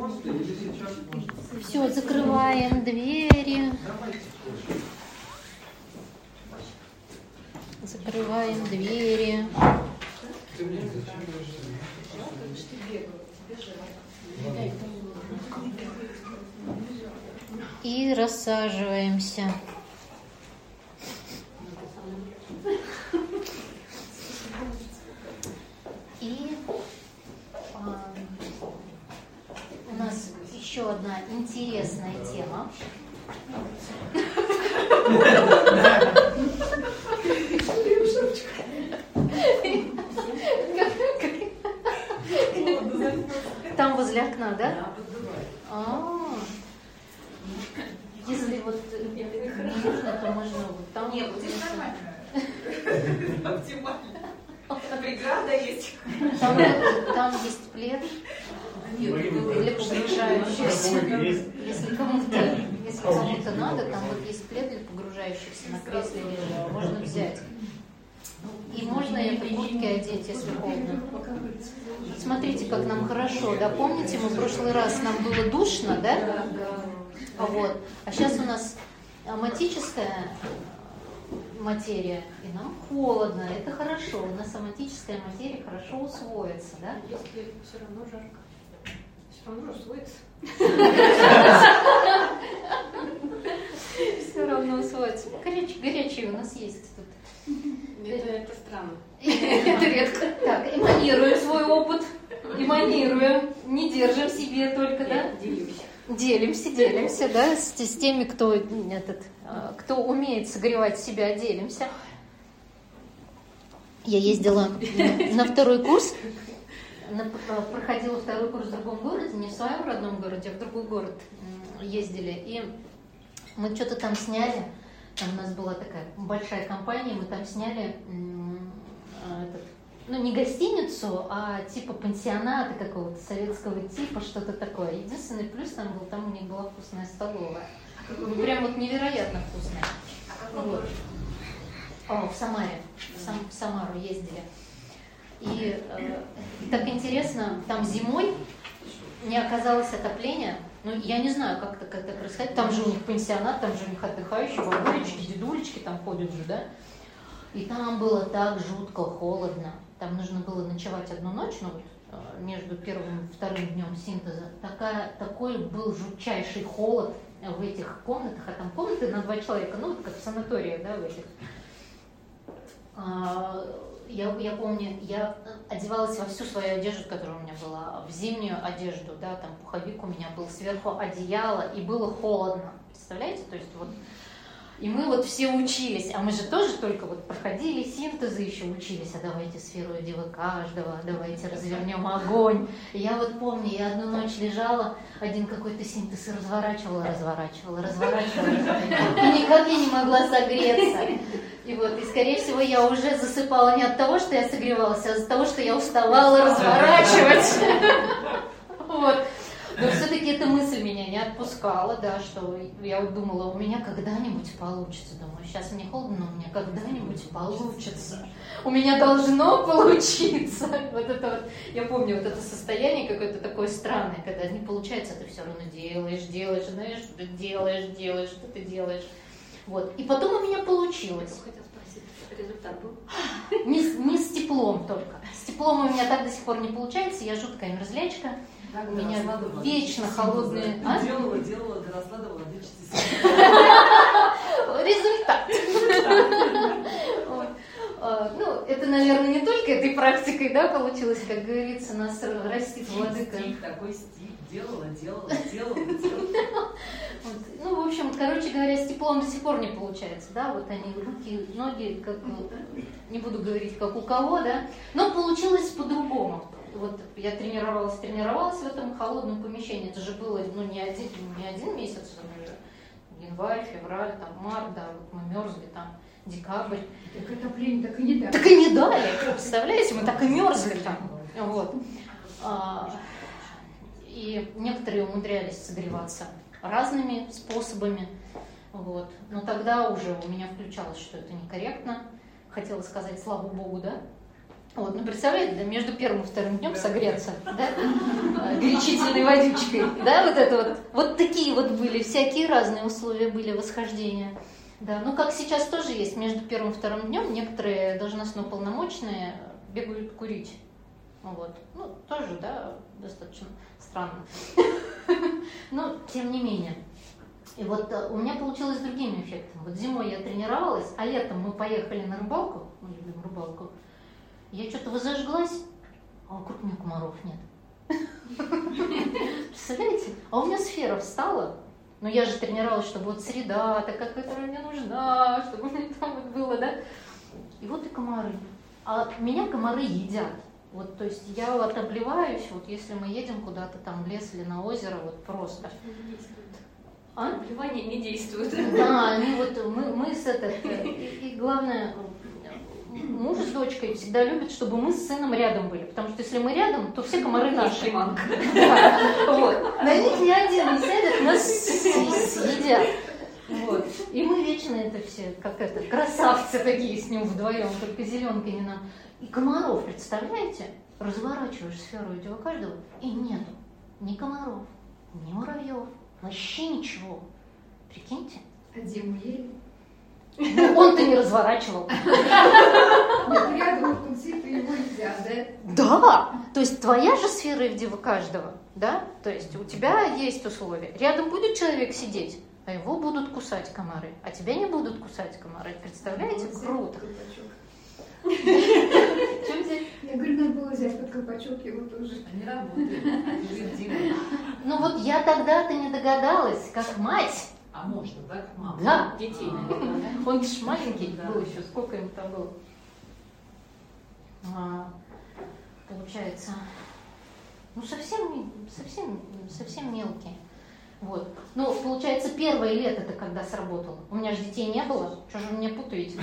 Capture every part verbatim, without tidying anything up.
Все, закрываем двери. Закрываем двери. И рассаживаемся. И а, у нас еще одна интересная тема. Там возле окна, да? А, если вот не нужно, то можно вот там. Нет, вот здесь нормально. Оптимально. Преграда есть. Там, там есть плед для погружающихся. Если кому-то, если кому-то надо, там вот есть плед для погружающихся на кресле лежа, можно взять. И можно это куртки одеть, если холодно. Смотрите, как нам хорошо, да? Помните, мы в прошлый раз нам было душно, да? Вот. А сейчас у нас оматическая материя, и нам холодно. Это хорошо. У нас оматическая материя хорошо усвоится, да? Если все равно жарко, все равно усвоится. Все равно усвоится. Горячие, горячие у нас есть тут. Это, это странно. Это редко. Так, эманируем свой опыт. Эманируем. Не держим себе только, да? Делимся. Делимся, делимся, да, с, с теми, кто, этот, кто умеет согревать себя, делимся. Я ездила на второй курс, на, проходила второй курс в другом городе, не в своем родном городе, а в другой город ездили. И мы что-то там сняли. Там у нас была такая большая компания, мы там сняли этот, ну, не гостиницу, а типа пансионата какого-то советского типа, что-то такое. Единственный плюс там был, там у них была вкусная столовая. Ну, прям вот невероятно вкусная. Вот. О, в Самаре, в, Сам, в Самару ездили. И э, так интересно, там зимой не оказалось отопления. Ну, я не знаю, как, как это происходит. Там же у них пансионат, там же у них отдыхающие, бабулечки, дедулечки там ходят же, да? И там было так жутко холодно. Там нужно было ночевать одну ночь, ну, вот, между первым и вторым днем синтеза. Такая, такой был жутчайший холод в этих комнатах. А там комнаты на два человека, ну, вот как в санаториях, да, в этих. А, я, я помню, я одевалась во всю свою одежду, которая у меня была, в зимнюю одежду, да, там пуховик у меня был, сверху одеяло, и было холодно. Представляете? То есть вот. И мы вот все учились, а мы же тоже только вот проходили синтезы, еще учились, а давайте сферу девы каждого, давайте развернем огонь. И я вот помню, я одну ночь лежала, один какой-то синтез и разворачивала, разворачивала, разворачивала, и никак я не могла согреться. И вот, и скорее всего я уже засыпала не от того, что я согревалась, а от того, что я уставала разворачивать. Вот. Но все-таки эта мысль меня не отпускала, да, что я вот думала, у меня когда-нибудь получится. Думаю, сейчас мне холодно, но у меня когда-нибудь получится. У меня должно получиться. Вот это вот, я помню, вот это состояние какое-то такое странное, когда не получается, ты все равно делаешь, делаешь, знаешь, что ты делаешь, делаешь, что ты делаешь. Вот. И потом у меня получилось. Хотела спросить, результат был? Не, не с теплом только. С теплом у меня так до сих пор не получается, я жуткая мерзлячка. Как у меня доросла вечно холодные... А? Делала, делала, доросла до владычицы. Результат. Ну, это, наверное, не только этой практикой, да, получилось, как говорится, нас растит владыка. Такой стиль. Делала, делала, делала, делала. Ну, в общем, короче говоря, с теплом до сих пор не получается, да, вот они, руки, ноги, как, не буду говорить, как у кого, да, но получилось по-другому. Вот я тренировалась, тренировалась в этом холодном помещении. Это же было, ну, не один, не один месяц, уже январь, февраль, там, март, да, вот мы мерзли, там, декабрь. Так отопление так и не дали. Так и не дали, представляете, мы так и мерзли там, вот. А, и некоторые умудрялись согреваться разными способами, вот. Но тогда уже у меня включалось, что это некорректно. Хотела сказать, слава богу, да? Вот, ну представляете, да, между первым и вторым днем согреться, да, горячительной водичкой, да, вот это вот, вот такие вот были, всякие разные условия были восхождения, да, ну как сейчас тоже есть, между первым и вторым днем некоторые должностно уполномоченные бегают курить, вот, ну тоже, да, достаточно странно, но тем не менее. И вот у меня получилось с другим эффектом, вот зимой я тренировалась, а летом мы поехали на рыбалку, мы любим рыбалку, я что-то возожглась, а вокруг меня комаров нет. Представляете? А у меня сфера встала. Но я же тренировалась, чтобы вот среда такая, которая мне нужна, чтобы мне там вот было, да? И вот и комары. А меня комары едят. Вот, то есть я вот обливаюсь, вот если мы едем куда-то там в лес или на озеро, вот просто. А? Обливание не действует. Да, они вот, мы, мы с этой, и, и главное, муж с дочкой всегда любят, чтобы мы с сыном рядом были, потому что если мы рядом, то все комары наши. Да, вот. На них ни один не сядет, нас съедят. Вот. И мы вечно это все, как это, красавцы такие с ним вдвоем, только зеленкой не нам. И комаров, представляете, разворачиваешь сферу видео каждого, и нету ни комаров, ни муравьев, вообще ничего. Прикиньте. А Диму ели? Ну, он-то не разворачивал. Нет, рядом он сидит, и его нельзя, да? Да, то есть твоя же сфера в каждого, да, то есть у тебя есть условия. Рядом будет человек сидеть, а его будут кусать комары, а тебя не будут кусать комары. Представляете? Круто. Что взять? Я говорю, надо было взять под колпачок его тоже. Они работают. Они Дима. Ну вот я тогда-то не догадалась, как мать. А можно, да, как мама? Да. Детей, наверное, да? Он же маленький Да. был еще, сколько ему там было? А, получается, ну совсем, совсем, совсем мелкий. Вот. Ну, получается, первое лето это когда сработало. У меня же детей не было. Что же вы меня путаете?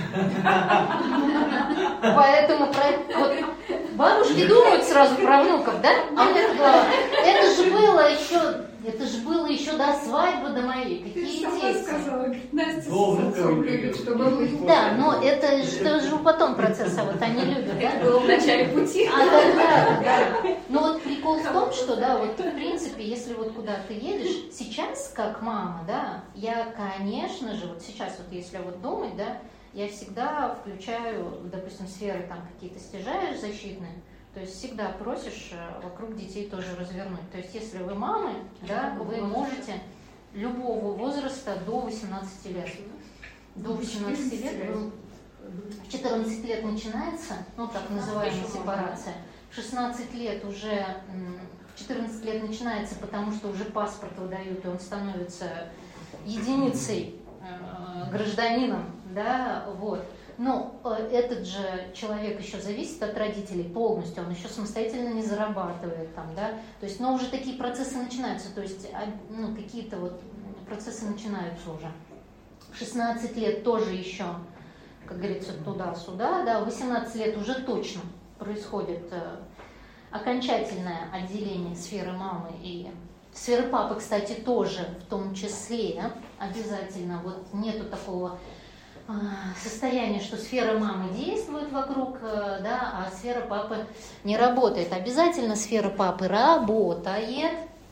Поэтому про... вот, бабушки думают сразу про внуков, да? А мне это же было еще, это же было еще до свадьбы, до моей. Ты Какие сама дети? сказала, говорит, Настя Во, с отцом внука любит, чтобы мы... Да, но это же же потом процесс, а вот они любят, да? Это было в начале пути. А тогда, да. Но вот прикол в том, что, да, вот в принципе, если вот куда ты едешь, сейчас, как мама, да, я, конечно же, вот сейчас вот если вот думать, да, я всегда включаю, допустим, сферы там какие-то стяжаешь защитные, то есть всегда просишь вокруг детей тоже развернуть. То есть если вы мамы, да, вы можете любого возраста до восемнадцати лет. До восемнадцати лет, вы, в четырнадцать лет начинается, ну так называемая сепарация, в шестнадцать лет уже, в четырнадцать лет начинается, потому что уже паспорт выдают, и он становится единицей, э, гражданином, да, вот. Но э, этот же человек еще зависит от родителей полностью, он еще самостоятельно не зарабатывает там, да, то есть, но уже такие процессы начинаются, то есть, ну, какие-то вот процессы начинаются уже. шестнадцать лет тоже еще, как говорится, туда-сюда, да, восемнадцать лет уже точно происходит э, окончательное отделение сферы мамы и сферы папы, кстати, тоже в том числе, обязательно, вот нету такого э, состояния, что сфера мамы действует вокруг, э, да, а сфера папы не работает. Обязательно сфера папы работает.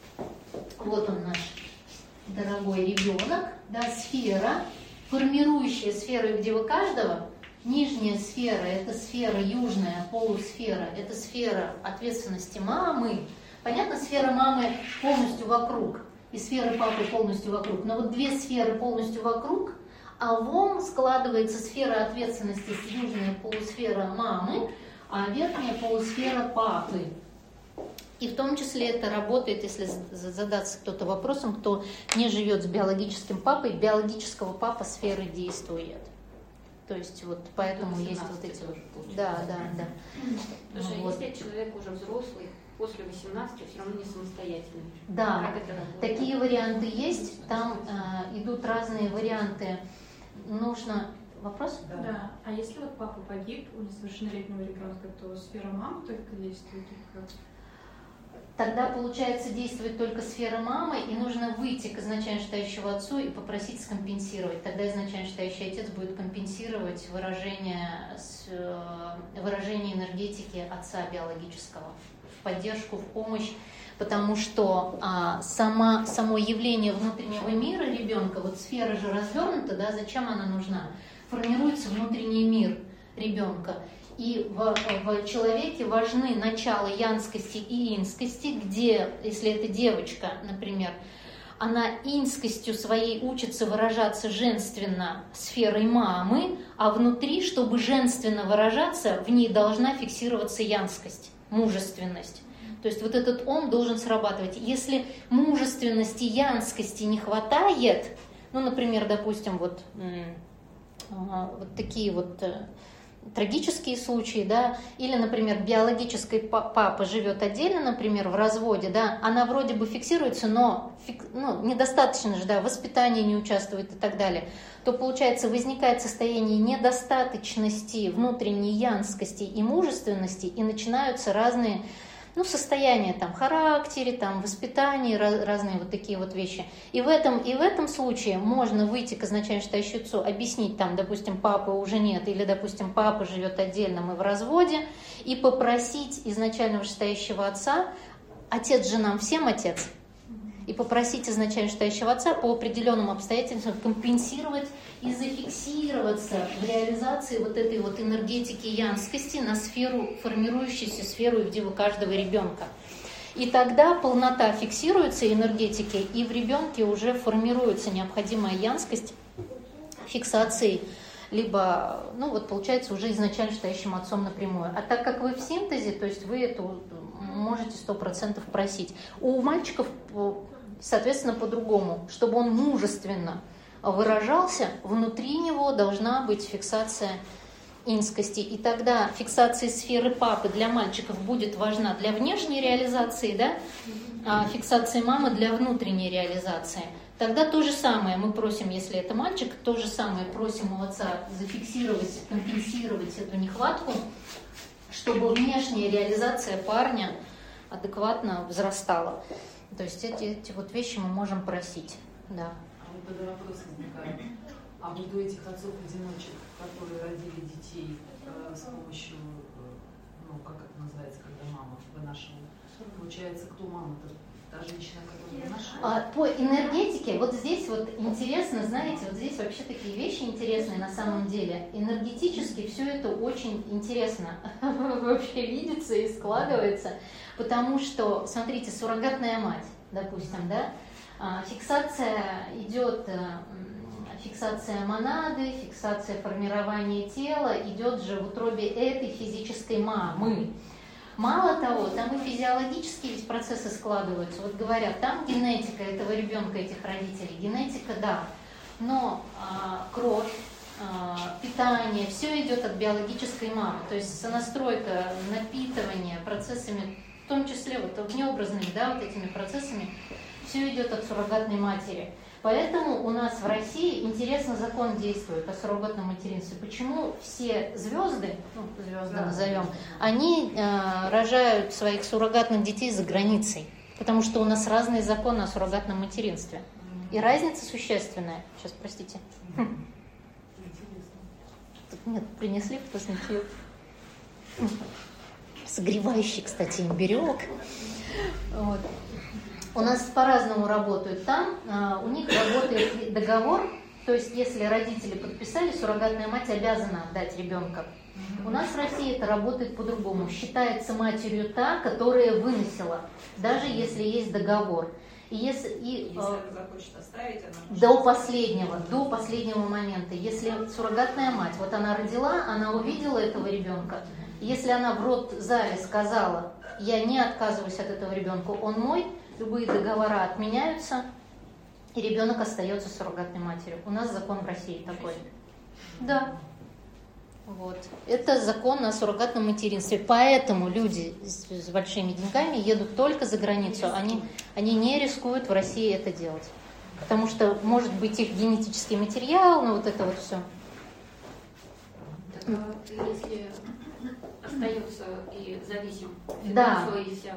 Вот он наш дорогой ребенок, да, сфера, формирующая сферу где каждого. Нижняя сфера – это сфера южная, полусфера, это сфера ответственности мамы. Понятно, сфера мамы полностью вокруг, и сфера папы полностью вокруг. Но вот две сферы полностью вокруг, а в ом складывается сфера ответственности, южная полусфера мамы, а верхняя полусфера папы. И в том числе это работает, если задаться кто-то вопросом, кто не живет с биологическим папой, биологического папа сферы действует. То есть вот поэтому есть вот эти вот... Да, да, да. Слушай, вот. если человек уже взрослый, после восемнадцати все равно не самостоятельный. Да, Как это работает? такие варианты есть, там э, идут разные варианты. Нужно... Вопрос? Да. да. А если вот папа погиб у несовершеннолетнего ребенка, то сфера мамы только действует? Как? тогда, получается, действует только сфера мамы, и нужно выйти к изначально считающему отцу и попросить скомпенсировать. Тогда изначально считающий отец будет компенсировать выражение, выражение энергетики отца биологического в поддержку, в помощь, потому что а, сама, само явление внутреннего мира ребенка, вот сфера же развернута, да, зачем она нужна? Формируется внутренний мир ребенка. И в, в человеке важны начала янскости и инскости, где, если это девочка, например, она инскостью своей учится выражаться женственно сферой мамы, а внутри, чтобы женственно выражаться, в ней должна фиксироваться янскость, мужественность. То есть вот этот ом должен срабатывать. Если мужественности, янскости не хватает, ну, например, допустим, вот, вот такие вот трагические случаи, да, или, например, биологический папа живет отдельно, например, в разводе, да, она вроде бы фиксируется, но фик, ну, недостаточно же, да, воспитание не участвует и так далее, то, получается, возникает состояние недостаточности внутренней янскости и мужественности, и начинаются разные, ну, состояния там, характере, там, воспитании, раз, разные вот такие вот вещи. И в этом, и в этом случае можно выйти к изначально считающему отцу, объяснить, там, допустим, папы уже нет, или, допустим, папа живет отдельно, мы в разводе, и попросить изначального считающего отца, отец же нам всем отец, и попросить изначально считающего отца по определенным обстоятельствам компенсировать и зафиксироваться в реализации вот этой вот энергетики янскости на сферу, формирующуюся сферу в каждого ребенка. И тогда полнота фиксируется энергетики, и в ребенке уже формируется необходимая янскость фиксации, либо, ну вот получается, уже изначально считающим отцом напрямую. А так как вы в синтезе, то есть вы эту можете сто процентов просить. У мальчиков, соответственно, по-другому. Чтобы он мужественно выражался, внутри него должна быть фиксация инскости. И тогда фиксация сферы папы для мальчиков будет важна для внешней реализации, да? А фиксация мамы для внутренней реализации. Тогда то же самое мы просим, если это мальчик, то же самое просим у отца зафиксировать, компенсировать эту нехватку, чтобы внешняя реализация парня адекватно взрастала. То есть эти, эти вот вещи мы можем просить, да. А вот тогда вопрос возникает. А вот у этих отцов-одиночек, которые родили детей э, с помощью, э, ну, как это называется, когда мама вынашивала, получается, кто мама-то? Та женщина, которая вынашивала? А, по энергетике, вот здесь вот интересно, знаете, вот здесь вообще такие вещи интересные на самом деле. Энергетически все это очень интересно вообще видится и складывается, потому что, смотрите, суррогатная мать, допустим, да, фиксация идет, фиксация монады, фиксация формирования тела идет же в утробе этой физической мамы. Мало того, там и физиологические ведь процессы складываются. Вот говорят, там генетика этого ребенка, этих родителей, генетика, да, но а, кровь, а, питание, все идет от биологической мамы. То есть сонастройка, напитывание процессами, в том числе вот внеобразными, да, вот этими процессами, все идет от суррогатной матери. Поэтому у нас в России, интересно, закон действует о суррогатном материнстве. Почему все звезды, ну, звезды да. назовем, они э, рожают своих суррогатных детей за границей? Потому что у нас разные законы о суррогатном материнстве. И разница существенная. Сейчас, простите. Тут нет, принесли вкусненький. Согревающий, кстати, имбирек. Вот. У нас по-разному работают там, у них работает договор, то есть если родители подписали, суррогатная мать обязана отдать ребенка. У нас в России это работает по-другому. Считается матерью та, которая выносила, даже если есть договор. И если, и, если она захочет оставить, она может до последнего, до последнего момента. Если суррогатная мать, вот она родила, она увидела этого ребенка, если она в родзале сказала, я не отказываюсь от этого ребенка, он мой, любые договора отменяются, и ребенок остается суррогатной матерью. У нас закон в России такой. Да. Вот. Это закон о суррогатном материнстве. Поэтому люди с, с большими деньгами едут только за границу. Они, они не рискуют в России это делать. Потому что, может быть, их генетический материал, ну вот это вот все. Так, а если остается и зависим Да. финансово и всяк.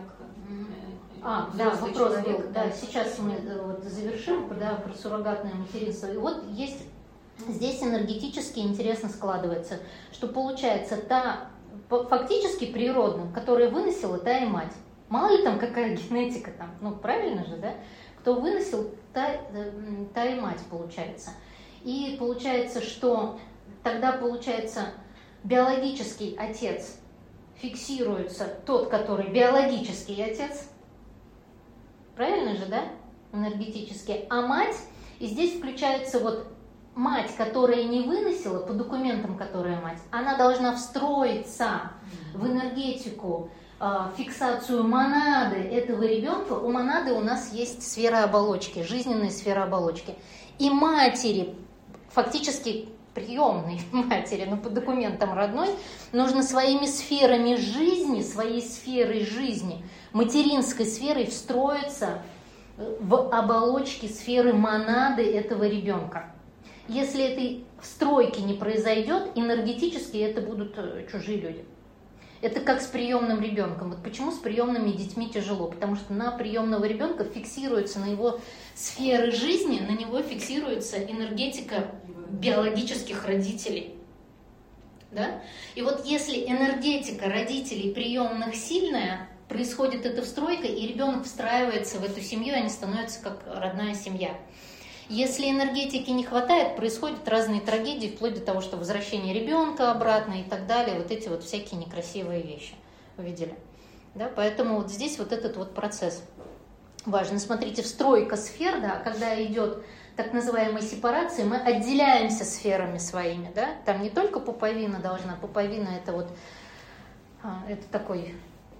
А, да, вопрос был. Да, сейчас мы вот завершим, да, про суррогатное материнство. И вот есть здесь энергетически интересно складывается, что получается та, фактически природным, которая выносила, та и мать. Мало ли там какая генетика там, ну правильно же, да? Кто выносил, та, та и мать получается. И получается, что тогда получается биологический отец фиксируется, тот, который биологический отец, правильно же, да? Энергетически. А мать, и здесь включается вот мать, которая не выносила, по документам, которая мать, она должна встроиться в энергетику, фиксацию монады этого ребенка. У монады у нас есть сфера оболочки, жизненная сфера оболочки. И матери, фактически приемной матери, но по документам родной, нужно своими сферами жизни, своей сферой жизни, материнской сферой встроиться в оболочки сферы монады этого ребенка. Если этой встройки не произойдет, энергетически это будут чужие люди. Это как с приемным ребенком. Вот почему с приемными детьми тяжело? Потому что на приемного ребенка фиксируется, на его сферы жизни, на него фиксируется энергетика биологических родителей. Да? И вот если энергетика родителей приемных сильная, происходит эта встройка, и ребенок встраивается в эту семью, и они становятся как родная семья. Если энергетики не хватает, происходят разные трагедии, вплоть до того, что возвращение ребенка обратно и так далее, вот эти вот всякие некрасивые вещи. Вы видели? Да? Поэтому вот здесь вот этот вот процесс важен. Смотрите, встройка сфер, да, когда идет так называемая сепарация, мы отделяемся сферами своими. Да? Там не только пуповина должна, пуповина это вот, это такой,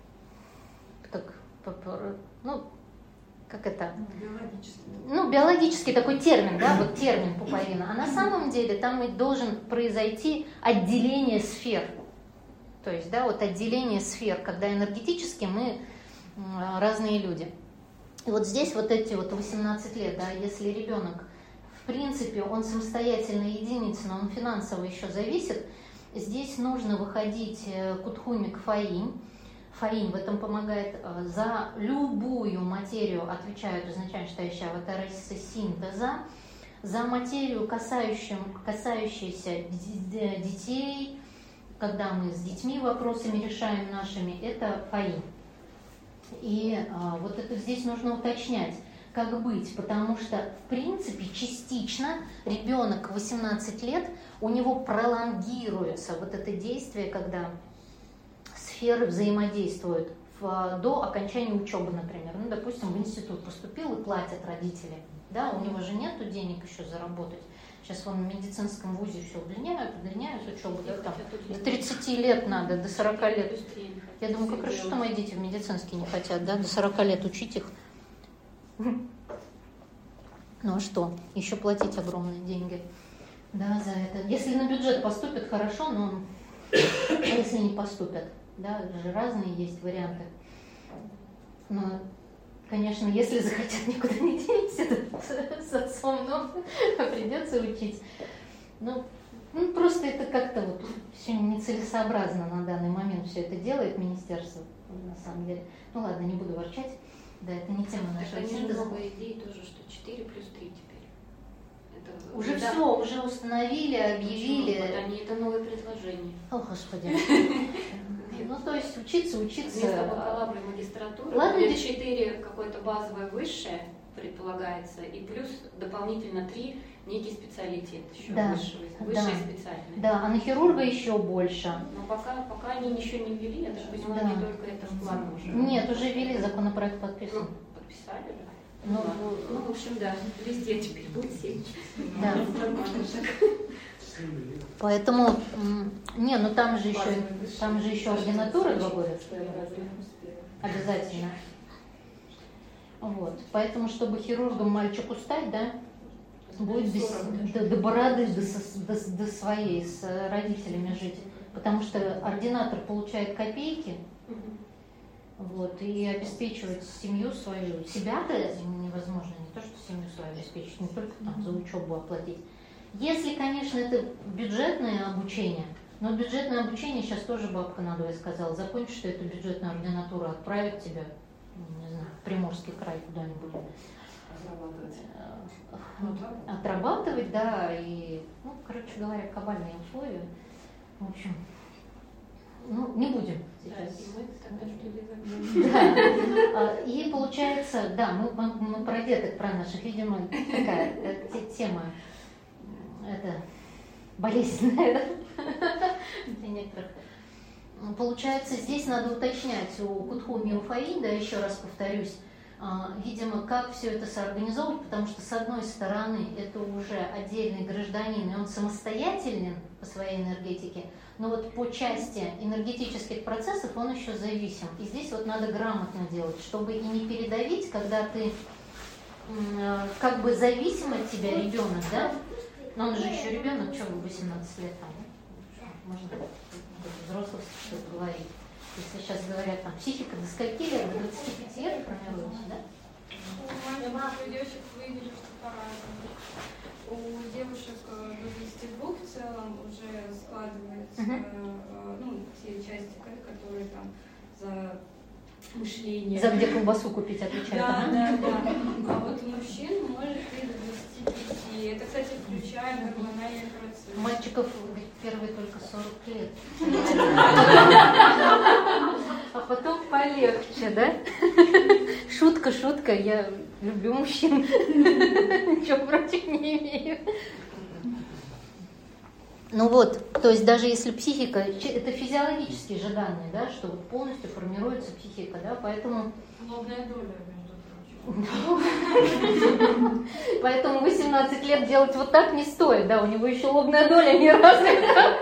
так, ну, как это? Биологический. Ну, биологический такой термин, да, вот термин пуповина. А на самом деле там и должен произойти отделение сфер. То есть, да, вот отделение сфер, когда энергетически мы разные люди. И вот здесь вот эти вот восемнадцать лет, да, если ребенок, в принципе, он самостоятельная единица, но он финансово еще зависит, здесь нужно выходить к Утхуме, к Фаинь. Фаинь в этом помогает. За любую материю отвечают изначально считающие аватарысы синтеза. За материю, касающую, касающуюся детей, когда мы с детьми вопросами решаем нашими, это Фаинь. И а, вот это здесь нужно уточнять, как быть, потому что, в принципе, частично ребенок восемнадцать лет, у него пролонгируется вот это действие, когда сферы взаимодействуют в, до окончания учебы, например. Ну, допустим, в институт поступил и платят родители. Да, у него же нету денег еще заработать. Сейчас вон в медицинском вузе все удлиняют, удлиняют учебу. Да, там, до тридцати лет надо, до сорока лет. Я думаю, как хорошо, что мои дети в медицинский не хотят, да, до сорока лет учить их. Ну а что? Еще платить огромные деньги. Да, за это. Если на бюджет поступят, хорошо, но а если не поступят? Да, же разные есть варианты. Но, конечно, если захотят никуда не денется с отцом, но придется учить. Ну, ну, просто это как-то вот все нецелесообразно на данный момент все это делает министерство, на самом деле. Ну ладно, не буду ворчать. Да, это не тема нашего синтеза. синтеза. Много идей тоже, что четыре плюс три теперь. Это уже да. все, уже установили, объявили. Вот они, это новое предложение. О, Господи. Ну, то есть учиться, учиться. Вместо бакалавра и магистратуры Ладно, четыре какое-то базовое высшее предполагается, и плюс дополнительно три некий специалитет еще да, высшего, да, высшее специальное. Да, а на хирурга еще больше. Но пока, пока они еще не ввели, я так понимаю, да. не только это в плане уже. Нет, уже ввели, законопроект подписан. Ну, подписали, да. Ну, ну, ну, в общем, да, везде теперь будет семь. Да. Поэтому, не, ну там же еще, там же еще ординатура два года. Обязательно. Вот. Поэтому, чтобы хирургом мальчику стать, да, будет до, до, до бороды, до, до, до своей, с родителями жить. Потому что ординатор получает копейки, вот, и обеспечивать семью свою. Себя-то невозможно, не то, что семью свою обеспечить, не только там за учебу оплатить. Если, конечно, это бюджетное обучение, Но бюджетное обучение сейчас тоже бабка надвое сказала. Закончишь ты эту бюджетную ординатуру, отправить тебя, не знаю, в Приморский край куда-нибудь. Отрабатывать. Отрабатывать, да, и, ну, короче говоря, кабальные условия. В общем, ну, не будем сейчас. Да. И получается, да, мы, мы, мы про деток, про наших, видимо, такая тема, это болезненная для некоторых. Получается, здесь надо уточнять у Кутхуми и у Фаида, еще раз повторюсь, видимо, как все это соорганизовывать, потому что, с одной стороны, это уже отдельный гражданин, и он самостоятелен по своей энергетике, но вот по части энергетических процессов он еще зависим. И здесь вот надо грамотно делать, чтобы и не передавить, когда ты как бы зависим от тебя ребенок, да? Но он же еще ребенок, что вы восемнадцать лет там? Можно взрослых что-то говорить. Если сейчас говорят, там, психика до скольки лет, до двадцати пяти лет формируется, да? У мальчиков и девочек выявили, что по-разному. У девушек до двадцати двух в целом уже складываются uh-huh. ну, те части, которые там за мышление. За где колбасу купить отвечают. Да, да, да. А вот у мужчин может и до двадцати пяти. Это, кстати, включая гормональный процесс. Мальчиков первые только сорок лет. А потом полегче, да? Шутка, шутка, я люблю мужчин. Ничего против не имею. Ну вот, то есть даже если психика, это физиологические же данные, да, что вот полностью формируется психика, да, поэтому... Лобная доля, между прочим. Поэтому восемнадцать лет делать вот так не стоит, да, у него еще лобная доля не развита.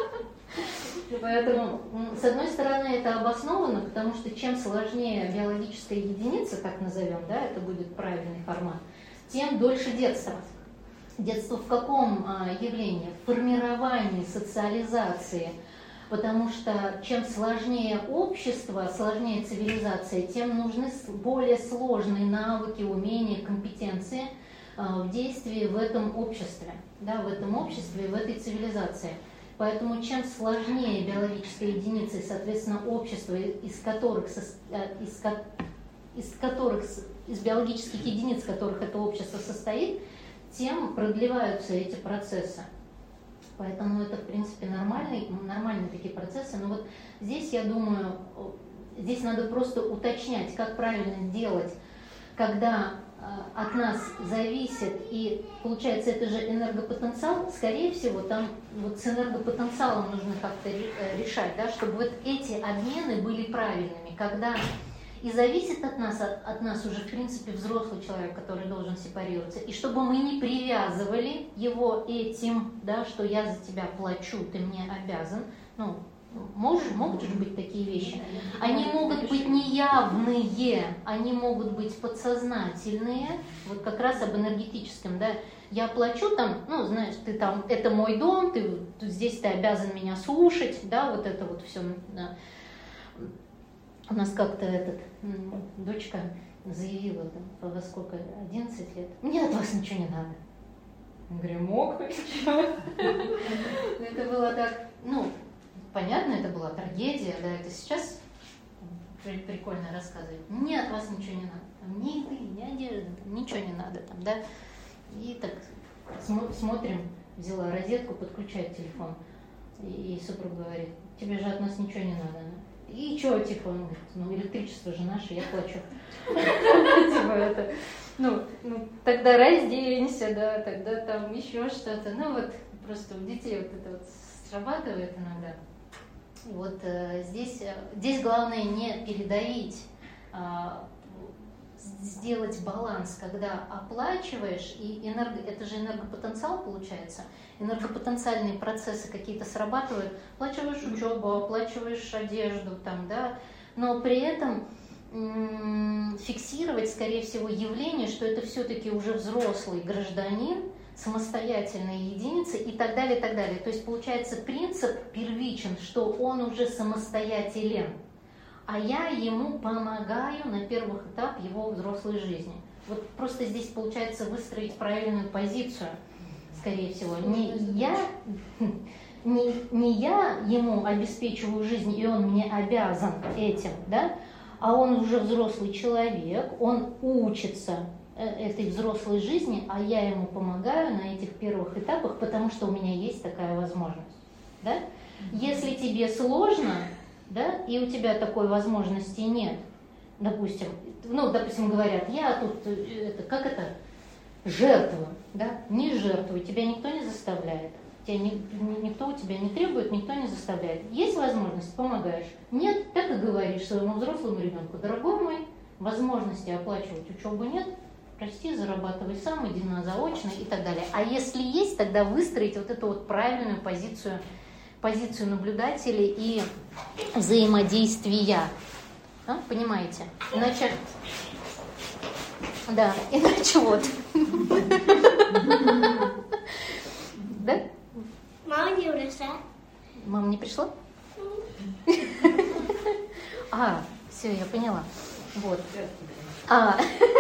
Поэтому, с одной стороны, это обосновано, потому что чем сложнее биологическая единица, так назовем, да, это будет правильный формат, тем дольше детство. Детство в каком а, явлении? В формировании, социализации. Потому что чем сложнее общество, сложнее цивилизация, тем нужны более сложные навыки, умения, компетенции а, в действии в этом обществе, да, в этом обществе, в этой цивилизации. Поэтому чем сложнее биологическая единица и, соответственно, общество, из которых, из, из которых, из биологических единиц, которых это общество состоит, тем продлеваются эти процессы. Поэтому это, в принципе, нормальные, нормальные такие процессы. Но вот здесь, я думаю, здесь надо просто уточнять, как правильно делать, когда от нас зависит, и получается, это же энергопотенциал, скорее всего, там вот с энергопотенциалом нужно как-то решать, да, чтобы вот эти обмены были правильными, когда и зависит от нас, от, от нас уже, в принципе, взрослый человек, который должен сепарироваться, и чтобы мы не привязывали его этим, да, что я за тебя плачу, ты мне обязан, ну, Может, могут же быть такие вещи. Они могут быть неявные, они могут быть подсознательные, вот как раз об энергетическом, да. Я плачу там, ну, знаешь, ты там, это мой дом, ты здесь ты обязан меня слушать, да, вот это вот все. Да. У нас как-то этот, дочка заявила, там, во сколько, одиннадцать лет, мне от вас ничего не надо. Я говорю, мог бы, что? Это было так, ну, понятно, это была трагедия, да, это сейчас прикольно рассказывать. Мне от вас ничего не надо, ни еды, ни одежды, ничего не надо, там, да. И так см- смотрим, взяла розетку, подключает телефон, и, и супруг говорит, тебе же от нас ничего не надо. И что, типа, он говорит, ну электричество же наше, я плачу. Типа это, ну, ну, тогда разденься, да, тогда там еще что-то. Ну вот, просто у детей вот это вот срабатывает иногда. Вот э, здесь, здесь главное не передавить, а, сделать баланс, когда оплачиваешь, и энерго, это же энергопотенциал получается, энергопотенциальные процессы какие-то срабатывают, оплачиваешь учебу, оплачиваешь одежду, там, да, но при этом м- фиксировать, скорее всего, явление, что это все-таки уже взрослый гражданин, самостоятельная единица и так далее, и так далее. То есть получается принцип первичен, что он уже самостоятелен, а я ему помогаю на первых этапах его взрослой жизни. Вот просто здесь получается выстроить правильную позицию, скорее всего. Не я, не, не я ему обеспечиваю жизнь, и он мне обязан этим, да, а он уже взрослый человек, он учится этой взрослой жизни, а я ему помогаю на этих первых этапах, потому что у меня есть такая возможность. Да? Если тебе сложно, да, и у тебя такой возможности нет, допустим, ну, допустим, говорят, я тут, это, как это, жертва, да, не жертвуй, тебя никто не заставляет, тебя ни, никто у тебя не требует, никто не заставляет. Есть возможность, помогаешь. Нет, так и говоришь своему взрослому ребенку, дорогой мой, возможности оплачивать учебу нет, прости, зарабатывай сам, иди на заочный и так далее. А если есть, тогда выстроить вот эту вот правильную позицию, позицию наблюдателей и взаимодействия. А, понимаете? Иначе... Да, иначе вот. Да? Мама не пришла. Мама не пришла? А, все, я поняла. Вот. А,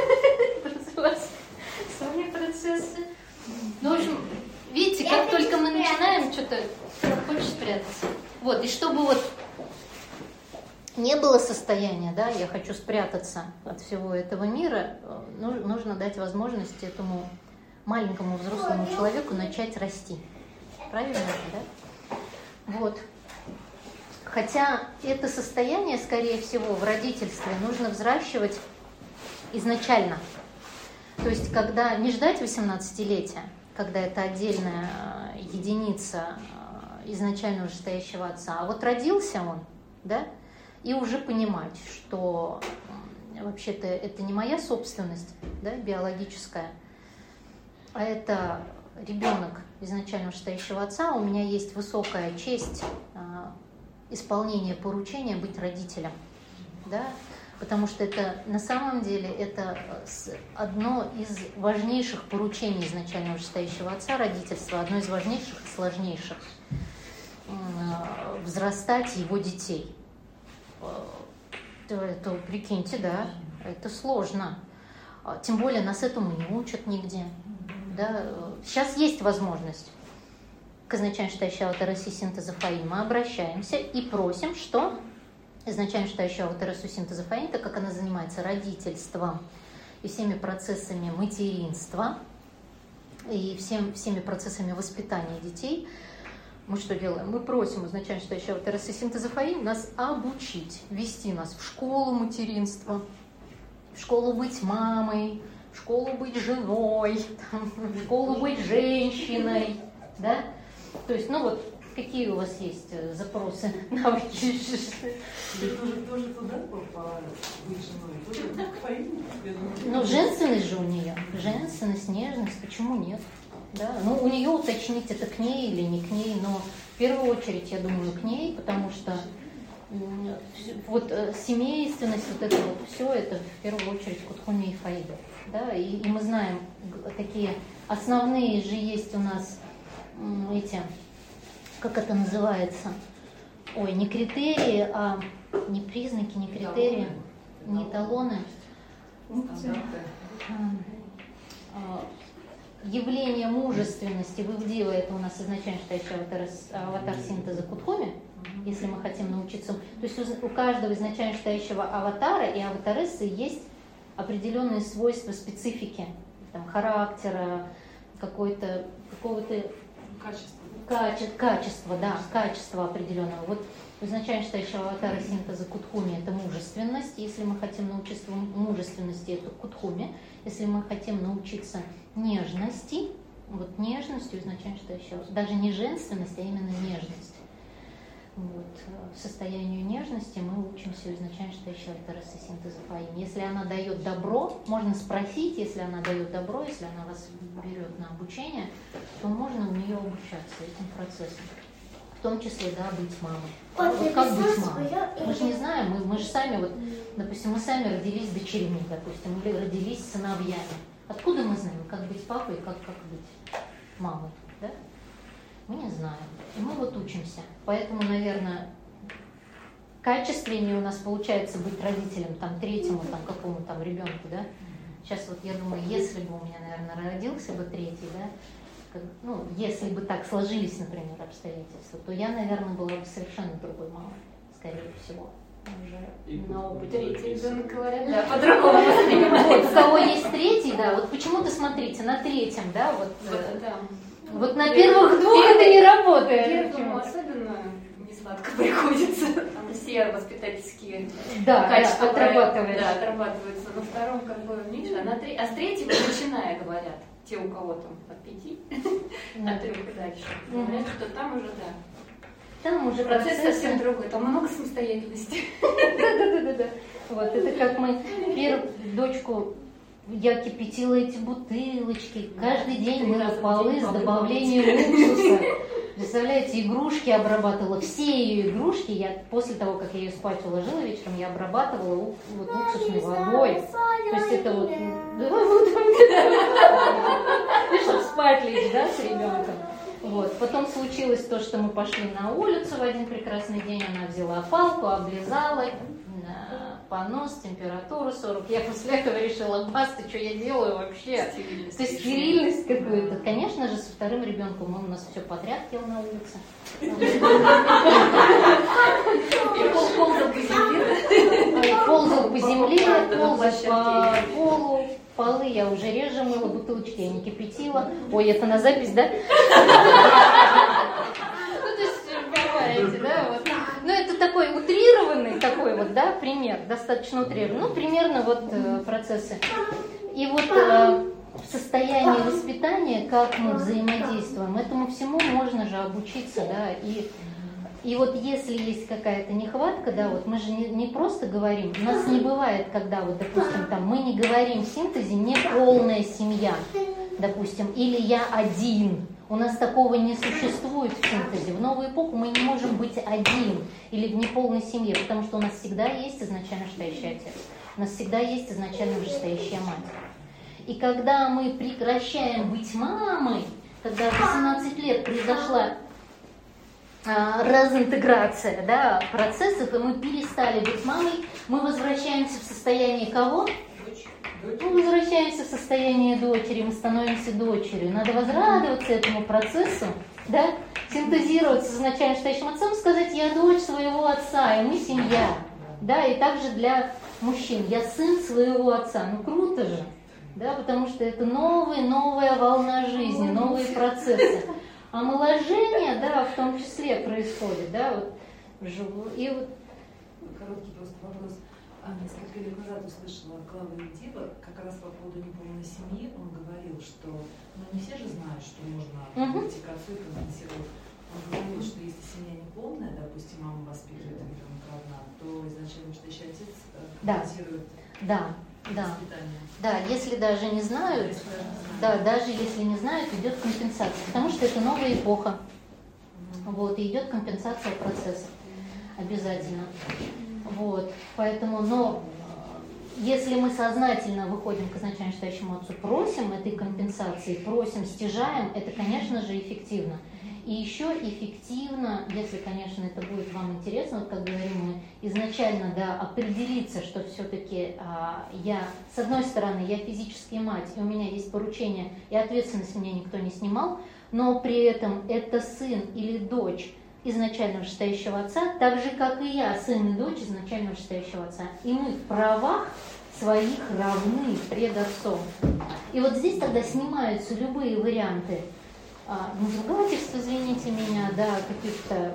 свои процессы. Ну, в общем, видите, как Я только хочу мы спрятаться. начинаем, что-то хочешь спрятаться. Вот, и чтобы вот не было состояния, да, я хочу спрятаться от всего этого мира, ну, нужно дать возможность этому маленькому взрослому человеку начать расти. Правильно же, да? Вот. Хотя это состояние, скорее всего, в родительстве нужно взращивать изначально. То есть, когда не ждать восемнадцатилетия, когда это отдельная единица изначально уже стоящего отца, а вот родился он, да, и уже понимать, что вообще-то это не моя собственность, да, биологическая, а это ребенок изначально стоящего отца, у меня есть высокая честь исполнения поручения быть родителем, да, потому что это на самом деле это одно из важнейших поручений изначально вышестоящего отца, родительства, одно из важнейших и сложнейших – взрастать его детей. То, то прикиньте, да, это сложно. Тем более нас этому не учат нигде. Да. Сейчас есть возможность к изначально считающему авторесу синтеза фаин. Мы обращаемся и просим, что изначально считающего авторесу синтеза фаин, так как она занимается родительством и всеми процессами материнства и всем, всеми процессами воспитания детей, мы что делаем? Мы просим изначально считающего авторесу синтеза фаин нас обучить, вести нас в школу материнства, в школу быть мамой, в школу быть женой, в школу быть женщиной, да? То есть, ну вот, какие у вас есть запросы, навыки? Ты тоже, тоже туда попала, быть женой? Тоже к фаину? Ну, женственность же у нее, женственность, нежность, почему нет? Да? Ну, у нее уточнить, это к ней или не к ней, но в первую очередь, я думаю, к ней, потому что вот семейственность, вот это вот все, это в первую очередь кутхуми и фаида. Да? И, и мы знаем, такие основные же есть у нас эти, как это называется, ой, не критерии, а не признаки, не критерии, не эталоны. Явление мужественности в Ивдева, это у нас изначально считающий аватар, аватар синтеза Кутхуми, если мы хотим научиться. То есть у каждого изначально считающего аватара и аватарессы есть определенные свойства, специфики, там, характера, какой-то, какого-то Качество. Каче, качество, да, качество определенного. Вот изначально считающего аватара синтеза Кутхуми – это мужественность. Если мы хотим научиться мужественности, это Кутхуми. Если мы хотим научиться нежности, вот нежностью изначально считающего, даже не женственность, а именно нежность. Вот, состоянию нежности мы учимся изначально считающего аватара синтеза фаин. Если она дает добро, можно спросить, если она дает добро, если она вас берет на обучение, то можно у нее обучаться этим процессом. В том числе, да, быть мамой. А вот как быть мамой? Мы же не знаем, мы, мы же сами, вот, допустим, мы сами родились дочерьми, допустим, или родились сыновьями. Откуда мы знаем, как быть папой, как, как быть мамой, да? Мы не знаем. И мы вот учимся. Поэтому, наверное, качественнее у нас получается быть родителем, там, третьему, там, какому там ребенку, да? Сейчас вот я думаю, если бы у меня, наверное, родился бы третий, да, ну, если бы так сложились, например, обстоятельства, то я, наверное, была бы совершенно другой мамой, скорее всего. Уже на опыте. Третий ребенок, говорят, да, по-другому. Вот, у кого есть третий, да, вот почему-то, смотрите, на третьем, да, вот, Вот, да. вот на первых двух это не работает. Первому особенно не сладко приходится, там все воспитательские да, качества да, отрабатываешь. Да, отрабатываются. На втором как бы меньше, а, на три, а с третьего начиная, говорят, те, у кого там от пяти, от трех и дальше, говорят, что там уже, да. Там уже Процесс процессы... совсем другой, там много самостоятельности. Да-да-да-да. Вот, это как мы первую дочку, я кипятила эти бутылочки, каждый день мыла полы с добавлением уксуса. Представляете, игрушки обрабатывала, все ее игрушки, я после того, как я ее спать уложила вечером, я обрабатывала вот, уксусной водой. То есть это вот... Чтобы спать лечь, да, с ребенком. Вот. Потом случилось то, что мы пошли на улицу в один прекрасный день, она взяла палку, облизала, понос, температуру сорок. Я после этого решила, баста, что я делаю вообще? Стерильность. То есть стерильность какую-то. Конечно же, со вторым ребенком он у нас все подряд ел на улице. Ползал по земле, ползал по полу. Полы я уже реже мыла, бутылочки я не кипятила. Ой, это на запись, да? Ну, то есть, понимаете, да, вот. Ну, это такой утрированный такой вот, да, пример, достаточно утрированный. Ну, примерно вот э, процессы. И вот э, в состоянии воспитания, как мы взаимодействуем, этому всему можно же обучиться, да, и... И вот если есть какая-то нехватка, да, вот мы же не, не просто говорим, у нас не бывает, когда вот, допустим, там мы не говорим в синтезе «не полная семья», допустим, или «я один». У нас такого не существует в синтезе. В новую эпоху мы не можем быть один или в неполной семье, потому что у нас всегда есть изначально вышестоящий отец, у нас всегда есть изначально вышестоящая мать. И когда мы прекращаем быть мамой, когда в восемнадцать лет произошла разинтеграция, да, процессов, и мы перестали быть мамой, мы возвращаемся в состояние кого? Мы возвращаемся в состояние дочери, мы становимся дочерью. Надо возрадоваться этому процессу, да, синтезироваться с изначально стоящим отцом, сказать, я дочь своего отца, и мы семья. Да, и также для мужчин, я сын своего отца. Ну круто же, да, потому что это новая, новая волна жизни, новые процессы. Омоложение, да, в том числе происходит, да, вот, и вот... Короткий просто вопрос. А несколько лет назад услышала Клаву Медева, как раз по поводу неполной семьи, он говорил, что, ну не все же знают, что можно прийти к отцу и компенсировать. Он говорил, что если семья неполная, допустим, мама воспитывает ребенка одна, то изначально вышестоящий отец компенсирует да. Да, воспитание. Да, если даже не знают, да, даже если не знают, идет компенсация, потому что это новая эпоха. Вот, и идет компенсация процессов. Обязательно. Вот, поэтому, но если мы сознательно выходим к изначально вышестоящему отцу, просим этой компенсации, просим, стяжаем, это, конечно же, эффективно. И еще эффективно, если, конечно, это будет вам интересно, вот как говорим мы, изначально, да, определиться, что все-таки а, я, с одной стороны, я физическая мать, и у меня есть поручение, и ответственность меня никто не снимал, но при этом это сын или дочь изначально вышестоящего отца, так же, как и я, сын и дочь изначально вышестоящего отца. И мы в правах своих равны пред отцом. И вот здесь тогда снимаются любые варианты надругательств, извините меня, да, каких-то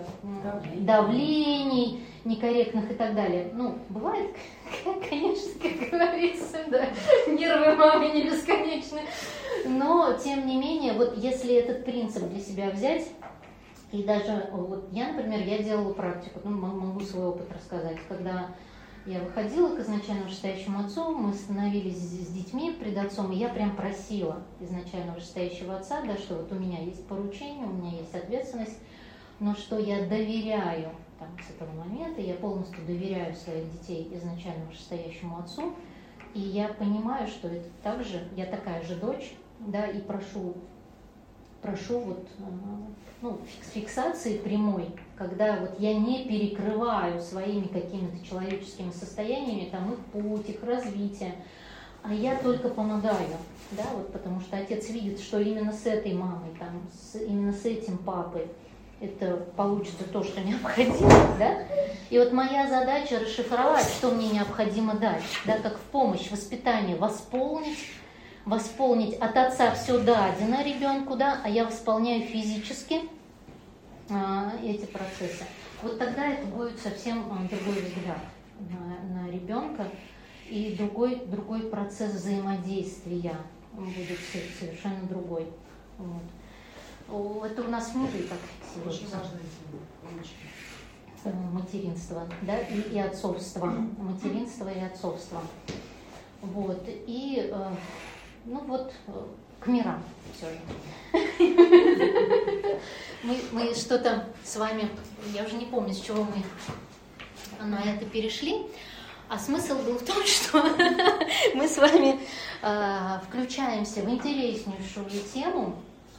давлений некорректных и так далее. Ну, бывает, конечно, как говорится, да, нервы мамы не бесконечны. Но, тем не менее, вот если этот принцип для себя взять, и даже, вот я, например, я делала практику, ну, могу свой опыт рассказать, когда я выходила к изначально вышестоящему отцу, мы становились с детьми пред отцом, и я прям просила изначально вышестоящего отца, да, что вот у меня есть поручение, у меня есть ответственность, но что я доверяю, там, с этого момента, я полностью доверяю своих детей изначально вышестоящему отцу, и я понимаю, что это также, я такая же дочь, да, и прошу, прошу вот, ну, фиксации прямой, когда вот я не перекрываю своими какими-то человеческими состояниями там их путь, их развитие, а я только помогаю, да, вот потому что отец видит, что именно с этой мамой, там, с, именно с этим папой это получится то, что необходимо, да, и вот моя задача расшифровать, что мне необходимо дать, да, как в помощь, воспитание, восполнить, восполнить от отца все дадено ребенку, да, а я восполняю физически а, эти процессы. Вот тогда это будет совсем а, другой взгляд на, на ребенка и другой, другой процесс взаимодействия будет совершенно другой. Вот. Это у нас в мире так фиксируется. Материнство, да, и, и отцовство. Материнство и отцовство. Вот. И ну вот к мирам все же. Мы, мы что-то с вами, я уже не помню, с чего мы на это перешли, а смысл был в том, что мы с вами э, включаемся в интереснейшую тему,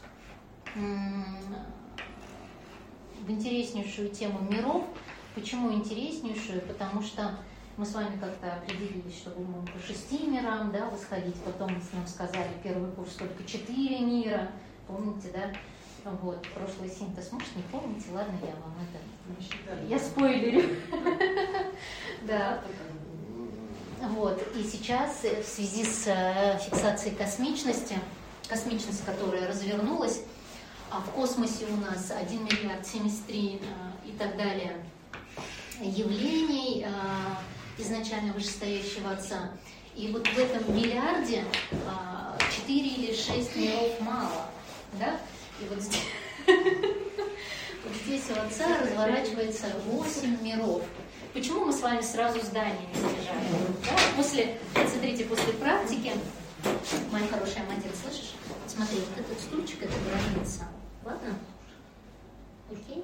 в интереснейшую тему миров. Почему интереснейшую? Потому что мы с вами как-то определились, что мы можем по шести мирам, да, восходить. Потом нам сказали, первый курс только четыре мира. Помните, да? Вот, прошлый синтез, может, не помните? Ладно, я вам это... Я спойлерю. Да. Вот. И сейчас в связи с фиксацией космичности, космичность, которая развернулась, а в космосе у нас один миллиард семьдесят три и так далее явлений изначально вышестоящего Отца. И вот в этом миллиарде четыре или шесть миров мало. Да? И вот здесь, вот здесь у Отца разворачивается восемь миров. Почему мы с вами сразу здание не снижаем? Да? После, смотрите, после практики, моя хорошая матерь, слышишь? Смотри, вот этот стульчик, это граница. Ладно? Окей?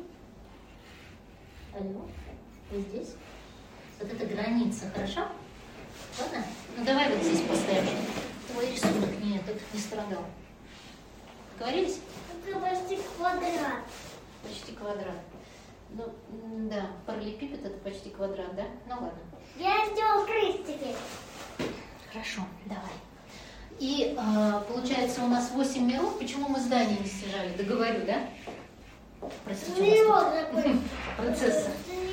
Алло? Вы здесь? Вот это граница, хорошо? Ладно? Ну давай вот здесь поставим. Твой рисунок не этот, не страдал. Договорились? Это почти квадрат. Почти квадрат. Ну, да, параллелепипед это почти квадрат, да? Ну ладно. Я сделал крестики. Хорошо, давай. И э, получается у нас восемь миров. Почему мы здание не снижали? Договорю, да? Простите, процесса.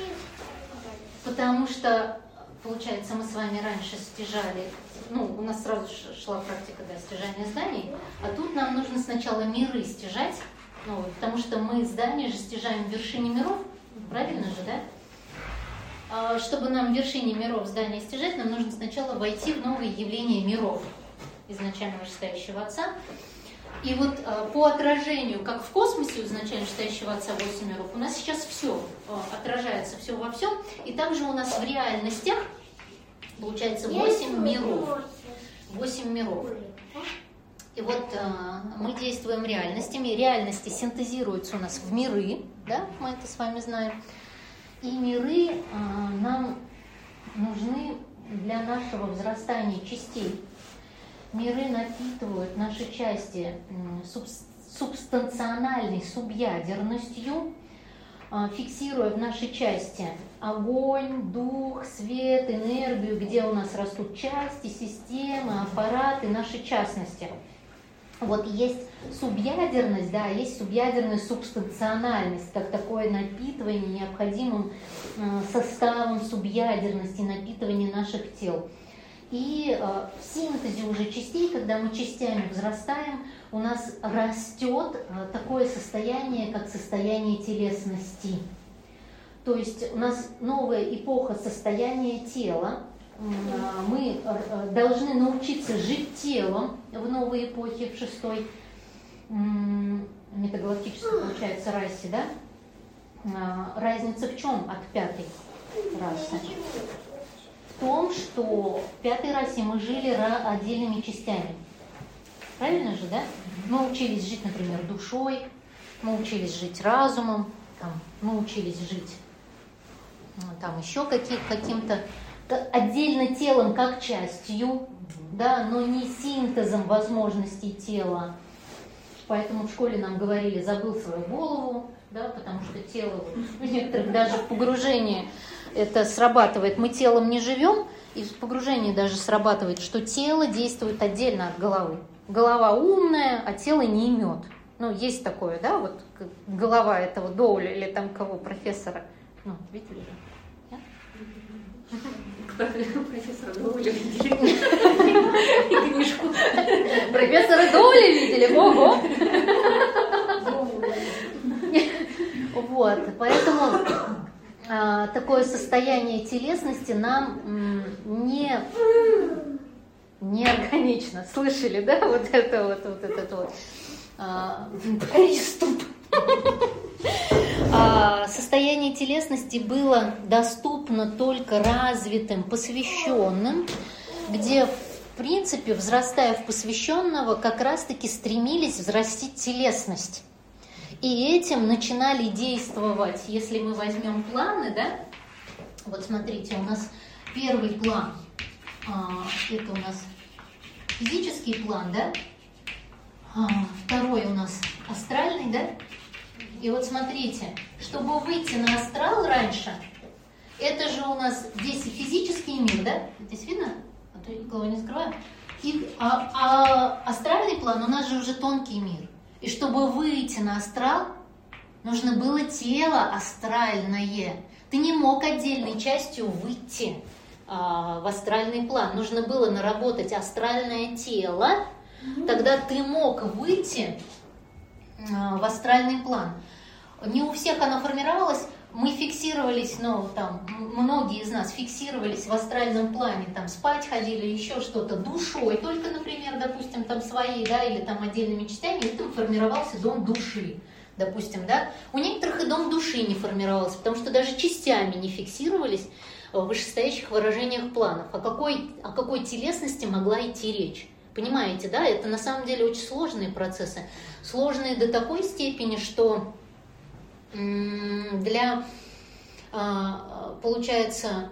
Потому что, получается, мы с вами раньше стяжали, ну, у нас сразу шла практика, да, стяжания зданий, а тут нам нужно сначала миры стяжать, ну, потому что мы здания же стяжаем в вершине миров, правильно же, да? А чтобы нам в вершине миров здания стяжать, нам нужно сначала войти в новые явления миров изначально вышестоящего Отца. И вот а, по отражению, как в космосе у изначально вышестоящего Отца восемь миров, у нас сейчас все а, отражается, все во всем. И также у нас в реальностях получается восемь миров. восемь миров. И вот а, мы действуем реальностями. Реальности синтезируются у нас в миры, да, мы это с вами знаем. И миры а, нам нужны для нашего взрастания частей. Миры напитывают наши части субстанциональной субъядерностью, фиксируя в нашей части огонь, дух, свет, энергию, где у нас растут части, системы, аппараты, наши частности. Вот есть субъядерность, да, есть субъядерная субстанциональность, как такое напитывание необходимым составом субъядерности, напитывание наших тел. И э, в синтезе уже частей, когда мы частями взрастаем, у нас растет э, такое состояние, как состояние телесности. То есть у нас новая эпоха состояния тела. Э, мы э, должны научиться жить телом в новой эпохе, в шестой э, метагалактической, получается, расе, да? Э, разница в чем от пятой расы? В том, что в пятой расе мы жили отдельными частями. Правильно же, да? Мы учились жить, например, душой, мы учились жить разумом, там, мы учились жить там еще каким- каким-то отдельно телом как частью, да, но не синтезом возможностей тела. Поэтому в школе нам говорили: забыл свою голову, да, потому что тело, вот, у некоторых даже в погружении это срабатывает. Мы телом не живем, и в погружении даже срабатывает, что тело действует отдельно от головы. Голова умная, а тело не имет. Ну, есть такое, да, вот голова этого Доуля или там кого, профессора. Ну, видели же? Нет? Профессора Доуля видели. И книжку. Профессора Доуля видели? Ого! Вот, поэтому а, такое состояние телесности нам м, не, не органично. Слышали, да, вот это вот, вот этот вот а, приступ. А, состояние телесности было доступно только развитым, посвященным, где, в принципе, взрастая в посвященного, как раз-таки стремились взрастить телесность. И этим начинали действовать, если мы возьмем планы, да, вот смотрите, у нас первый план, а, это у нас физический план, да, а, второй у нас астральный, да, и вот смотрите, чтобы выйти на астрал раньше, это же у нас здесь и физический мир, да, здесь видно, а то я голову не закрываю, и, а, а астральный план у нас же уже тонкий мир. И чтобы выйти на астрал, нужно было тело астральное. Ты не мог отдельной частью выйти а, в астральный план. Нужно было наработать астральное тело, тогда ты мог выйти а, в астральный план. Не у всех оно формировалось. Мы фиксировались, ну, там, многие из нас фиксировались в астральном плане, там, спать ходили, еще что-то, душой, только, например, допустим, там, своей, да, или там отдельными частями, и там формировался дом души, допустим, да. У некоторых и дом души не формировался, потому что даже частями не фиксировались в вышестоящих выражениях планов. О какой, о какой телесности могла идти речь? Понимаете, да, это на самом деле очень сложные процессы, сложные до такой степени, что для, получается,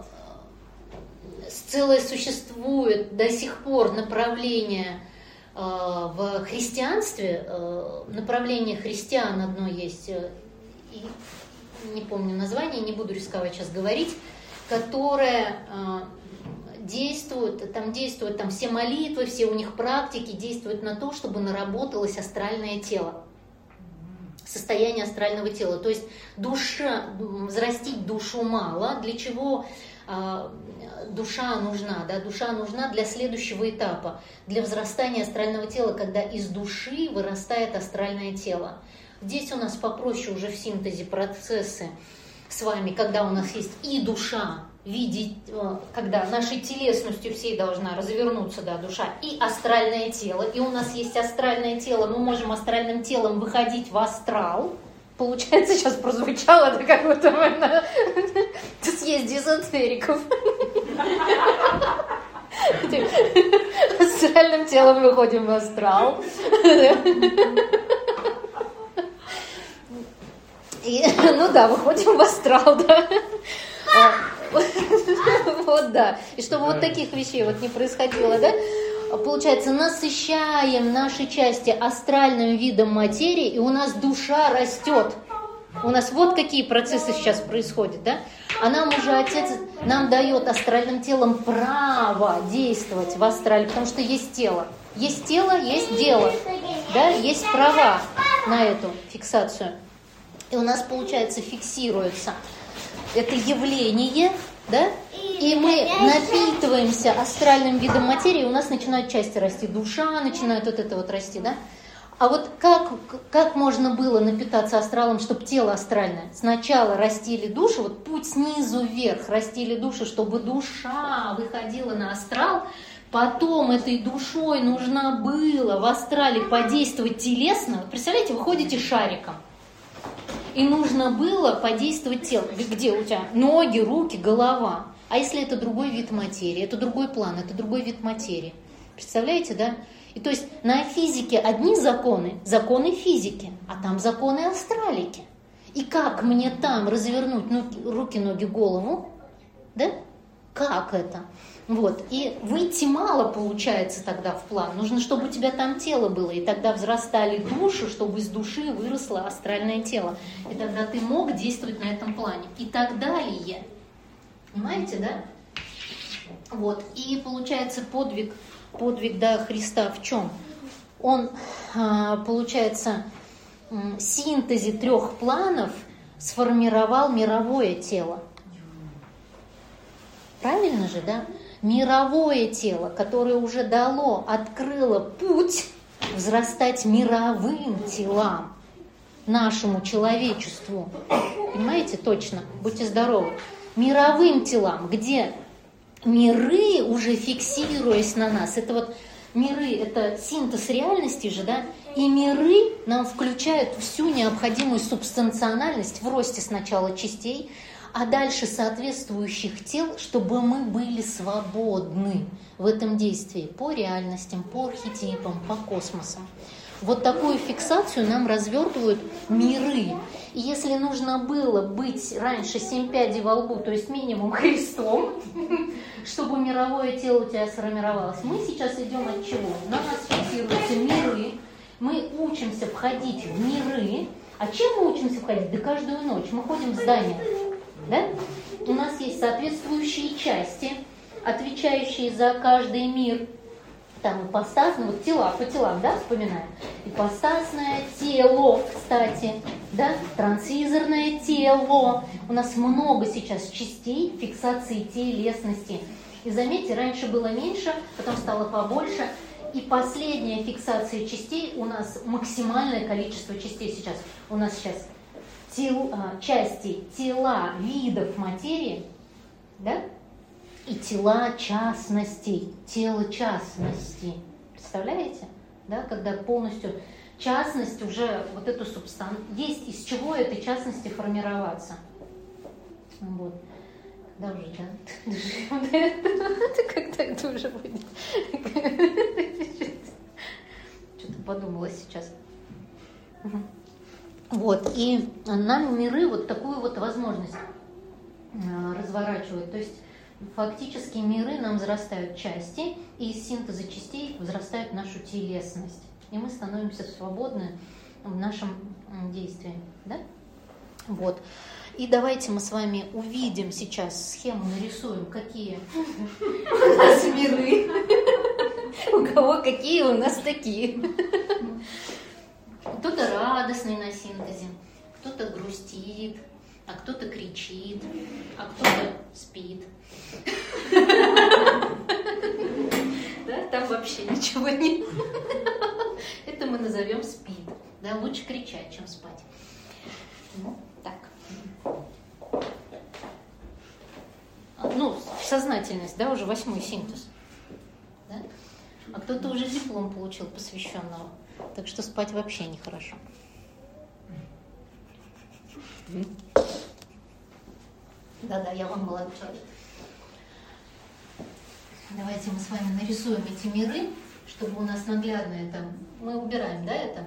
целое существует до сих пор направление в христианстве, направление христиан одно есть, и не помню название, не буду рисковать сейчас говорить, которое действует, там действуют там все молитвы, все у них практики действуют на то, чтобы наработалось астральное тело. Состояние астрального тела. То есть душа, взрастить душу мало. Для чего э, душа нужна? Да? Душа нужна для следующего этапа, для взрастания астрального тела, когда из души вырастает астральное тело. Здесь у нас попроще уже в синтезе процессы с вами, когда у нас есть и душа, видеть, когда нашей телесностью всей должна развернуться, да, душа, и астральное тело. И у нас есть астральное тело, мы можем астральным телом выходить в астрал. Получается, сейчас прозвучало, это как будто мы на съезде эзотериков. Астральным телом выходим в астрал. И, ну да, выходим в астрал, да. Вот, да. И чтобы вот таких вещей вот не происходило, да, получается, насыщаем наши части астральным видом материи, и у нас душа растет. У нас вот какие процессы сейчас происходят, да. А нам уже Отец нам дает астральным телом право действовать в астрале, потому что есть тело. Есть тело, есть дело, да, есть права на эту фиксацию. И у нас, получается, фиксируется это явление, да, и мы напитываемся астральным видом материи, у нас начинают части расти, душа начинает вот это вот расти, да. А вот как, как можно было напитаться астралом, чтобы тело астральное? Сначала растили душу, вот путь снизу вверх, растили душу, чтобы душа выходила на астрал, потом этой душой нужно было в астрале подействовать телесно. Вот представляете, вы ходите шариком, и нужно было подействовать тело. Где у тебя ноги, руки, голова? А если это другой вид материи, это другой план, это другой вид материи? Представляете, да? И то есть на физике одни законы, законы физики, а там законы астралики. И как мне там развернуть ноги, руки, ноги, голову? Да? Как это? Вот. И выйти мало получается тогда в план. Нужно, чтобы у тебя там тело было. И тогда взрастали души, чтобы из души выросло астральное тело. И тогда ты мог действовать на этом плане. И так далее. Понимаете, да? Вот. И получается подвиг, подвиг да, Христа в чем? Он, получается, в синтезе трех планов сформировал мировое тело. Правильно же, да? Мировое тело, которое уже дало, открыло путь взрастать мировым телам, нашему человечеству. Понимаете, точно? Будьте здоровы. Мировым телам, где миры, уже фиксируясь на нас, это вот миры, это синтез реальности же, да? И миры нам включают всю необходимую субстанциональность в росте сначала частей, а дальше соответствующих тел, чтобы мы были свободны в этом действии по реальностям, по архетипам, по космосам. Вот такую фиксацию нам развертывают миры. И если нужно было быть раньше семь пядей во лбу, то есть минимум Христом, чтобы мировое тело у тебя сформировалось, мы сейчас идем от чего? На нас фиксируются миры, мы учимся входить в миры. А чем мы учимся входить? Да каждую ночь мы ходим в здание. Да? У нас есть соответствующие части, отвечающие за каждый мир. Там ипостасное, вот тела, по телам, да, вспоминаем. Ипостасное тело, кстати, да, трансизорное тело. У нас много сейчас частей фиксации телесности. И заметьте, раньше было меньше, потом стало побольше. И последняя фиксация частей у нас максимальное количество частей сейчас. У нас сейчас тел, части, тела видов материи, да? И тела частностей, тело частности. Представляете? Да? Когда полностью частность уже, вот эту субстанцию, есть из чего этой частности формироваться. Вот. Когда уже, да, доживем до этого, когда это уже будет. Что-то подумала сейчас. Вот, и нам миры вот такую вот возможность разворачивают. То есть фактически миры нам взрастают части, и из синтеза частей взрастает нашу телесность. И мы становимся свободны в нашем действии. Да? Вот. И давайте мы с вами увидим сейчас схему, нарисуем, какие у нас миры, у кого какие, у нас такие. Кто-то радостный на синтезе, кто-то грустит, а кто-то кричит, а кто-то спит. Да, там вообще ничего нет. Это мы назовем спит. Да, лучше кричать, чем спать. Ну, так. Ну, сознательность, да, уже восьмой синтез. Да? А кто-то уже диплом получил посвященного. Так что спать вообще нехорошо. Да-да, я вам молодой человек. Давайте мы с вами нарисуем эти миры, чтобы у нас наглядно это... Мы убираем, да, это?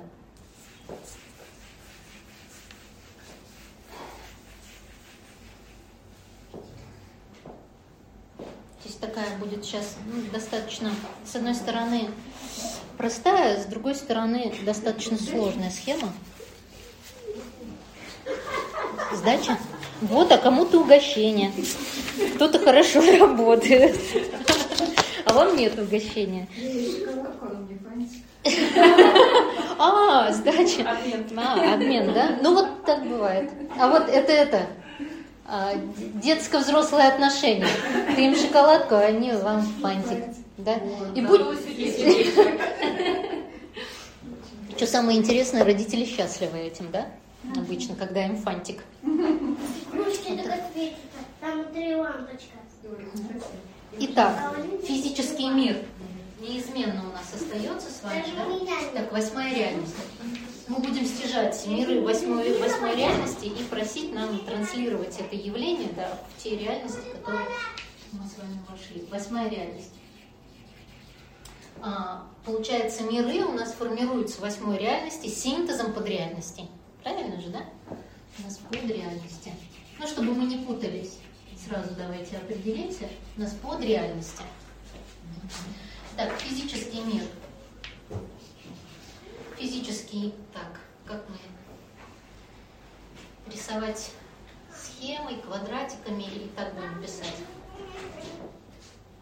Здесь такая будет сейчас ну, достаточно, с одной стороны, простая, с другой стороны, достаточно сложная схема. Сдача? Вот, а кому-то угощение. Кто-то хорошо работает. А вам нет угощения. А, сдача. Обмен. А, обмен, да? Ну вот так бывает. А вот это это. Детско-взрослые отношения. Ты им шоколадку, а они вам фантик. Да? И будь... Что самое интересное, родители счастливы этим, да? Обычно, когда им фантик. Итак, физический мир неизменно у нас остается с вами, да? Так, восьмая реальность. Мы будем стяжать миры восьмой, восьмой реальности и просить нам транслировать это явление, да, в те реальности, в которые мы с вами вошли. Восьмая реальность. А, получается, миры у нас формируются в восьмой реальности синтезом подреальностей. Правильно же, да? У нас подреальности. Ну, чтобы мы не путались, сразу давайте определимся. У нас подреальности. Так, физический мир. Физический, так, как мы рисовать схемой, квадратиками или так будем писать?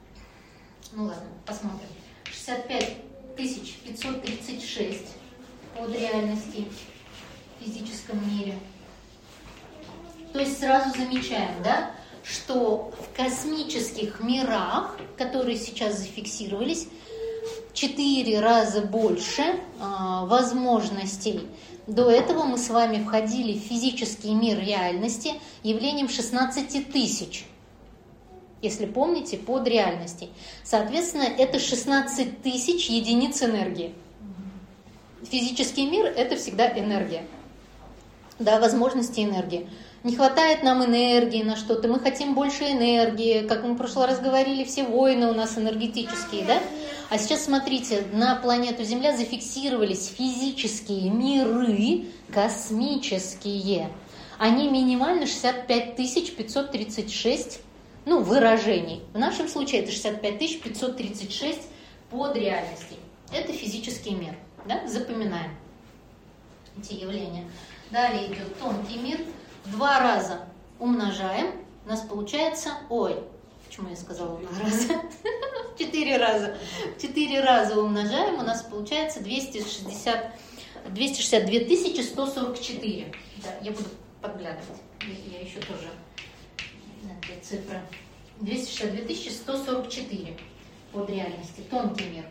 Ну ладно, посмотрим. шестьдесят пять тысяч пятьсот тридцать шесть под реальности в физическом мире. То есть сразу замечаем, да, что в космических мирах, которые сейчас зафиксировались, в четыре раза больше э, возможностей. До этого мы с вами входили в физический мир реальности явлением шестнадцать тысяч. Если помните, под реальностью. Соответственно, это шестнадцать тысяч единиц энергии. Физический мир – это всегда энергия. Да, возможности энергии. Не хватает нам энергии на что-то, мы хотим больше энергии. Как мы в прошлый раз говорили, все войны у нас энергетические, да? А сейчас смотрите, на планету Земля зафиксировались физические миры, космические. Они минимально шестьдесят пять тысяч пятьсот тридцать шесть, ну, выражений. В нашем случае это шестьдесят пять тысяч пятьсот тридцать шесть под реальностью. Это физический мир. Да? Запоминаем эти явления. Далее идет тонкий мир. В два раза умножаем. У нас получается... Ой, почему я сказала в два раза? В четыре раза. В четыре раза умножаем. У нас получается двести шестьдесят, двести шестьдесят две тысячи сто сорок четыре. Да, я буду подглядывать. Я еще тоже... Цифра. двести шестьдесят две тысячи сто сорок четыре под реальности. Тонкий мир.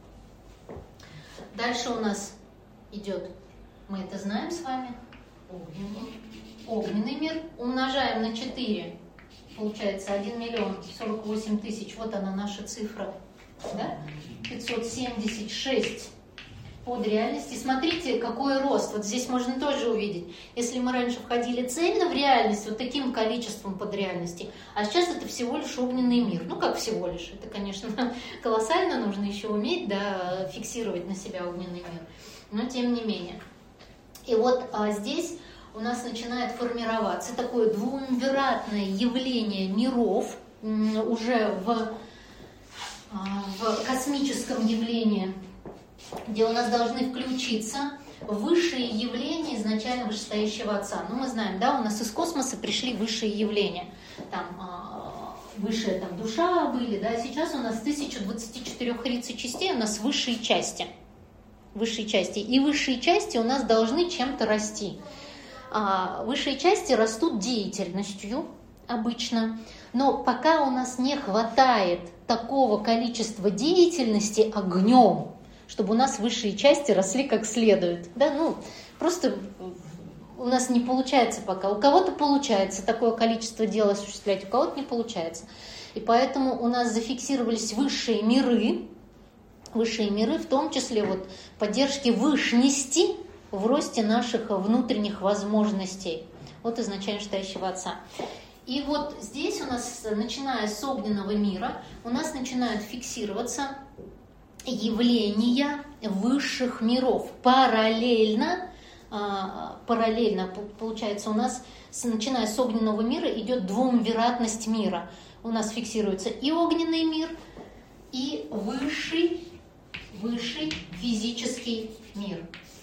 Дальше у нас идет, мы это знаем с вами, огненный, огненный мир. Умножаем на четыре. Получается один миллион сорок восемь тысяч. Вот она наша цифра. Да? пятьсот семьдесят шесть под реальности. Смотрите, какой рост. Вот здесь можно тоже увидеть. Если мы раньше входили цельно в реальность, вот таким количеством под реальности, а сейчас это всего лишь огненный мир. Ну, как всего лишь. Это, конечно, колоссально, нужно еще уметь, да, фиксировать на себя огненный мир. Но тем не менее. И вот а, здесь у нас начинает формироваться такое двумвиратное явление миров уже в, в космическом явлении, где у нас должны включиться высшие явления изначально вышестоящего Отца. Ну, мы знаем, да, у нас из космоса пришли высшие явления. Там э, высшая там, душа были, да, сейчас у нас тысяча двадцать четыре тридцать частей, у нас высшие части. Высшие части. И высшие части у нас должны чем-то расти. А высшие части растут деятельностью обычно, но пока у нас не хватает такого количества деятельности огнем, чтобы у нас высшие части росли как следует. Да, ну, просто у нас не получается пока. У кого-то получается такое количество дел осуществлять, у кого-то не получается. И поэтому у нас зафиксировались высшие миры, высшие миры, в том числе вот поддержки вышности в росте наших внутренних возможностей от изначально вышестоящего Отца. И вот здесь у нас, начиная с огненного мира, у нас начинают фиксироваться явления высших миров. Параллельно, параллельно получается, у нас, начиная с огненного мира, идет двумвиратность мира. У нас фиксируется и огненный мир, и высший, высший физический мир.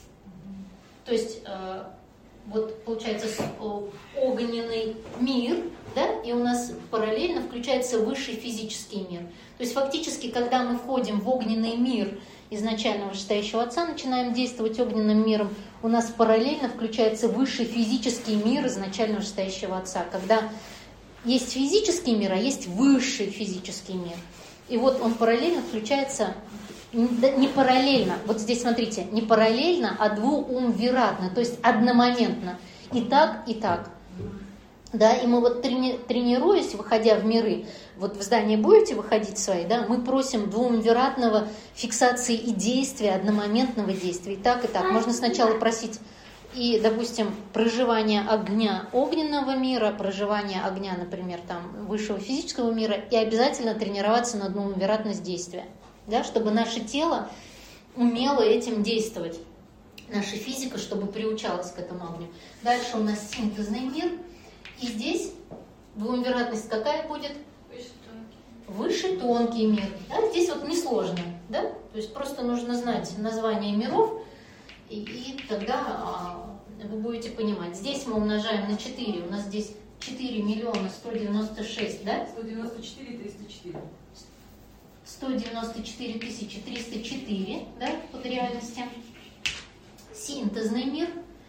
То есть, вот получается огненный мир, да, и у нас параллельно включается высший физический мир. То есть фактически, когда мы входим в огненный мир изначально вышестоящего Отца, начинаем действовать огненным миром, у нас параллельно включается высший физический мир изначально вышестоящего Отца. Когда есть физический мир, а есть высший физический мир. И вот он параллельно включается, не параллельно, вот здесь смотрите, не параллельно, а двуумвиратно, то есть одномоментно. И так, и так. Да, и мы вот трени, тренируясь, выходя в миры, вот в здание будете выходить свои, да, мы просим двумвиратного фиксации и действия, одномоментного действия. И так, и так. Можно сначала просить и, допустим, проживание огня огненного мира, проживание огня, например, там, высшего физического мира, и обязательно тренироваться на двумвиратность действия, да, чтобы наше тело умело этим действовать. Наша физика, чтобы приучалась к этому огню. Дальше у нас синтезный мир. И здесь двумвиратность какая будет? Выше тонкий мир. Да? Здесь вот несложно. Да? То есть просто нужно знать название миров, и, и тогда а, вы будете понимать. Здесь мы умножаем на четыре. У нас здесь четыре миллиона сто девяносто шесть, да? сто девяносто четыре триста четыре. сто девяносто четыре тысячи триста четыре, да, под реальности. Синтезный мир.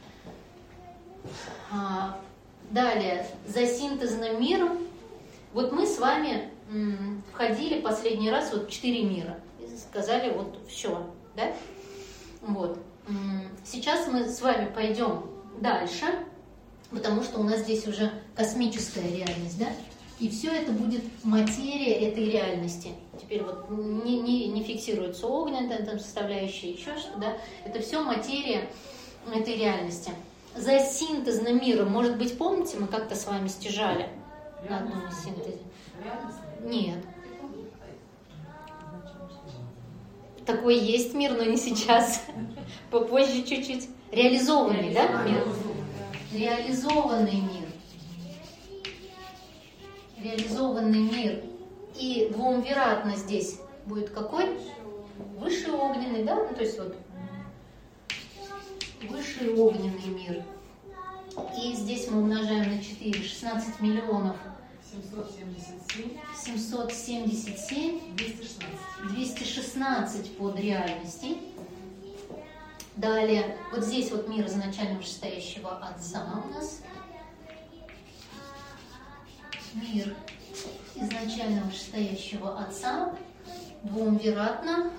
А, далее, за синтезным миром, вот мы с вами м, входили последний раз вот в четыре мира. И сказали вот все, да? Вот. М, сейчас мы с вами пойдем дальше, потому что у нас здесь уже космическая реальность, да? И все это будет материя этой реальности. Теперь вот не, не, не фиксируется огненная там составляющая, еще что, да? Это все материя этой реальности. За синтезным миром, может быть, помните, мы как-то с вами стяжали на одном из синтезе? Нет. Такой есть мир, но не сейчас. Попозже чуть-чуть. Реализованный, да, мир? Реализованный мир. Реализованный мир. И двумвератно здесь будет какой? Высший огненный, да? Ну, то есть вот высший огненный мир. И здесь мы умножаем на четыре. шестнадцать миллионов. семьсот семьдесят семь. семьсот семьдесят семь. двести шестнадцать. двести шестнадцать под реальности. Далее, вот здесь вот мир изначально вышестоящего Отца у нас. Мир изначально вышестоящего Отца. Двумвератно.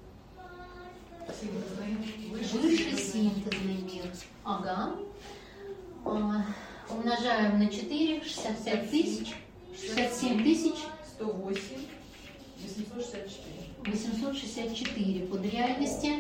Высший синтезный мир. Ага. А, умножаем на четыре. шестьдесят пять тысяч. шестьдесят семь тысяч. сто восемь. восемьсот шестьдесят четыре. восемьсот шестьдесят четыре под реальности.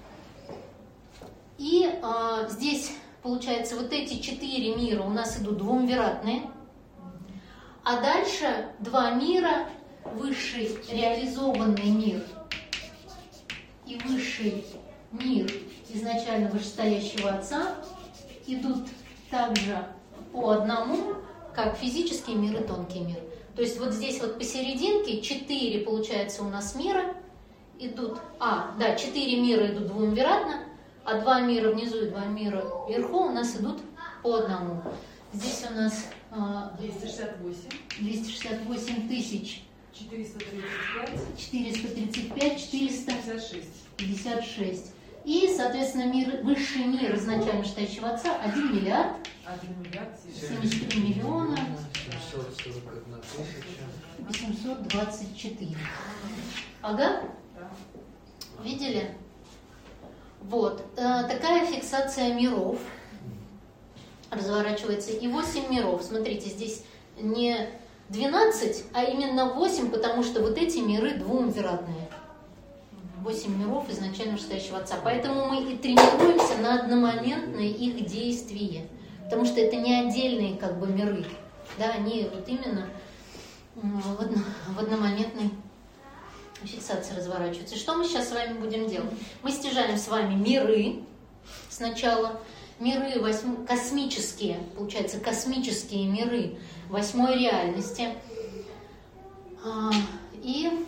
И а, здесь, получается, вот эти четыре мира у нас идут двумвератные. А дальше два мира, высший реализованный мир и высший мир изначально вышестоящего Отца, идут также по одному, как физический мир и тонкий мир. То есть вот здесь вот посерединке четыре, получается, у нас мира идут, а, да, четыре мира идут двумвератно, а два мира внизу и два мира вверху у нас идут по одному. Здесь у нас а, двести шестьдесят восемь. двести шестьдесят восемь тысяч четыреста тридцать пять. четыреста тридцать пять, четыреста пятьдесят шесть. пятьдесят шесть. И, соответственно, мир, высший мир изначально вышестоящего Отца один миллиард один миллиард семьдесят три миллиона семьсот сорок одна тысяча восемьсот двадцать четыре. Ага. Да. Видели? Вот. Э, такая фиксация миров разворачивается. И восемь миров. Смотрите, здесь не двенадцать, а именно восемь, потому что вот эти миры двумвератные. восемь миров изначально вышестоящего Отца. Поэтому мы и тренируемся на одномоментное их действие. Потому что это не отдельные как бы миры. Да, они вот именно в, одно, в одномоментной фиксации разворачиваются. И что мы сейчас с вами будем делать? Мы стяжаем с вами миры сначала. Миры восьм... космические, получается, космические миры восьмой реальности. А, и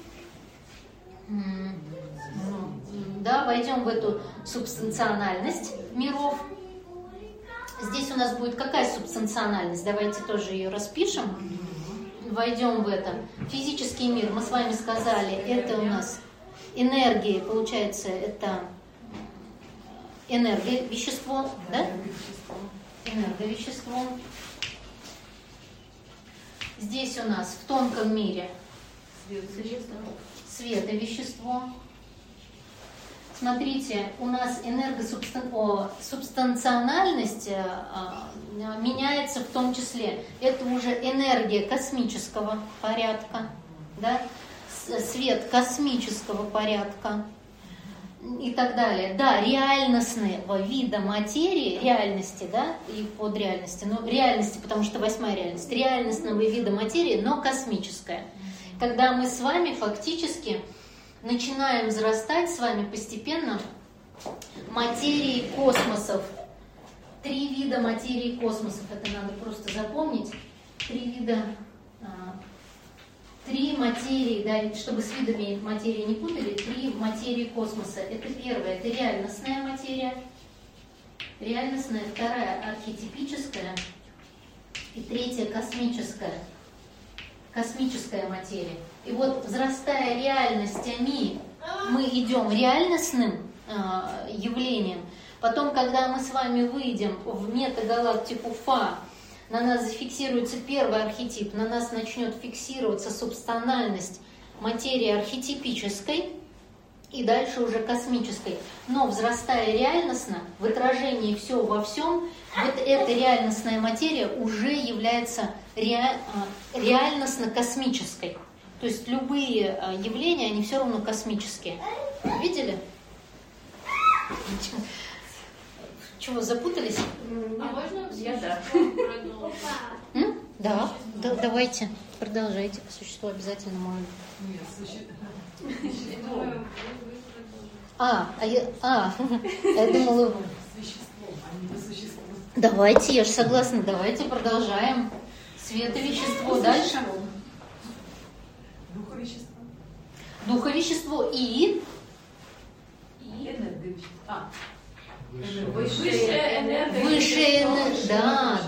да, войдем в эту субстанциональность миров. Здесь у нас будет какая субстанциональность? Давайте тоже ее распишем. Войдем в это. Физический мир, мы с вами сказали, это у нас энергия, получается, это энерговещество, да? Энерговещество. Здесь у нас в тонком мире световещество. Смотрите, у нас энергосубстанциональность а, меняется в том числе. Это уже энергия космического порядка, да? Свет космического порядка и так далее. Да, реальностного вида материи, реальности, да, и под реальности, но реальности, потому что восьмая реальность, реальностного вида материи, но космическая. Когда мы с вами фактически начинаем взрастать с вами постепенно материи космосов. Три вида материи космосов, это надо просто запомнить. Три вида, а, три материи, да, чтобы с видами материи не путали, три материи космоса. Это первое, это реальностная материя. Реальностная, вторая архетипическая и третья космическая. космическая материя. И вот, взрастая реальностями, мы идем реальностным э, явлением. Потом, когда мы с вами выйдем в метагалактику Фа, на нас зафиксируется первый архетип, на нас начнет фиксироваться субстанальность материи архетипической и дальше уже космической. Но взрастая реальностно, в отражении все во всем, вот эта реальностная материя уже является ре, реальностно-космической. То есть любые явления, они все равно космические. Видели? Чего, запутались? А можно Я да. продолжить? Да, да, давайте, продолжайте. Существо обязательно мое. Нет, суще- Я существом. думаю, вы- вы продолжите. А, а я, а, я думала, С веществом, а не по существу. давайте, я же согласна, давайте продолжаем. Световещество, дальше. Духовещество. Духовещество и... И энерговещество. А, Высшее. Высшая энергия. Высшая энергия. Да,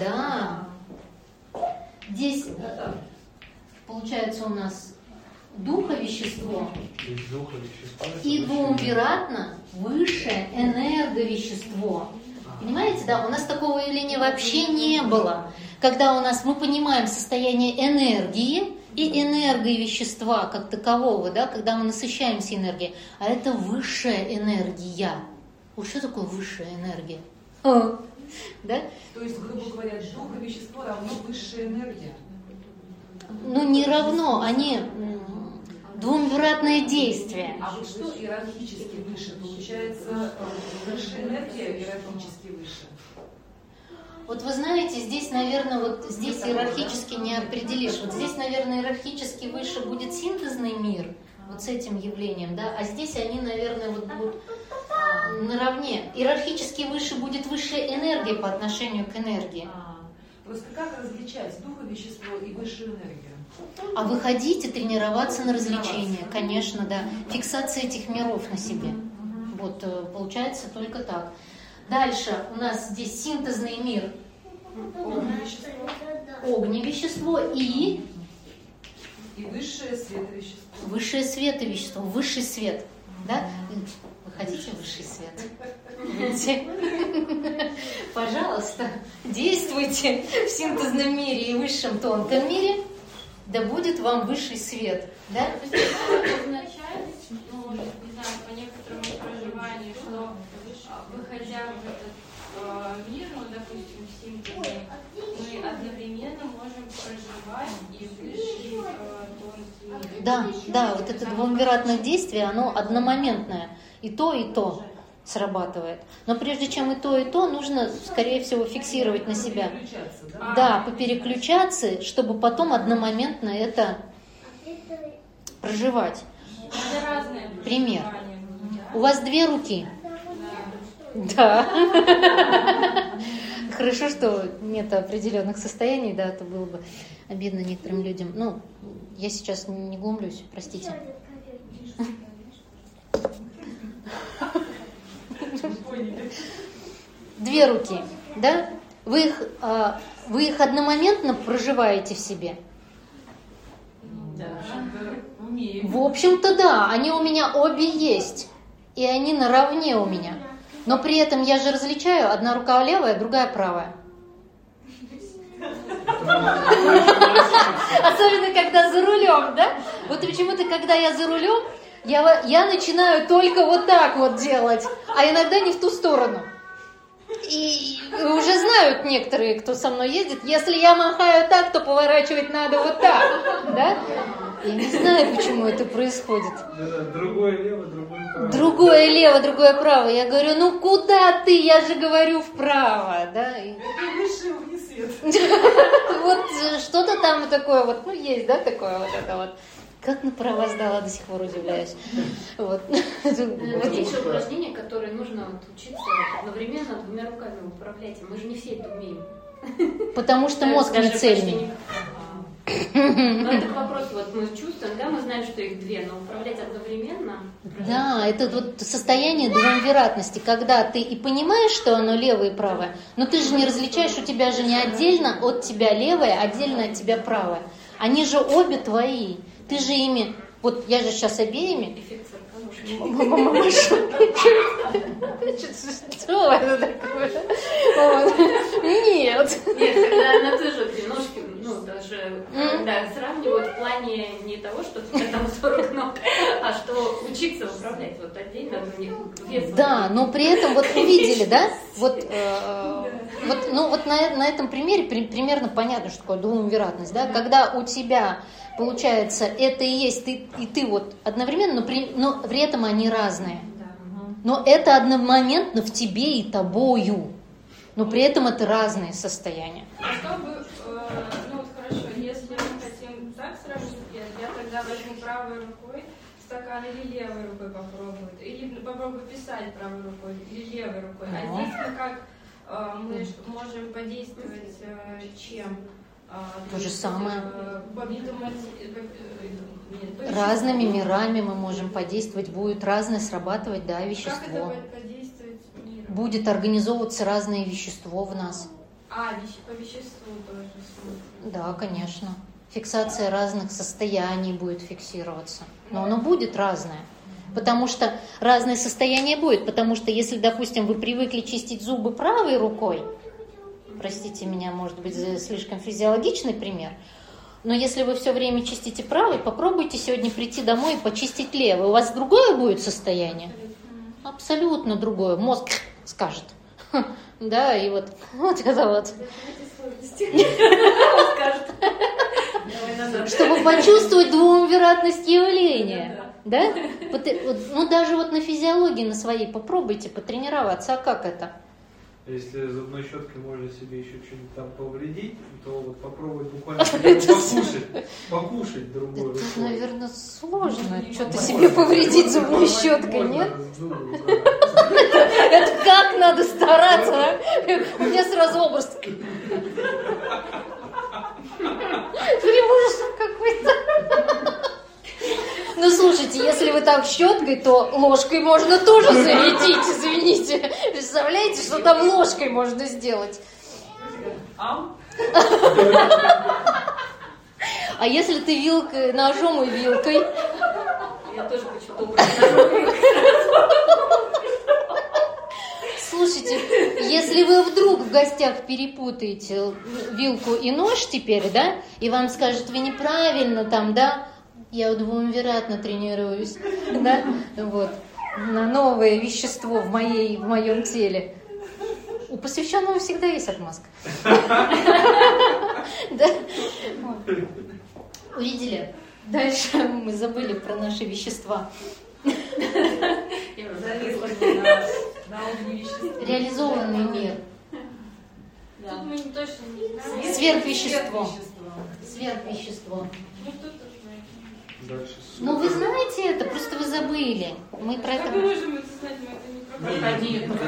да. Здесь э, получается у нас духовещество Из духа вещества. и двумвиратно высшее энерговещество. Понимаете, да, у нас такого явления вообще не было. Когда у нас мы понимаем состояние энергии и энерговещества как такового, да, когда мы насыщаемся энергией, а это высшая энергия. Вот что такое высшая энергия? А, да? то есть, грубо говоря, духовещество равно высшая энергия. Ну, не равно, они м, двумвиратное действие. А вот что иерархически выше? Получается, э, высшая энергия иерархически выше. Вот вы знаете, здесь, наверное, вот здесь иерархически не определишь. Вот здесь, наверное, иерархически выше будет синтезный мир, вот с этим явлением, да, а здесь они, наверное, вот будут а, наравне. Иерархически выше будет высшая энергия по отношению к энергии. А, просто как различать духовещество и высшую энергию? А вы хотите тренироваться на развлечения, конечно, да. Фиксация этих миров на себе. Вот, э, получается только так. Дальше у нас здесь синтезный мир, Огневещество огневещество и и высшее световещество. высшее световещество, высший свет. Да? Вы хотите высший свет? Видите? Пожалуйста, действуйте в синтезном мире и высшем тонком мире, да будет вам высший свет. Да? То есть это означает, ну, не знаю, по некоторому проживанию, что а, выходя в этот э, мир, ну, допустим, в синтезе, мы одновременно можем проживать и высший э, тонкий мир. Да, да, вот это двумвиратное действие, оно одномоментное. И то, и то срабатывает. Но прежде чем и то, и то, нужно, скорее всего, фиксировать на себя. Переключаться, да? Да, попереключаться, чтобы потом одномоментно это проживать. Это разные Пример. проживания, да? У вас две руки. Да. Да. Хорошо, что нет определенных состояний, да, это было бы обидно некоторым людям. Ну, я сейчас не глумлюсь, простите. Две руки, да? Вы их, а, вы их одномоментно проживаете в себе? Да, умеем. В общем-то, да, они у меня обе есть, и они наравне у меня. Но при этом я же различаю, одна рука левая, другая правая. Особенно, когда за рулем, да? Вот почему-то, когда я за рулем, я, я начинаю только вот так вот делать, а иногда не в ту сторону. И уже знают некоторые, кто со мной ездит, если я махаю так, то поворачивать надо вот так, да? Я не знаю, почему это происходит. Другое лево, другое право. Другое лево, другое право. Я говорю, ну куда ты? Я же говорю вправо, да? И Это высший университет. вот что-то там такое вот, ну есть, да, такое вот это вот. Как на права сдала, до сих пор удивляюсь. Вот. Вот есть же упражнения, которые нужно вот учиться одновременно двумя руками управлять. Мы же не все это умеем. Потому что мозг не Даже почти цельный. не- Но это к вопросу, вот мы чувствуем, да, мы знаем, что их две, но управлять одновременно. Да, это вот состояние двумвиратности, когда ты и понимаешь, что оно левое и правое, но ты же не различаешь, у тебя же не отдельно от тебя левое, отдельно от тебя правое. Они же обе твои. Ты же ими... Вот я же сейчас обеими... Что это такое? Нет. Нет, когда она тоже ножки, ну, даже когда сравнивают в плане не того, что у тебя там сорок ног, а что учиться управлять вот отдельно у них вес. Да, но при этом вот увидели, да? Вот, э, вот, ну вот на, на этом примере при, примерно понятно, что такое двумвероятность, да? Когда у тебя получается это и есть ты и ты вот одновременно, но при, но при этом они разные. Но это одномоментно в тебе и тобою. Но при этом это разные состояния. А чтобы, э, ну вот хорошо, если мы хотим так сравнить, я тогда возьму правой рукой стакан или левой рукой попробовать. Или попробую писать правой рукой или левой рукой. А Ну. здесь мы как э, мы ш- можем подействовать э, чем? Э, То же самое. э, подумать, э, э, нет, то есть- Разными мирами мы можем подействовать, будет разное срабатывать, да, Как это вещество. под- подействовать миром? Будет организовываться разное вещество в нас. А, веще- по веществу тоже смотрим. Да, конечно. Фиксация разных состояний будет фиксироваться. Но оно будет разное. Потому что разное состояние будет. Потому что если, допустим, вы привыкли чистить зубы правой рукой, простите меня, может быть, за слишком физиологичный пример, но если вы все время чистите правой, попробуйте сегодня прийти домой и почистить левой. У вас другое будет состояние? Абсолютно другое. Мозг скажет. Да, и вот, вот это вот. Чтобы почувствовать двумвероятность явления. Да? Вот, вот, ну даже вот на физиологии на своей попробуйте потренироваться. А как это? Если зубной щеткой можно себе еще что-нибудь там повредить, то вот попробовать буквально покушать, покушать другой Это, рукой. наверное, сложно. Что-то себе повредить зубной щеткой, нет? Это как надо стараться, а? У меня сразу образ. Ужас какой-то. Ну, слушайте, если вы так щеткой, то ложкой можно тоже зарядить, извините. Представляете, что там ложкой можно сделать? Ам? А если ты вилкой, ножом и вилкой? Я тоже почему-то убрала. Слушайте, если вы вдруг в гостях перепутаете вилку и нож теперь, да, и вам скажут, вы неправильно там, да, я двумвероятно тренируюсь, да, вот, на новое вещество в, моей, в моем теле. У посвященного всегда есть отмазка. Да? Увидели? Дальше мы забыли про наши вещества. Я Залезла на, на уровне вещества. Реализованный мир. Тут мы не точно не знаем. Сверхвещество. Сверхвещество. Ну, тут тоже знаем. Дальше Ну, вы знаете это, просто вы забыли. Мы про Как мы это... можем это знать, мы это не проходим.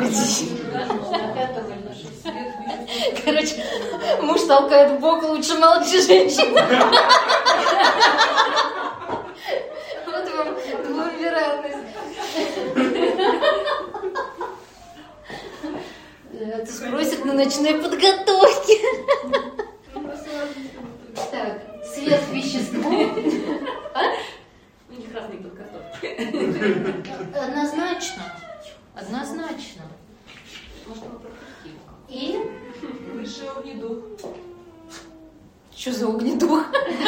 Проходи. Короче, муж толкает в бок, лучше молчи, женщина. Вот вам двумвероятность. Это спросят на ночной подготовке. Так, сверхвещество. У них разные подготовки. Однозначно. Однозначно. Может, мы пропустим. И... Высший огнедух. Что за огнедух?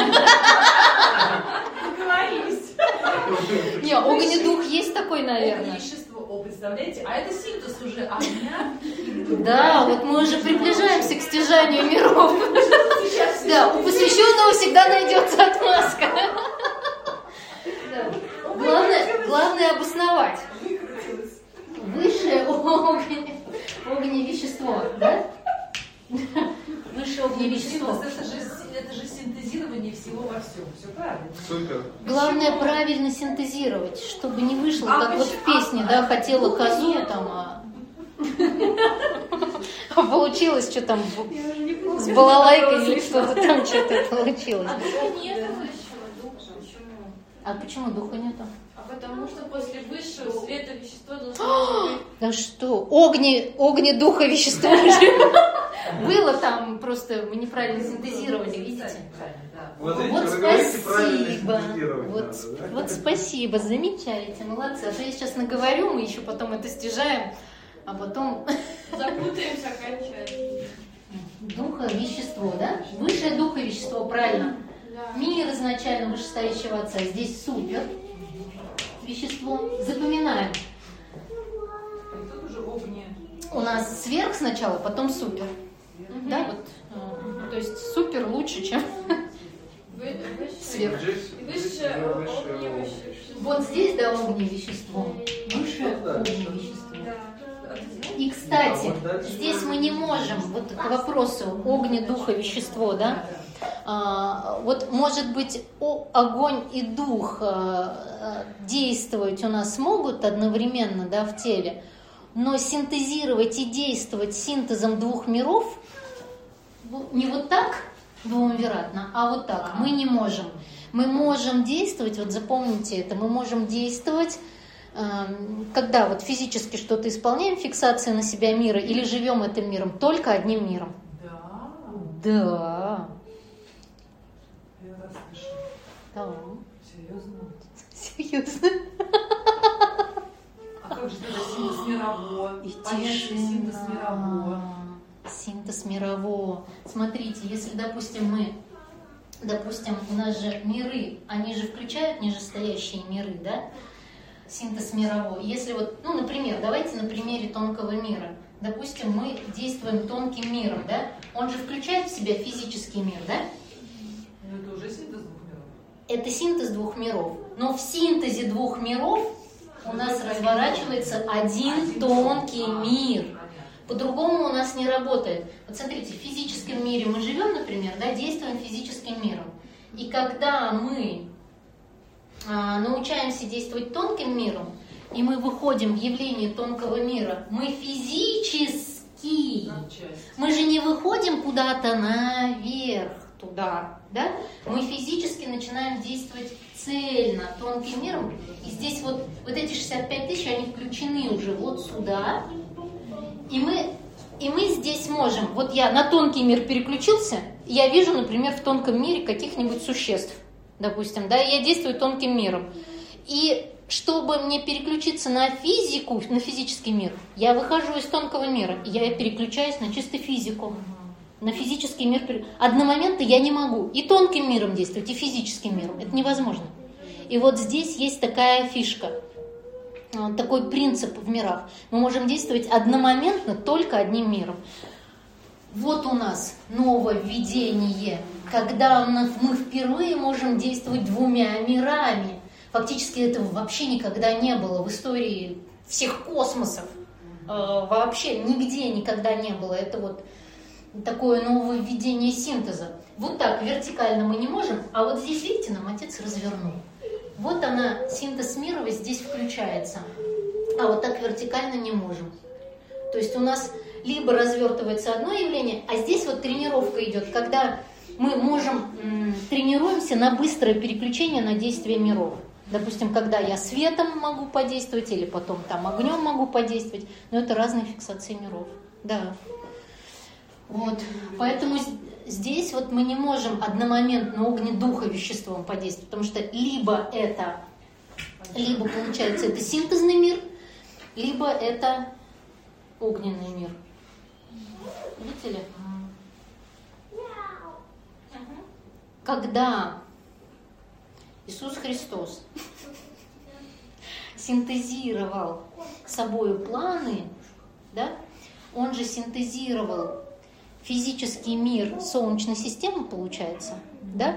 Договорились. Не, огнедух есть такой, наверное. Вещество. О, представляете? А это синтез уже огня. Да, вот мы уже приближаемся к стяжанию миров. Да, у посвященного всегда найдется отмазка. Да. Главное, главное обосновать. Высшее огне, огневещество, да? Высшее огневещество. Синтез, это же, это же синтезирование всего во всем. Все правильно. Супер. Главное правильно синтезировать, чтобы не вышло, А как вот в почему? песне, да, хотела козу там, а... а получилось, что там с балалайкой или что-то там что-то получилось. А духа нету высшего духа. Почему? А почему духа нету? А потому что после высшего света вещество должно быть. Да что? Огни, огни духа вещество. было там, просто мы неправильно синтезировали, видите? Вот, видите, Вот вы говорите, спасибо, правильно синтезировать вот, надо, да? вот спасибо, замечаете, молодцы. А то я сейчас наговорю, мы еще потом это стяжаем, а потом... Запутаемся окончательно. Духа, вещество, да? Высшее духа, вещество, правильно. Да. Мир изначально вышестоящего Отца. Здесь супер, вещество. Запоминаем. И тут уже огни. У нас сверх сначала, потом супер. Да, вот. э, То есть супер лучше, чем Вы- Выше, сверх. Здесь- здесь выше уже выше огневое вещество. вещество. Вот здесь, да, огневое вещество. Высшее Ну да. огневое вещество. Да. И, кстати, А вот дальше- здесь мы не можем, вот к вопросу огне, духа, вещество, да? А, вот может быть о- огонь и дух а, а, действовать у нас могут одновременно, да, в теле, но синтезировать и действовать синтезом двух миров не вот так двумвиратно, а вот так мы не можем. Мы можем действовать, вот запомните это, мы можем действовать, эм, когда вот физически что-то исполняем, фиксация на себя мира, или живем этим миром, только одним миром. Да. Да. Я раз слышу. Да. Серьезно? Серьезно. А как же тогда синтез мирового? И Понятие синтез мирового. Синтез мирового. Смотрите, если, допустим, мы, допустим, у нас же миры, они же включают нижестоящие миры, да? Синтез мирового. Если вот, ну, например, давайте на примере тонкого мира. Допустим, мы действуем тонким миром, да? Он же включает в себя физический мир, да? Ну это уже синтез двух миров. Это синтез двух миров. Но в синтезе двух миров у нас разворачивается один тонкий мир. По-другому у нас не работает. Вот смотрите, в физическом мире мы живем, например, да, действуем физическим миром. И когда мы а, научаемся действовать тонким миром, и мы выходим в явление тонкого мира, мы физически, мы же не выходим куда-то наверх, туда, да? Мы физически начинаем действовать цельно, тонким миром. И здесь вот, вот эти шестьдесят пять тысяч, они включены уже вот сюда. И мы, и мы здесь можем, вот я на тонкий мир переключился, я вижу, например, в тонком мире каких-нибудь существ, допустим, да, я действую тонким миром. И чтобы мне переключиться на физику, на физический мир, я выхожу из тонкого мира, и я переключаюсь на чисто физику, на физический мир. Одномоментно я не могу и тонким миром действовать, и физическим миром. Это невозможно. И вот здесь есть такая фишка. Такой принцип в мирах. Мы можем действовать одномоментно только одним миром. Вот у нас нововведение, когда мы впервые можем действовать двумя мирами. Фактически этого вообще никогда не было в истории всех космосов. Вообще нигде никогда не было. Это вот такое нововведение синтеза. Вот так вертикально мы не можем, а вот здесь, видите, нам Отец развернул. Вот она, синтез мира здесь включается, а вот так вертикально не можем. То есть у нас либо развертывается одно явление, а здесь вот тренировка идет, когда мы можем, м, тренируемся на быстрое переключение на действие миров. Допустим, когда я светом могу подействовать, или потом там огнем могу подействовать, но это разные фиксации миров. Да. Вот. Поэтому здесь вот мы не можем одномоментно огне-духа веществом подействовать, потому что либо это, либо получается это синтезный мир, либо это огненный мир. Видите ли? Когда Иисус Христос синтезировал собой планы, да, Он же синтезировал физический мир Солнечной системы, получается, да,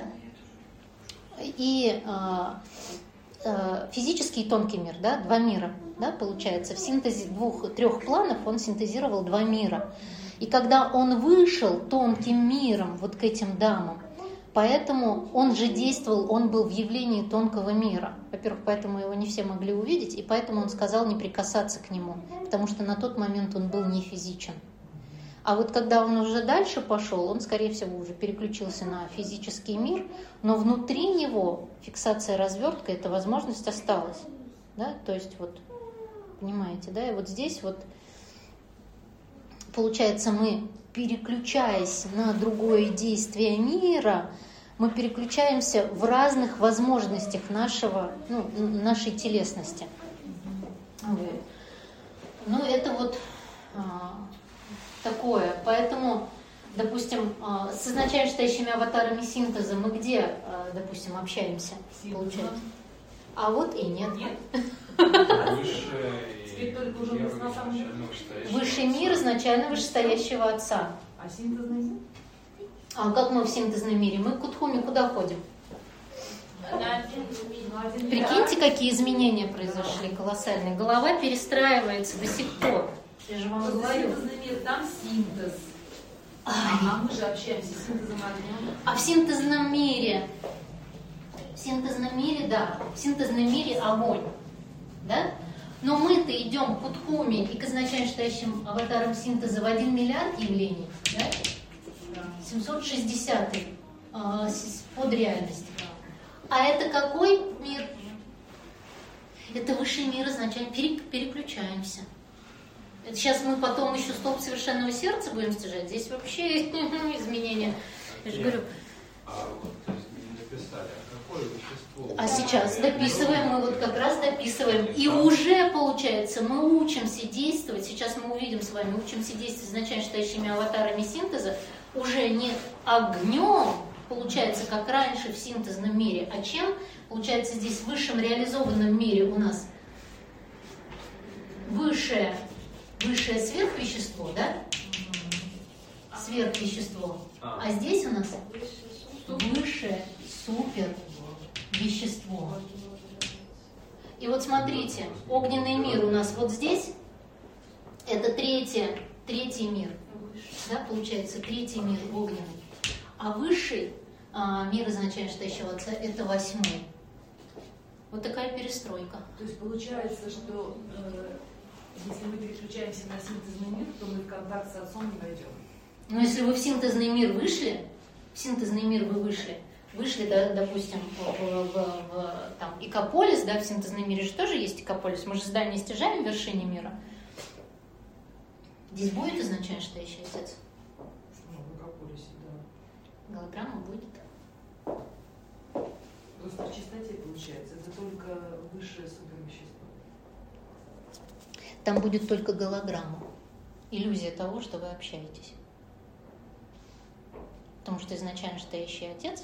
и э, э, физический и тонкий мир, да, два мира, да, получается. В синтезе двух-трех планов он синтезировал два мира. И когда он вышел тонким миром вот к этим дамам, поэтому он же действовал, он был в явлении тонкого мира. Во-первых, поэтому его не все могли увидеть, и поэтому он сказал не прикасаться к нему, потому что на тот момент он был не физичен. А вот когда он уже дальше пошел, он, скорее всего, уже переключился на физический мир, но внутри него фиксация развертка, эта возможность осталась. Да? То есть вот, понимаете, да, и вот здесь вот, получается, мы переключаясь на другое действие мира, мы переключаемся в разных возможностях нашего, ну, нашей телесности. Вот. Ну, это вот а, такое. Поэтому, допустим, а, с изначально стоящими аватарами синтеза мы где, а, допустим, общаемся? Получается? А вот и нет. Нет? Высший мир изначально вышестоящего Отца. А синтезный мир? А как мы в синтезном мире? Мы к Кутхуме куда ходим? Прикиньте, какие изменения произошли колоссальные. Голова перестраивается до сих пор. Я же вам говорю. Синтезный мир, там синтез. Ай. А мы же общаемся с синтезом огнем. А в синтезном мире, в синтезном мире, да, в синтезном мире огонь, да? Но мы-то идем к Кутхуме и к изначально стоящим аватарам синтеза в один миллиард явлений, да? семьсот шестидесятый э, под реальность. А это какой мир? Это высший мир изначально. Пере, переключаемся. Это сейчас мы потом еще столб совершенного сердца будем стяжать. Здесь вообще изменения. Я же говорю. А вот то есть не написали, а какое вещество? А сейчас дописываем, мы вот как раз дописываем. И уже получается, мы учимся действовать. Сейчас мы увидим с вами, учимся действовать изначально стоящими аватарами синтеза. Уже не огнем, получается, как раньше в синтезном мире, а чем? Получается, здесь в высшем реализованном мире у нас высшее, высшее сверхвещество, да? Сверхвещество. А здесь у нас высшее супервещество. И вот смотрите, огненный мир у нас вот здесь, это третье, третий мир. Да, получается, третий мир огненный. А высший а, мир изначально стоящего Отца – это восьмой. Вот такая перестройка. То есть получается, что э, если мы переключаемся на синтезный мир, то мы в контакт с Отцом не войдем. Но если вы в синтезный мир вышли, в синтезный мир вы вышли, вышли, да, допустим, в, в, в, в там, Икополис, да, в синтезном мире же тоже есть Икополис, мы же здание стяжаем в вершине мира. Здесь будет изначально стоящий Отец? В Икополисе, да. Голограмма будет. Просто в чистоте получается, это только высшее супервещество. Там будет только голограмма. Иллюзия того, что вы общаетесь. Потому что изначально стоящий Отец,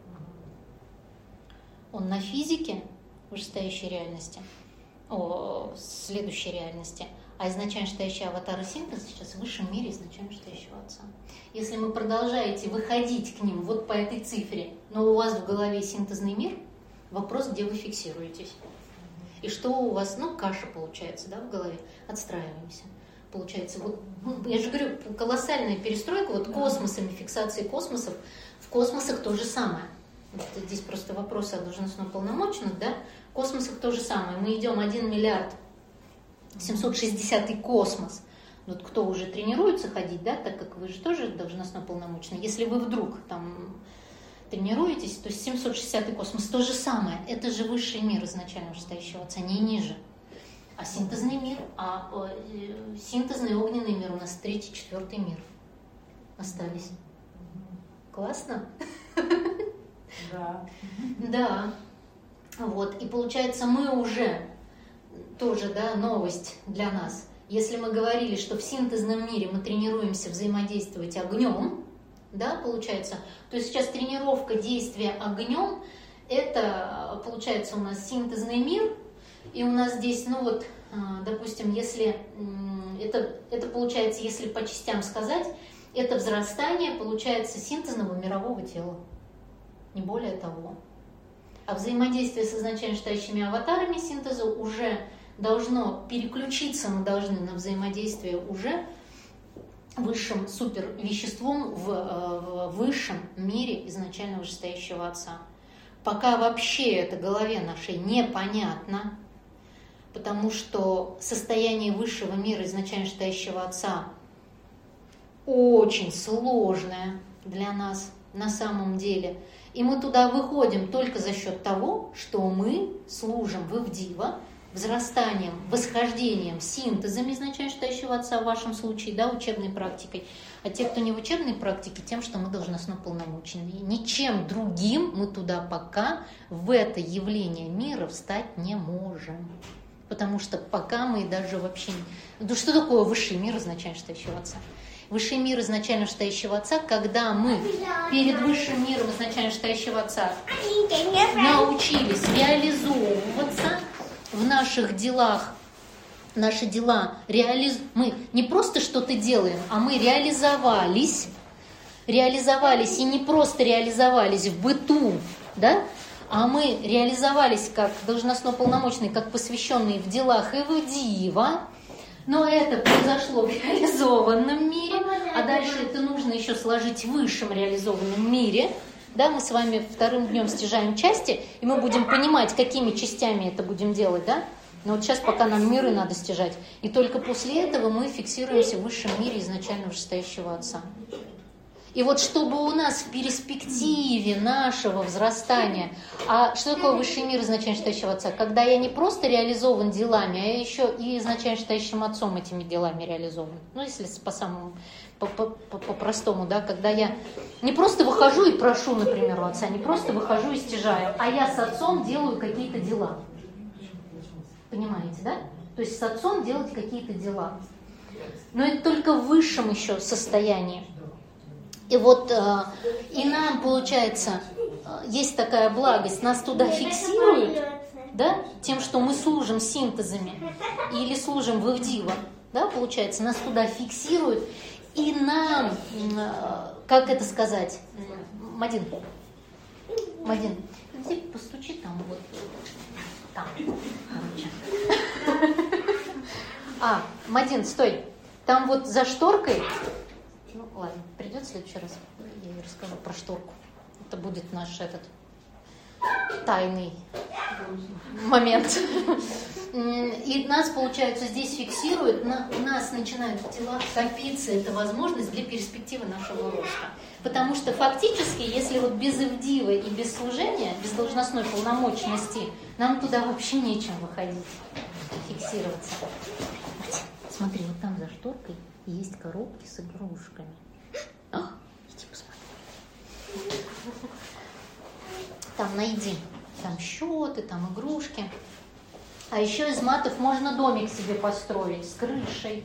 он на физике вышестоящей реальности, о, следующей реальности, а изначально стоящий аватар и синтез сейчас в высшем мире изначально стоящего Отца. Если вы продолжаете выходить к ним вот по этой цифре, но у вас в голове синтезный мир, вопрос, где вы фиксируетесь. И что у вас, ну, каша получается, да, в голове, отстраиваемся. Получается, вот, я же говорю, колоссальная перестройка, вот космосами, фиксацией космосов, в космосах то же самое. Вот здесь просто вопросы о должностно полномочных, да, в космосах то же самое. Мы идем один миллиард семьсот шестидесятый космос. Вот кто уже тренируется ходить, да, так как вы же тоже должностно полномочны. Если вы вдруг там тренируетесь, то семьсот шестидесятый космос то же самое. Это же высший мир изначально вышестоящего Отца, не ниже. А синтезный мир, а э, синтезный огненный мир у нас третий, четвертый мир остались. Классно? Да. Да. Вот. И получается, мы уже тоже, да, новость для нас. Если мы говорили, что в синтезном мире мы тренируемся взаимодействовать огнем, да, получается, то есть сейчас тренировка действия огнем, это получается у нас синтезный мир, и у нас здесь, ну вот, допустим, если это, это получается, если по частям сказать, это взрастание получается синтезного мирового тела, не более того. А взаимодействие с изначально стоящими аватарами синтеза уже должно переключиться, мы должны на взаимодействие уже высшим супервеществом в, в высшем мире изначально вышестоящего Отца. Пока вообще это голове нашей непонятно, потому что состояние высшего мира изначально стоящего Отца очень сложное для нас на самом деле. И мы туда выходим только за счет того, что мы служим в Ивдива, взрастанием, восхождением, синтезом изначально считающего отца в вашем случае, да, учебной практикой. А те, кто не в учебной практике, тем, что мы должностно полномоченные. Ничем другим мы туда пока в это явление мира встать не можем. Потому что пока мы даже вообще... Ну что такое высший мир изначально считающего отца? Высший мир изначально считающего отца, когда мы перед высшим миром изначально считающего отца научились реализовываться в наших делах, наши дела реализ... мы не просто что-то делаем, а мы реализовались, реализовались и не просто реализовались в быту, да, а мы реализовались как должностно полномочные, как посвященные в делах и в диво. Но это произошло в реализованном мире, а дальше это нужно еще сложить в высшем реализованном мире. Да, мы с вами вторым днем стяжаем части, и мы будем понимать, какими частями это будем делать, да? Но вот сейчас пока нам миры надо стяжать. И только после этого мы фиксируемся в высшем мире изначально вышестоящего отца. И вот чтобы у нас в перспективе нашего взрастания, а что такое высший мир изначально считающего отца? Когда я не просто реализован делами, а я еще и изначально считающим отцом этими делами реализован. Ну, если по самому, по, по, по, по-простому, да, когда я не просто выхожу и прошу, например, у отца, не просто выхожу и стяжаю, а я с отцом делаю какие-то дела. Понимаете, да? То есть с отцом делать какие-то дела. Но это только в высшем еще состоянии. И вот э, и нам, получается, э, есть такая благость, нас туда фиксируют, да, тем, что мы служим синтезами или служим в Ивдива, да, получается, нас туда фиксируют, и нам, э, как это сказать, Мадин, Мадин, иди постучи там, вот, там, короче. А, Мадин, стой, там вот за шторкой. Ну, ладно, придет в следующий раз, я ей расскажу про шторку. Это будет наш этот тайный момент. И нас, получается, здесь фиксирует, у нас начинает в телах копиться эта возможность для перспективы нашего роста. Потому что фактически, если вот без Ивдива и без служения, без должностной полномочности, нам туда вообще нечем выходить, фиксироваться. Смотри, вот там за шторкой есть коробки с игрушками. А, иди посмотри. Там найди. Там счеты, там игрушки. А еще из матов можно домик себе построить с крышей.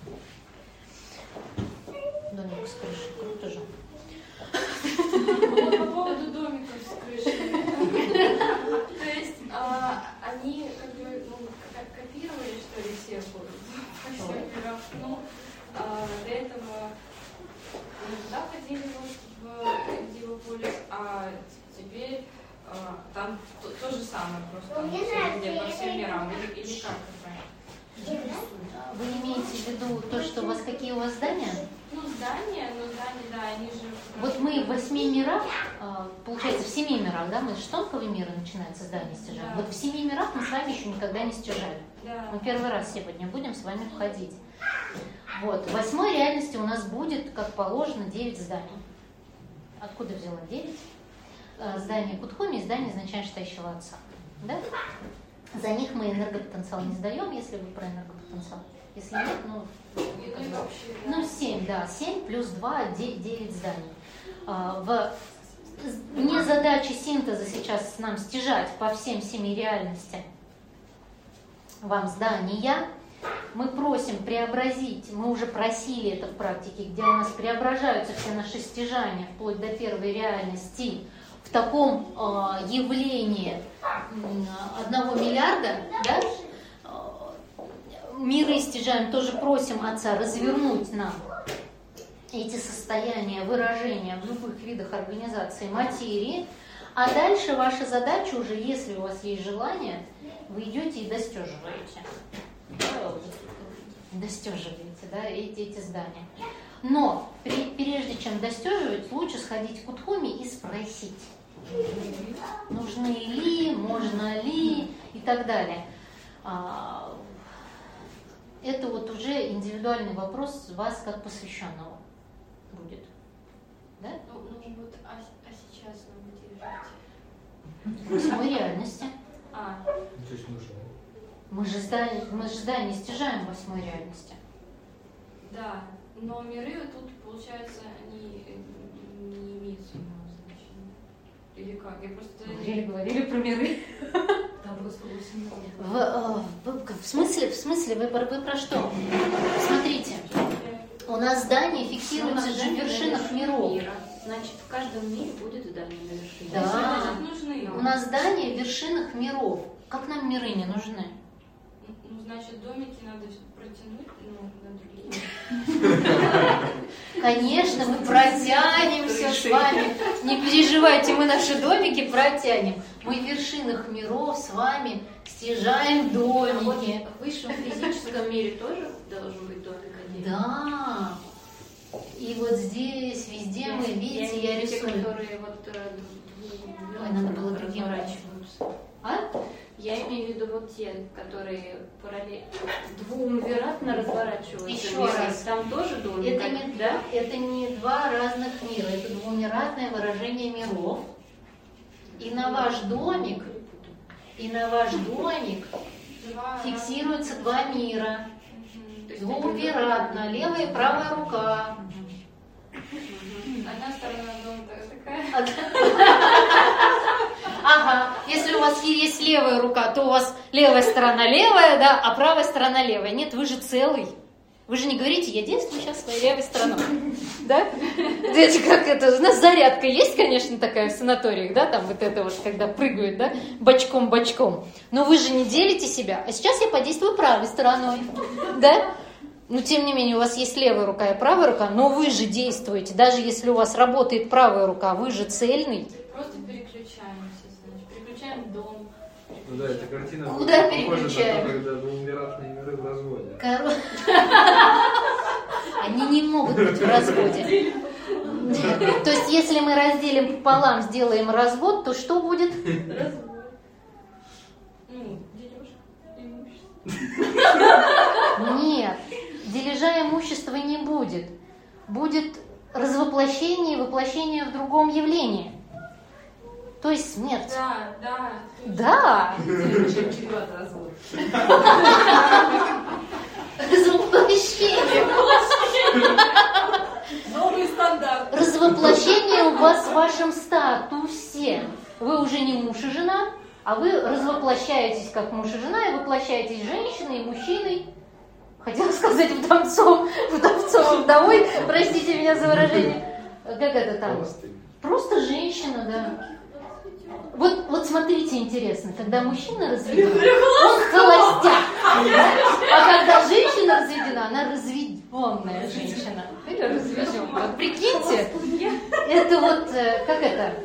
Домик с крышей, круто же. Вот по поводу домиков с крышей. То есть они как бы копировали, что ли, все ходят по всем мирам. Ну, до этого мы туда ходили в Дивополис, а теперь там то, то же самое, просто там везде по всем мирам. Или, или как это? Вы имеете в виду то, что у вас какие у вас здания? Ну, здания, ну здания, да, они же... Вот мы в восьми мирах, получается, в семи мирах, да, мы с тонкого мира начинается здание стяжаем. Да. Вот в семи мирах мы с вами еще никогда не стяжали. Да. Мы первый раз сегодня будем с вами входить. Вот, в восьмой реальности у нас будет, как положено, девять зданий. Откуда взяла девять? Здание Кутхуми и здание изначально считающего отца. Да? За них мы энергопотенциал не сдаем, если вы про энергопотенциал. Если нет, ну, ну семь, да, семь плюс два, девять зданий. В, не задача синтеза сейчас нам стяжать по всем семи реальностям вам здания. Мы просим преобразить, мы уже просили это в практике, где у нас преображаются все наши стяжания вплоть до первой реальности в таком э, явлении одного миллиарда, да? Миры стяжаем, тоже просим Отца развернуть нам эти состояния выражения в любых видах организации материи, а дальше ваша задача уже, если у вас есть желание, вы идете и достеживаете. Достеживаете, да, эти, эти здания. Но при, прежде чем достеживать, лучше сходить к Кутхуми и спросить, нужны ли, можно ли и так далее. Это вот уже индивидуальный вопрос вас как посвященного будет. Да? Ну, ну вот, а, а сейчас вы где живете? В восьмой реальности. А. То есть нужно. Мы же здание, мы же здание стяжаем восьмой реальности. Да, но миры тут, получается, они не имеют своего значения. Или как? Я просто... Говорили, говорили про миры. Там просто восемь миров. В, э, в, в смысле, в смысле, вы, про- вы про что? Смотрите, у нас здание фиксируется же в вершинах миров. Мира. Значит, в каждом мире будет здание на вершине. Да. Значит, нужны. У нас здание в вершинах миров. Как нам миры не нужны? Ну, значит, домики надо протянуть, ну, на другие. Конечно, мы протянем все с вами. Не переживайте, мы наши домики протянем. Мы в вершинах миров с вами стяжаем А вот домики. в высшем физическом мире тоже должен быть домик один? Да. И вот здесь, везде мы, видите, я имею в виду те, рисую. которые вот э, Ой, надо было другим разворачиваются. А? Я имею в виду вот те, которые параллельно двумвератно разворачиваются. Еще миры. раз. Там тоже домик, Это не, да? это не два разных мира, это двумератное выражение миров. И на ваш домик, и на ваш домик Два фиксируются два мира. Мгм. То есть Двумератно, левая и правая рука. Одна сторона дома такая. Ага, если у вас есть левая рука, то у вас левая сторона левая, да, а правая сторона левая. Нет, вы же целый. Вы же не говорите, я действую сейчас своей левой стороной. Да? Знаете, как это, у нас зарядка есть, конечно, такая в санаториях, да, там вот это вот, когда прыгают, да, бочком-бочком. Но вы же не делите себя. А сейчас я подействую правой стороной, да? Но тем не менее, у вас есть левая рука и правая рука, но вы же действуете. Даже если у вас работает правая рука, вы же цельный. Просто переключаемся, значит. Переключаем дом. Ну да, эта картина Куда похожа на переключаем? то, когда двумератные миры в разводе. Коро- Они не могут быть в разводе. То есть, если мы разделим пополам, сделаем развод, то что будет? Развод. Ну, дележка, имущество. Нет, дележа имущества не будет. Будет развоплощение и воплощение в другом явлении. То есть смерть. Да, да. Да, Чревато развод. развоплощение. Новый стандарт. Развоплощение у вас в вашем статусе. Вы уже не муж и жена, а вы развоплощаетесь как муж и жена и воплощаетесь женщиной и мужчиной. Хотела сказать вдовцом, вдовцом, вдовой, простите меня за выражение. Как это там? Просто женщина, да. Вот, вот смотрите, интересно, когда мужчина разведен, он холостяк. А когда женщина разведена, она разведенная женщина. Или разведенная. Вот прикиньте, это вот, э, как это?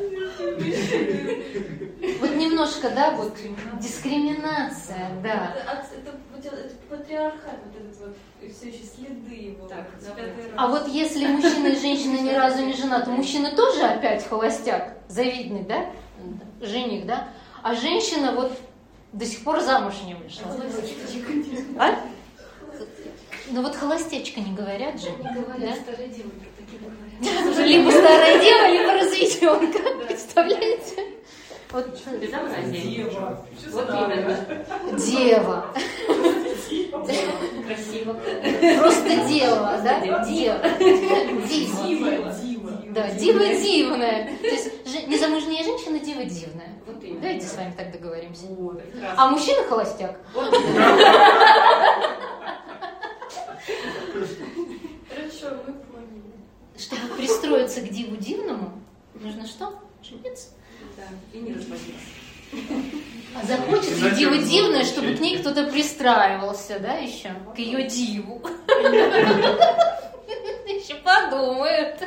Вот немножко, да, вот дискриминация, да. Это, от- это, вот это патриархат, вот этот вот, и все еще следы его. Так, с давай. пятой А расы. вот если мужчина и женщина ни разу не женаты, мужчина тоже опять холостяк, завидный, да, жених, да? А женщина вот до сих пор замуж не вышла. А? Ну вот холостячка не говорят же. Не говорят, Да? старые девы про такие говорят. Уже либо старая дева, либо разведенка. Представляете? Вот Безобразие. Дева. Вот именно. дева. Красиво. Просто дева, да? Дева. Дива. Дива. Дива. Да, дива дивная. То есть же- незамужняя женщина дива дивная. Вот именно. Давайте с вами так договоримся. Вот. А мужчина холостяк. Хорошо, мы поняли. Чтобы пристроиться к диву дивному, нужно что? Жениться. Да, и не разводиться. А захочется Зачем дива было дивная, вообще? чтобы к ней кто-то пристраивался, да, еще? К ее диву. Еще подумают.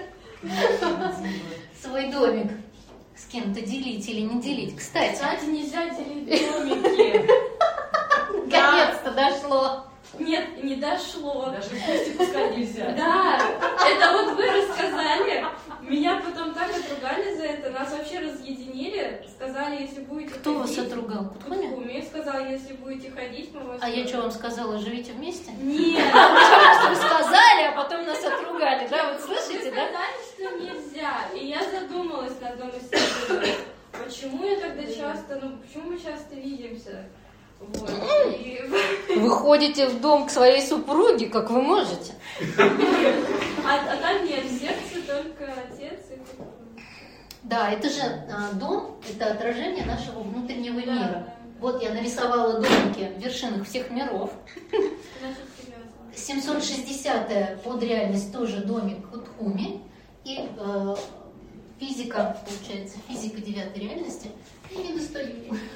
Свой домик с кем-то делить или не делить. Кстати, Кстати, нельзя делить домики. наконец-то дошло. Нет, не дошло. Даже в гости пускать нельзя. Да, это вот вы рассказали. Меня потом так отругали за это. Нас вообще разъединили. Сказали, если будете Кто вас ходить... отругал? Кутхуня? Мне сказали, если будете ходить, мы вас... А я что вам сказала, живите вместе? Нет. Что сказали, а потом нас отругали, да? Вот слышите, Вы да? сказали, что нельзя. И я задумалась на одном из себя. Почему я тогда часто, ну почему мы часто видимся? Вот. И... Вы ходите в дом к своей супруге, как вы можете. А, а там нет, в сердце только отец и кто. Да, это же а, дом, это отражение нашего внутреннего Да, мира. да. Вот я нарисовала домики в вершинах всех миров. Значит, привязано. семьсот шестидесятая под реальность тоже домик Кутхуми. И э, физика, получается, физика девятой реальности. Я не достаю.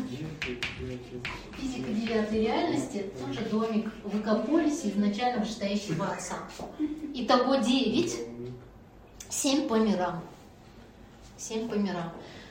Физика девятой реальности тоже домик в Экополисе, изначально вышестоящего отца. Итого девять, семь по мирам. Семь по мирам.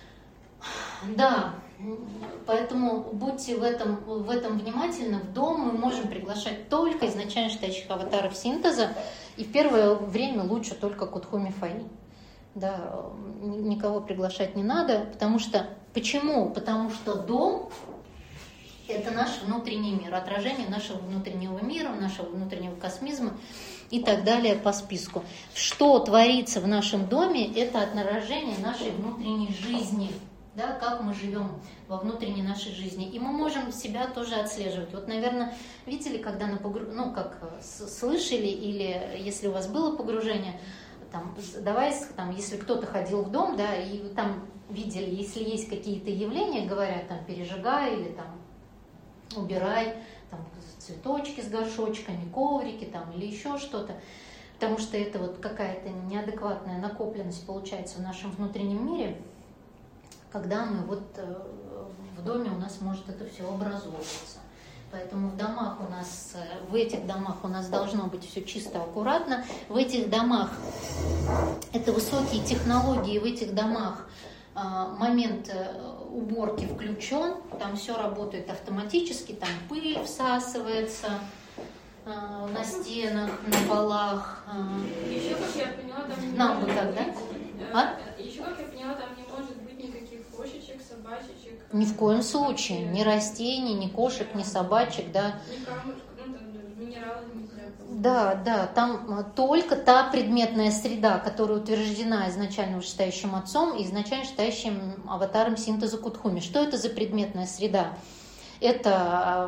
Да, поэтому будьте в этом, в этом внимательны. В дом мы можем приглашать только изначально вышестоящих аватаров синтеза. И в первое время лучше только Кутхуми Фаи. Да, никого приглашать не надо, потому что... Почему? Потому что дом – это наш внутренний мир, отражение нашего внутреннего мира, нашего внутреннего космизма и так далее по списку. Что творится в нашем доме – это отражение нашей внутренней жизни, да, как мы живем во внутренней нашей жизни. И мы можем себя тоже отслеживать. Вот, наверное, видели, когда на погру... ну, как слышали, или если у вас было погружение, там, давай, там, если кто-то ходил в дом, да, и там видели, если есть какие-то явления, говорят, там, пережигай или там убирай, там, цветочки с горшочками, коврики, там, или еще что-то, потому что это вот какая-то неадекватная накопленность получается в нашем внутреннем мире, когда мы вот э, в доме у нас может это все образовываться. Поэтому в домах у нас, в этих домах у нас должно быть все чисто, аккуратно. В этих домах это высокие технологии, в этих домах момент уборки включен, там все работает автоматически, там пыль всасывается на стенах, на полах. Еще, как я поняла, там не Нам может бы так, быть, да? э, А? Еще, как я поняла, там не может быть никаких кошечек, собачечек. Ни в коем случае. Ни растений, ни кошек, ни собачек, да. Ни камушек, ну там минералы нельзя. Да, да, там только та предметная среда, которая утверждена изначально вышестоящим отцом и изначально вышестоящим аватаром синтеза Кутхуми. Что это за предметная среда? Это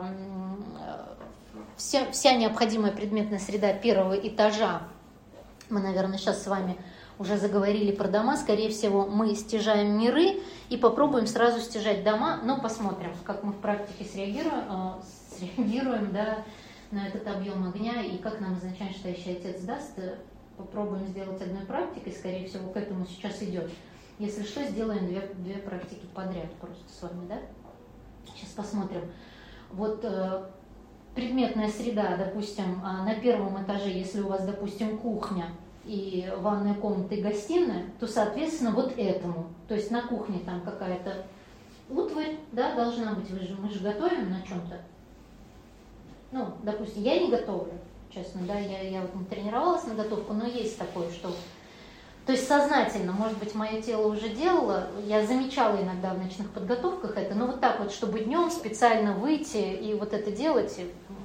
вся, вся необходимая предметная среда первого этажа. Мы, наверное, сейчас с вами уже заговорили про дома. Скорее всего, мы стяжаем миры и попробуем сразу стяжать дома, но посмотрим, как мы в практике среагируем, среагируем, да, на этот объем огня и как нам изначально вышестоящий отец даст. Попробуем сделать одной практикой, скорее всего, к этому сейчас идет. Если что, сделаем две, две практики подряд просто с вами, да? Сейчас посмотрим. Вот э, предметная среда, допустим, на первом этаже, если у вас, допустим, кухня и ванная комната и гостиная, то, соответственно, вот этому. То есть на кухне там какая-то утварь, да, должна быть. Вы же, мы же готовим на чем-то. Ну, допустим, я не готовлю, честно, да, я, я вот не тренировалась на готовку, но есть такое, что... То есть сознательно, может быть, мое тело уже делало, я замечала иногда в ночных подготовках это, но вот так вот, чтобы днем специально выйти и вот это делать,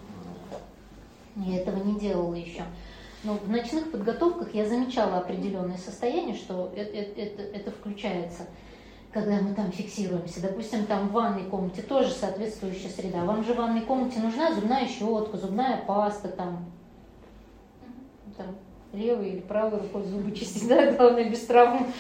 я этого не делала еще. Но в ночных подготовках я замечала определенное состояние, что это, это, это включается, когда мы там фиксируемся. Допустим, там в ванной комнате тоже соответствующая среда. Вам же в ванной комнате нужна зубная щетка, зубная паста, там, там левой или правой рукой зубы чистить, да, главное, без травм.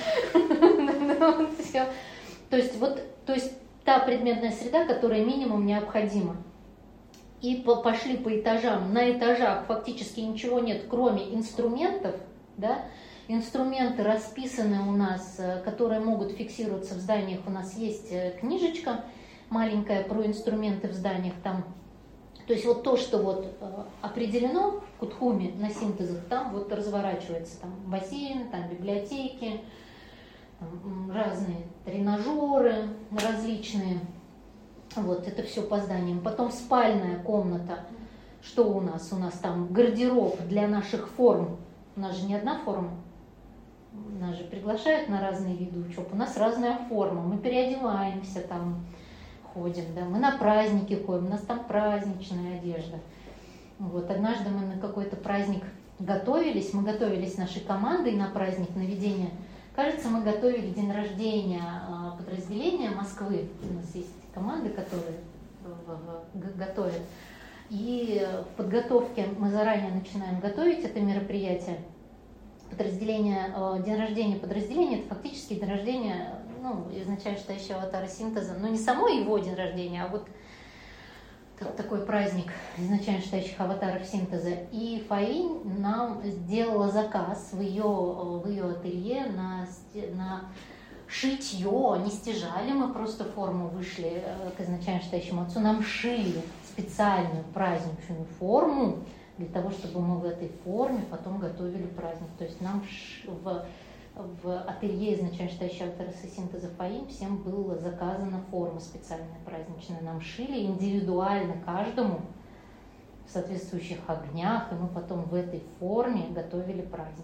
То есть вот, то есть та предметная среда, которая минимум необходима. И пошли по этажам. На этажах фактически ничего нет, кроме инструментов, да. Инструменты расписаны у нас, которые могут фиксироваться в зданиях. У нас есть книжечка маленькая про инструменты в зданиях. Там, то есть вот то, что вот определено в Кутхуми на синтезах, там вот разворачивается. Там бассейн, там библиотеки, там разные тренажеры различные. Вот это все по зданиям. Потом спальная комната. Что у нас? У нас там гардероб для наших форм. У нас же не одна форма. Нас же приглашают на разные виды учеб. У нас разная форма. Мы переодеваемся там, ходим, да. Мы на праздники ходим. У нас там праздничная одежда. Вот. Однажды мы на какой-то праздник готовились. Мы готовились нашей командой на праздник наведения. Кажется, мы готовили день рождения подразделения Москвы. У нас есть команды, которые готовят. И в подготовке мы заранее начинаем готовить это мероприятие. Подразделение, день рождения подразделения – это фактически день рождения, ну, изначально считающего аватара синтеза, но не само его день рождения, а вот такой праздник изначально считающих аватаров синтеза. И Фаинь нам сделала заказ в ее, в ее ателье на, на шитье, не стяжали мы просто форму, вышли к изначально считающему отцу, нам шили специальную праздничную форму для того, чтобы мы в этой форме потом готовили праздник. То есть нам в, в ателье изначально считающего аватара синтеза Фаинь всем была заказана форма специальная праздничная. Нам шили индивидуально каждому в соответствующих огнях, и мы потом в этой форме готовили праздник.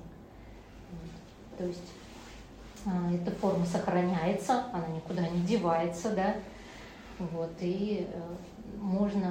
То есть эта форма сохраняется, она никуда не девается, да, вот, и можно,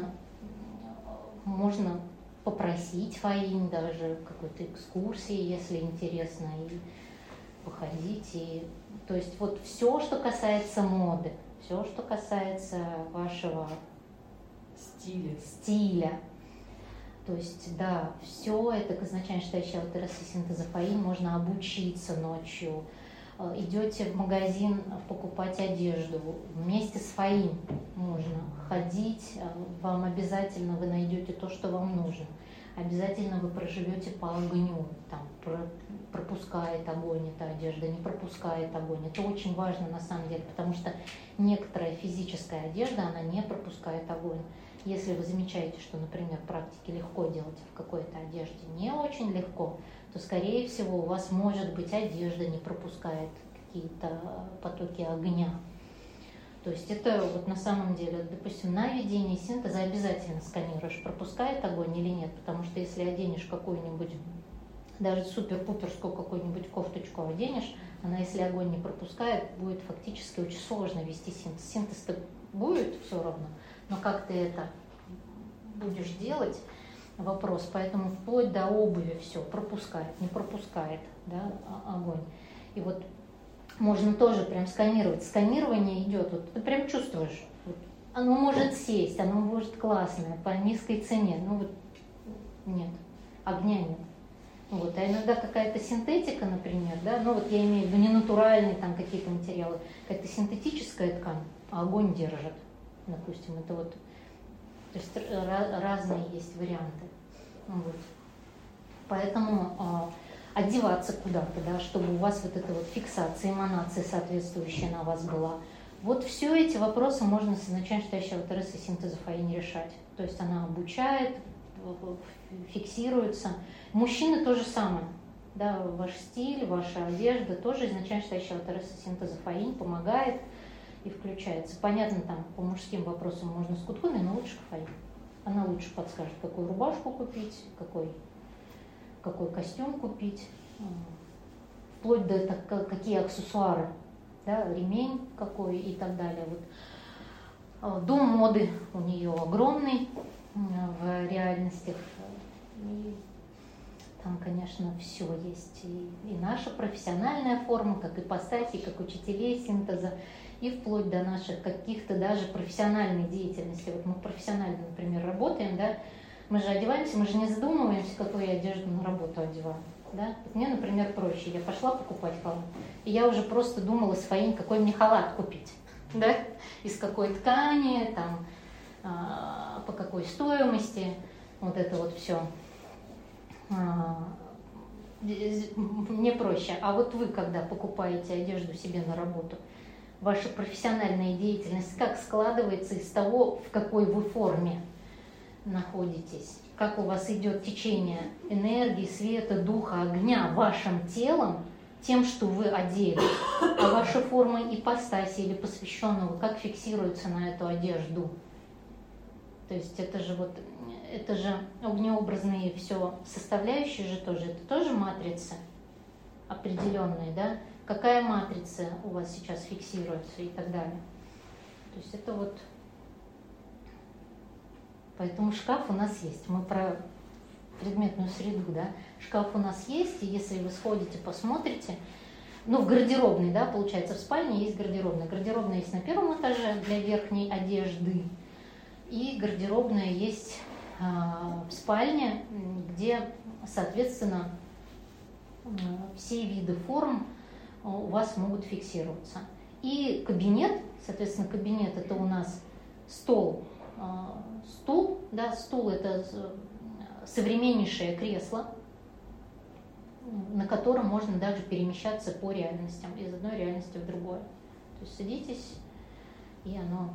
можно попросить Фаинь даже какой-то экскурсии, если интересно, и походить. И, то есть вот все, что касается моды, все, что касается вашего стиля, стиля. То есть, да, все это изначально считающего аватара синтеза Фаинь можно обучиться ночью. Идете в магазин покупать одежду, вместе с Фаинь можно ходить, вам обязательно вы найдете то, что вам нужно. Обязательно вы проживете по огню, там, пропускает огонь эта одежда, не пропускает огонь. Это очень важно на самом деле, потому что некоторая физическая одежда, она не пропускает огонь. Если вы замечаете, что, например, практики легко делать в какой-то одежде, не очень легко, то, скорее всего, у вас, может быть, одежда не пропускает какие-то потоки огня. То есть это вот на самом деле, допустим, на ведении синтеза обязательно сканируешь, пропускает огонь или нет, потому что если оденешь какую-нибудь, даже супер-пуперскую какую-нибудь кофточку оденешь, она, если огонь не пропускает, будет фактически очень сложно вести синтез. Синтез-то будет все равно, но как ты это будешь делать, вопрос. Поэтому вплоть до обуви все пропускает, не пропускает, да, огонь. И вот можно тоже прям сканировать. Сканирование идет, вот ты прям чувствуешь, вот, оно может сесть, оно может классное, по низкой цене, ну вот нет, огня нет. Вот, а иногда какая-то синтетика, например, да, ну вот я имею в виду не натуральные там какие-то материалы, какая-то синтетическая ткань, а огонь держит, допустим, это вот, то есть разные есть варианты. Вот. Поэтому э, одеваться куда-то, да, чтобы у вас вот эта вот фиксация, эманация соответствующая на вас была. Вот все эти вопросы можно с изначально считающего аватара синтеза Фаинь решать. То есть она обучает, фиксируется. Мужчины то же самое. Да, ваш стиль, ваша одежда тоже изначально считающего аватара синтеза Фаинь помогает и включается. Понятно, там по мужским вопросам можно с Кутхуной, но лучше Фаинь. Она лучше подскажет, какую рубашку купить, какой, какой костюм купить, вплоть до так, какие аксессуары, да, ремень какой и так далее. Вот. Дом моды у нее огромный в реальностях. И там, конечно, все есть. И, и наша профессиональная форма, как ипостаси, как учителей синтеза, и вплоть до наших каких-то даже профессиональной деятельности. Вот мы профессионально, например, работаем, да, мы же одеваемся, мы же не задумываемся, какую я одежду на работу одеваю. Да? Мне, например, проще. Я пошла покупать халат, и я уже просто думала с Фаинь, какой мне халат купить, да? Из какой ткани, там, а, по какой стоимости, вот это вот все. А, мне проще. А вот вы, когда покупаете одежду себе на работу, ваша профессиональная деятельность как складывается из того, в какой вы форме находитесь, как у вас идет течение энергии, света, духа, огня вашим телом, тем, что вы одели, а ваша форма ипостаси или посвященного, как фиксируется на эту одежду. То есть это же вот, это же огнеобразные все составляющие же тоже, это тоже матрицы определенные, да? Какая матрица у вас сейчас фиксируется и так далее. То есть это вот... Поэтому шкаф у нас есть. Мы про предметную среду, да. Шкаф у нас есть, и если вы сходите, посмотрите, ну, в гардеробной, да, получается, в спальне есть гардеробная. Гардеробная есть на первом этаже для верхней одежды. И гардеробная есть в спальне, где, соответственно, все виды форм у вас могут фиксироваться. И кабинет, соответственно, кабинет это у нас стол, стул, да, стул это современнейшее кресло, на котором можно даже перемещаться по реальностям, из одной реальности в другую. То есть садитесь, и оно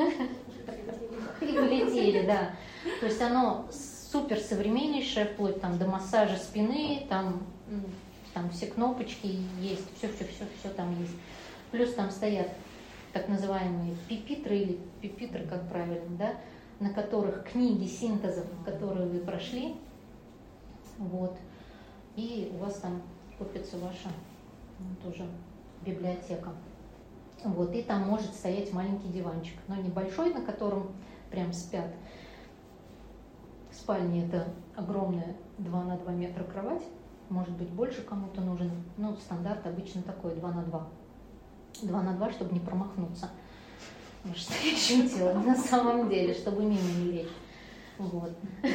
и улетели, да. То есть оно супер современнейшее, вплоть там до массажа спины, там, там все кнопочки есть, все, все, все, все там есть. Плюс там стоят так называемые пипитры или пипитры, как правильно, да, на которых книги синтезов, которые вы прошли, вот, и у вас там копится ваша ну, тоже библиотека. Вот, и там может стоять маленький диванчик, но небольшой, на котором прям спят. В спальне это огромная два на два метра кровать, может быть больше кому-то нужен, ну стандарт обычно такой два на два. два на два, чтобы не промахнуться настоящим телом на самом деле, чтобы мимо не лечь. Вот.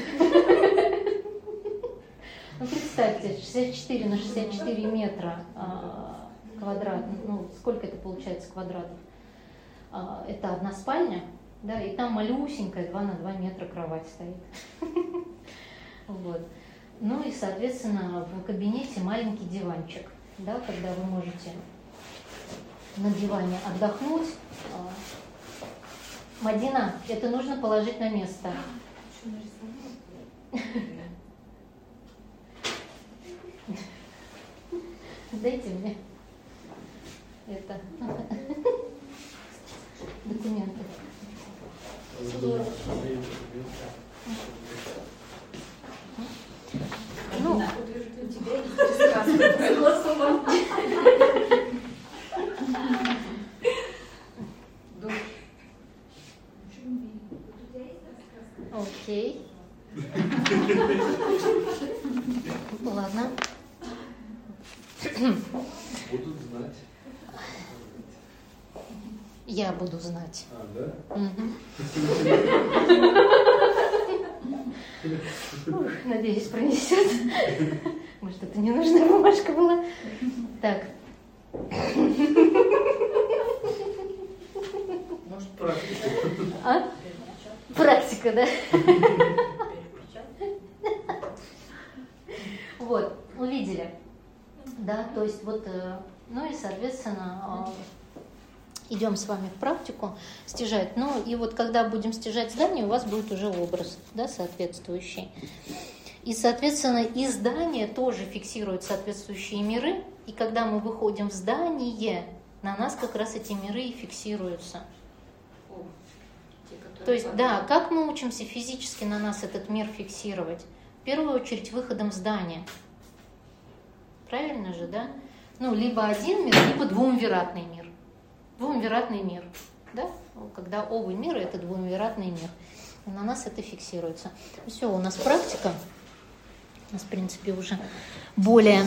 Ну, представьте, шестьдесят четыре на шестьдесят четыре метра а, квадрат, ну, сколько это получается квадратов? А, это одна спальня, да, и там малюсенькая два на два метра кровать стоит. Вот. Ну и, соответственно, в кабинете маленький диванчик, да, когда вы можете на диване отдохнуть. Мадина, это нужно положить на место. Дайте мне это документы. Ну, у тебя есть сказка согласована. Окей. Ладно. Будут знать. Я буду знать. А, да? Угу. Надеюсь, пронесет. Может, это ненужная бумажка была. Так. Может, практика. А? Практика, да? Вот, увидели. Да, то есть вот, ну и, соответственно, идем с вами в практику стяжать. Ну и вот когда будем стяжать здание, у вас будет уже образ, да, соответствующий. И, соответственно, из здания тоже фиксируют соответствующие миры. И когда мы выходим в здание, на нас как раз эти миры и фиксируются. То есть, да, как мы учимся физически на нас этот мир фиксировать? В первую очередь выходом в здание. Правильно же, да? Ну, либо один мир, либо двумвиратный мир. Двумвиратный мир, да? Когда оба мира – это двумвиратный мир. И на нас это фиксируется. Все, у нас практика. У нас, в принципе, уже более...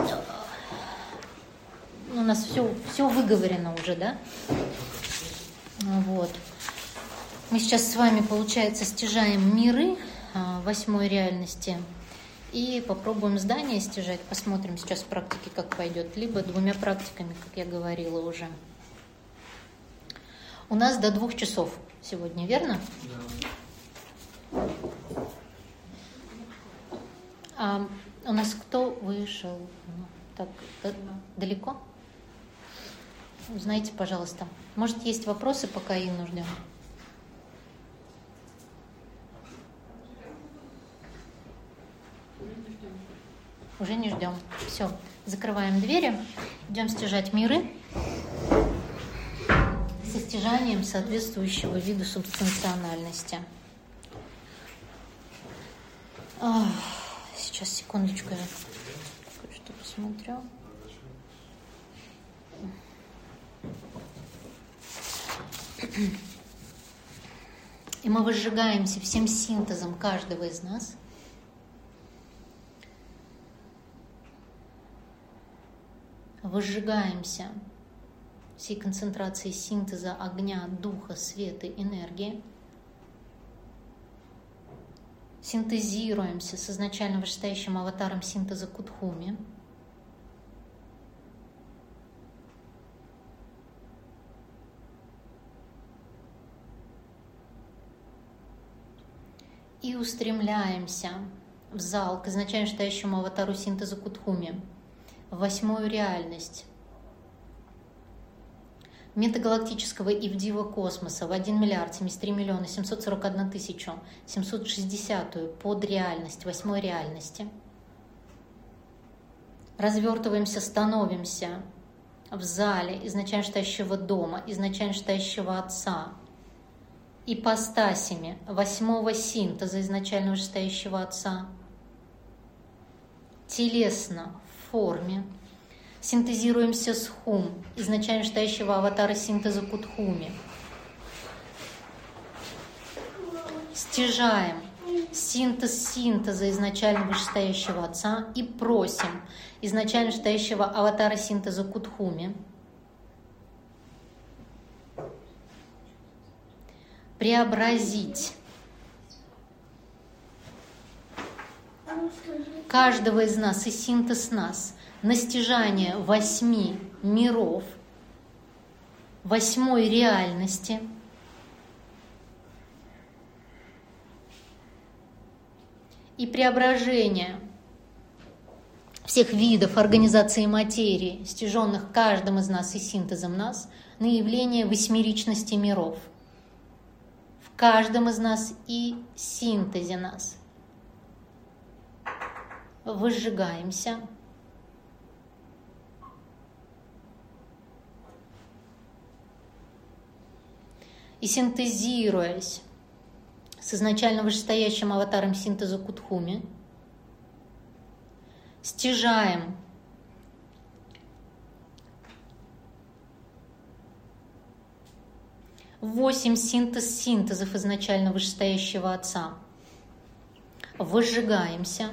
У нас все, все выговорено уже, да? Вот. Мы сейчас с вами, получается, стяжаем миры восьмой реальности и попробуем здание стяжать. Посмотрим сейчас в практике, как пойдет. Либо двумя практиками, как я говорила уже. У нас до двух часов сегодня, верно? Да. А у нас кто вышел? Так, далеко? Узнайте, пожалуйста. Может, есть вопросы, пока Инну ждем? Уже не ждем. Все, закрываем двери, идем стяжать миры со стяжанием соответствующего виду субстанциональности. Сейчас, секундочку, я кое-что посмотрю. И мы выжигаемся всем синтезом каждого из нас. Выжигаемся всей концентрацией синтеза огня, духа, света, энергии. Синтезируемся с изначально вышестоящим аватаром синтеза Кудхуми. И устремляемся в зал к изначально вышестоящему аватару синтеза Кудхуми, в восьмую реальность метагалактического Ивдива космоса в один миллиард семьдесят три миллиона семьсот сорок одна тысяча семьсот шестидесятую подреальность восьмой реальности. Развертываемся, становимся в зале изначально вышестоящего дома, изначально вышестоящего Отца, ипостасями восьмого синтеза изначально вышестоящего Отца, телесно в форме. Синтезируемся с Хум, изначально вышестоящего аватара синтеза Кудхуми. Стяжаем синтез синтеза изначально вышестоящего Отца и просим изначально вышестоящего аватара синтеза Кудхуми преобразить каждого из нас и синтез нас на стяжание восьми миров, восьмой реальности, и преображение всех видов организации материи, стяженных каждым из нас и синтезом нас, на явление восьмеричности миров в каждом из нас и синтезе нас. Выжигаемся. И синтезируясь с изначально вышестоящим аватаром синтеза Кудхуми, стяжаем восемь синтез синтезов изначально вышестоящего Отца. Выжигаемся.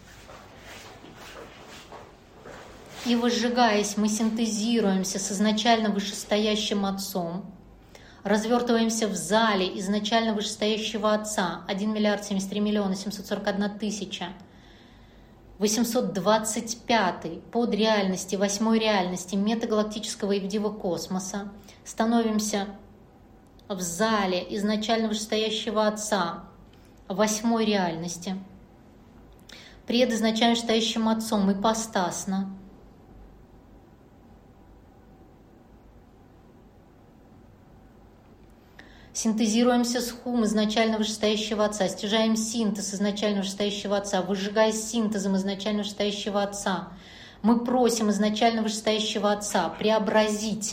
И выжигаясь, мы синтезируемся с изначально вышестоящим Отцом, развертываемся в зале изначально вышестоящего Отца один миллиард семьдесят три миллиона семьсот сорок одна тысяча восемьсот двадцать пятой подреальности, восьмой реальности метагалактического Ивдива космоса. Становимся в зале изначально вышестоящего Отца восьмой реальности, пред изначально вышестоящим Отцом ипостасно. Синтезируемся с Хум изначально вышестоящего Отца, стяжаем синтез изначально вышестоящего Отца, выжигаясь синтезом изначально вышестоящего Отца. Мы просим изначально вышестоящего Отца преобразить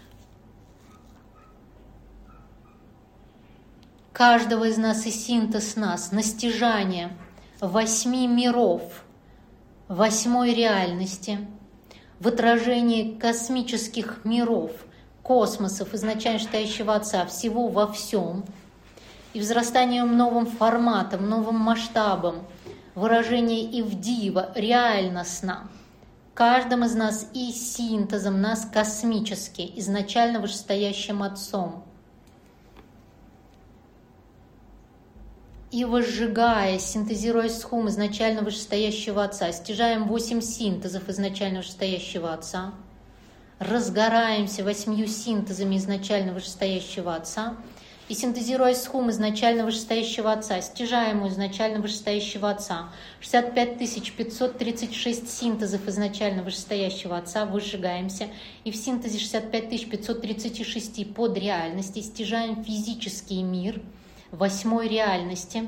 каждого из нас и синтез нас на стяжание восьми миров, восьмой реальности, в отражении космических миров, космосов, изначально вышестоящего Отца, всего во всем, и взрастанием новым форматом, новым масштабом, выражение Ивдива, реальностно, каждым из нас и синтезом нас космически, изначально вышестоящим Отцом. И возжигая, синтезируя с Хум изначально вышестоящего Отца, стяжаем восемь синтезов изначально вышестоящего Отца, разгораемся восьмью синтезами изначально вышестоящего Отца и, синтезируя с Хум изначально вышестоящего Отца, стяжаем у изначально вышестоящего Отца шестьдесят пять тысяч пятьсот тридцать шесть синтезов изначально вышестоящего Отца, выжигаемся и в синтезе шестьдесят пять тысяч пятьсот тридцать шесть подреальностей стяжаем физический мир восьмой реальности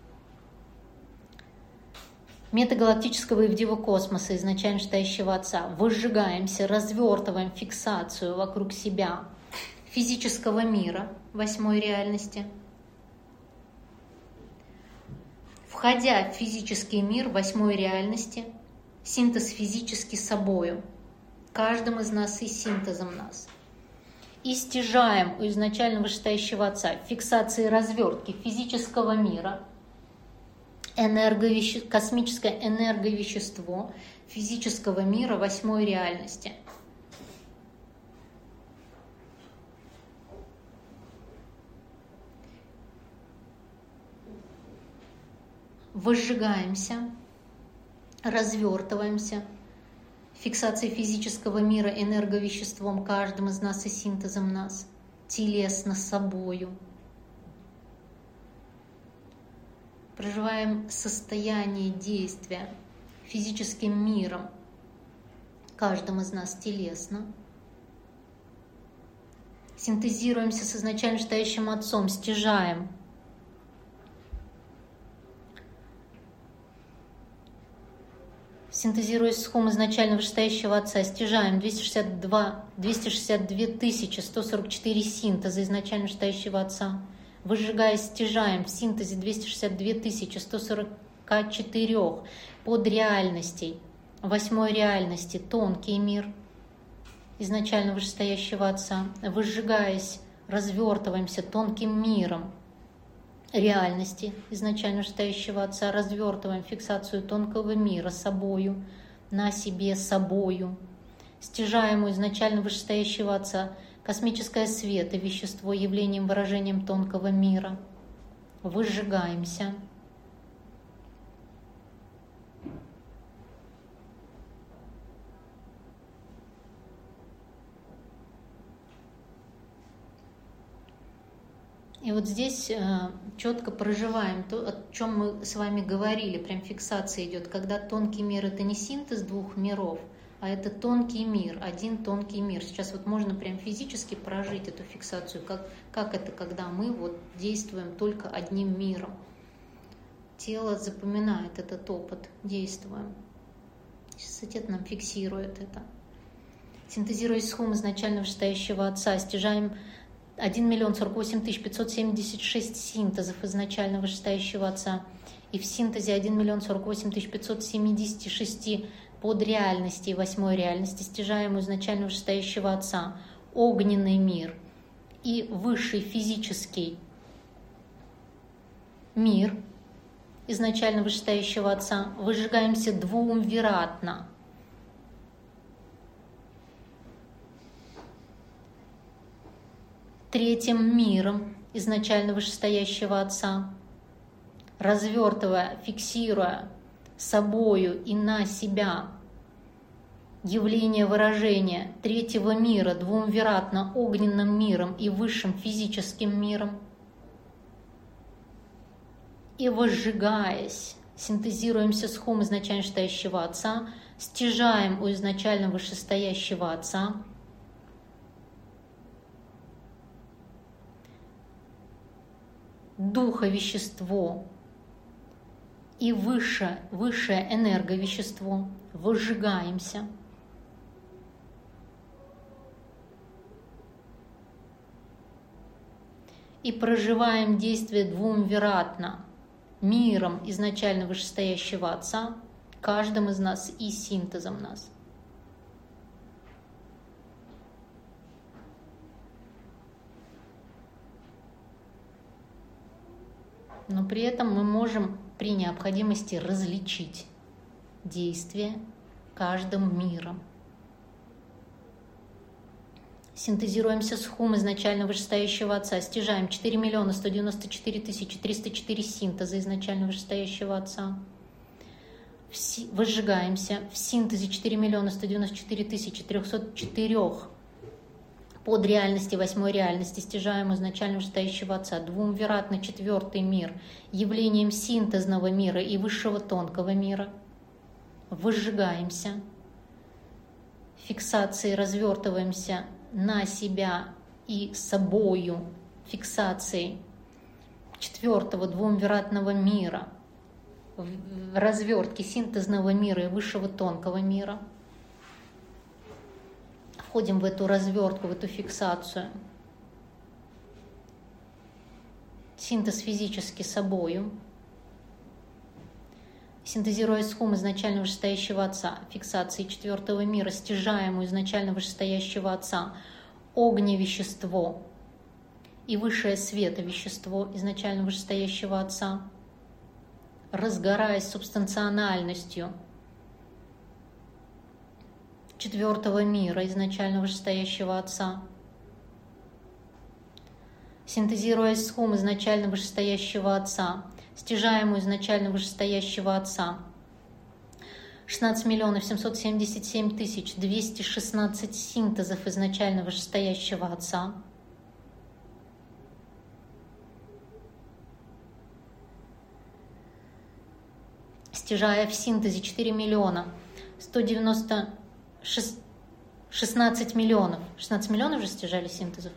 метагалактического Ивдива космоса изначально вышестоящего Отца. Выжигаемся, развертываем фиксацию вокруг себя физического мира восьмой реальности. Входя в физический мир восьмой реальности, синтез физически собою, каждым из нас и синтезом нас. И стяжаем у изначально вышестоящего Отца фиксации развертки физического мира, энерговеще... космическое энерговещество физического мира восьмой реальности. выжигаемся, развертываемся, фиксацией физического мира энерговеществом каждым из нас и синтезом нас, телесно собою. Проживаем состояние действия физическим миром, каждым из нас телесно. Синтезируемся с изначально стоящим Отцом, стяжаем. Синтезируясь с Хом изначально вышестоящего Отца, стяжаем двести шестьдесят два, двести шестьдесят две тысячи сто сорок четыре синтеза изначально вышестоящего Отца. Выжигая, стяжаем в синтезе двести шестьдесят две тысячи сто сорок четыре подреальностей, восьмой реальности, тонкий мир изначально вышестоящего Отца. Выжигаясь, развертываемся тонким миром реальности изначально вышестоящего Отца, развертываем фиксацию тонкого мира собою, на себе собою, стяжаемую изначально вышестоящего Отца, космическое свет и вещество явлением, выражением тонкого мира. Выжигаемся. И вот здесь э, четко проживаем то, о чем мы с вами говорили, прям фиксация идет, когда тонкий мир — это не синтез двух миров, а это тонкий мир, один тонкий мир. Сейчас вот можно прям физически прожить эту фиксацию, как, как это, когда мы вот действуем только одним миром. Тело запоминает этот опыт, действуем. Сосед нам фиксирует это. Синтезируясь с Хом изначально вышестоящего Отца, стяжаем один миллион сорок восемь тысяч пятьсот семьдесят шесть синтезов изначально вышестоящего Отца. И в синтезе один миллион сорок восемь тысяч пятьсот семьдесят шесть подреальностей восьмой реальности, стяжаемую изначально вышестоящего Отца, огненный мир и высший физический мир изначально вышестоящего Отца, выжигаемся двумвиратно. Третьим миром изначально вышестоящего Отца, развертывая, фиксируя собою и на себя явление выражения третьего мира двумвиратно огненным миром и высшим физическим миром. И возжигаясь, синтезируемся с Хом изначально вышестоящего Отца, стяжаем у изначально вышестоящего Отца, духовещество и высшее, высшее энерговещество, выжигаемся. И проживаем действие двумвиратно, миром изначально вышестоящего Отца, каждым из нас и синтезом нас. Но при этом мы можем при необходимости различить действие каждым миром. Синтезируемся с Хом изначально вышестоящего Отца, стяжаем четыре миллиона сто девяносто четыре тысячи триста четыре синтеза изначально вышестоящего Отца. Выжигаемся в синтезе четыре миллиона сто девяносто четыре тысячи триста четыре под реальности восьмой реальности, стяжаем изначально вышестоящего Отца, двумвиратный четвертый мир, явлением синтезного мира и высшего тонкого мира. Выжигаемся, фиксацией развертываемся на себя и собою, фиксацией четвертого двумвиратного мира, в развертке синтезного мира и высшего тонкого мира. Входим в эту развертку, в эту фиксацию. Синтез физически собою. Синтезируя с Хом изначально вышестоящего Отца, фиксации четвертого мира, стяжаемую изначально вышестоящего Отца, огневещество и высшее световещество изначально вышестоящего Отца, разгораясь субстанциональностью четвертого мира изначально вышестоящего Отца, синтезируясь с Хом изначально вышестоящего Отца, стяжаемую изначально вышестоящего Отца. шестнадцать миллионов семьсот семьдесят семь тысяч двести шестнадцать синтезов изначально вышестоящего Отца. Стяжая в синтезе четыре миллиона сто девяносто шесть, шестнадцать миллионов. шестнадцать миллионов же стяжали синтезов.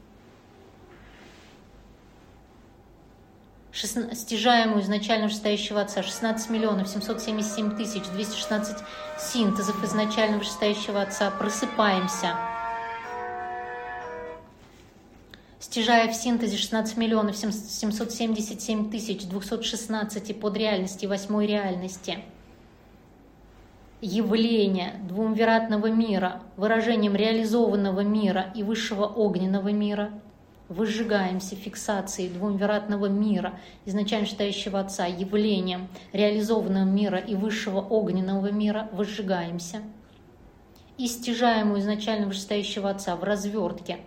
Шестна, стяжаемую изначально вышестоящего Отца шестнадцать миллионов семьсот семьдесят семь тысяч двести шестнадцать синтезов изначально вышестоящего Отца. Просыпаемся. Стяжая в синтезе шестнадцать миллионов семьсот семьдесят семь тысяч двести шестнадцать подреальности восьмой реальности. Явление двумвиратного мира выражением реализованного мира и высшего огненного мира. Выжигаемся фиксацией двумвиратного мира, изначально вышестоящего Отца, явлением реализованного мира и высшего огненного мира. Выжигаемся. И стяжаемую изначально вышестоящего Отца в развертке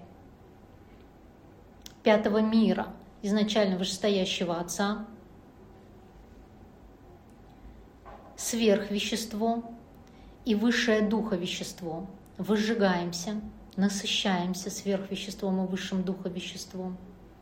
пятого мира, изначально вышестоящего Отца, сверхвещество и высшее духовещество. Выжигаемся, насыщаемся сверхвеществом и высшим духовеществом.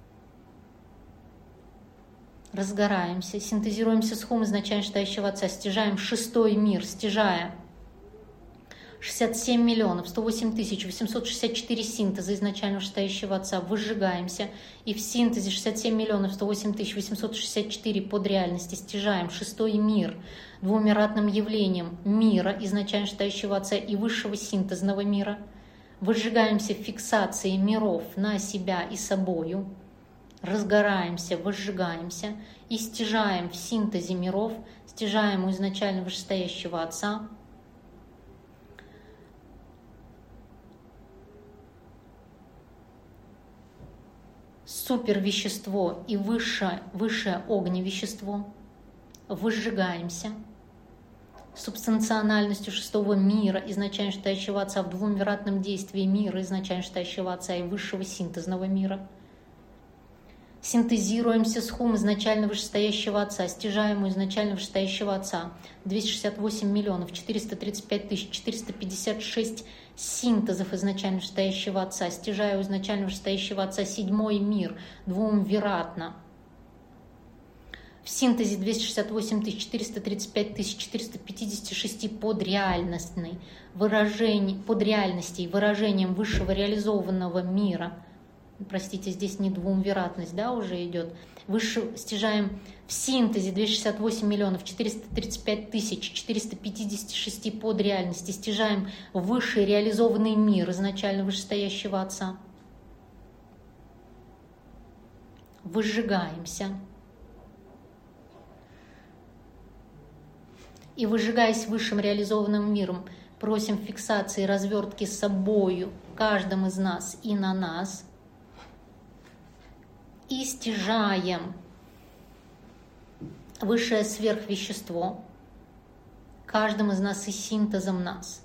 Разгораемся, синтезируемся с хум изначально вышестоящего Отца, стяжаем шестой мир, стяжая шестьдесят семь миллионов сто восемь тысяч восемьсот шестьдесят четыре синтеза изначально вышестоящего Отца. Выжигаемся и в синтезе шестьдесят семь миллионов сто восемь тысяч восемьсот шестьдесят четыре подреальности стяжаем шестой мир двумиратным явлением мира изначально вышестоящего Отца и высшего синтезного мира. Выжигаемся фиксацией миров на себя и собою. Разгораемся, выжигаемся и стяжаем в синтезе миров, стяжаем у изначально вышестоящего Отца супервещество и высшее, высшее огневещество. Выжигаемся субстанциональностью шестого мира, изначально вышестоящего Отца, в двумвиратном действии мира, изначально вышестоящего Отца и высшего синтезного мира. Синтезируемся с хум изначально вышестоящего Отца, стяжаемую изначально вышестоящего Отца, двести шестьдесят восемь миллионов четыреста тридцать пять тысяч четыреста пятьдесят шесть синтезов изначально вышестоящего Отца, стяжаю изначально вышестоящего Отца седьмой мир, двумвиратно. В синтезе двести шестьдесят восемь тысяч четыреста тридцать пять тысяч четыреста пятьдесят шесть подреальностной выражений, подреальностей выражением высшего реализованного мира. Простите, здесь не двумвиратность, да, уже идет. Выше стяжаем в синтезе двести шестьдесят восемь миллионов четыреста тридцать пять тысяч четыреста пятьдесят шесть подреальностей, стяжаем высший реализованный мир изначально вышестоящего Отца. Выжигаемся. И выжигаясь высшим реализованным миром, просим фиксации развертки с собою, каждым из нас и на нас. И стяжаем высшее сверхвещество, каждым из нас и синтезом нас,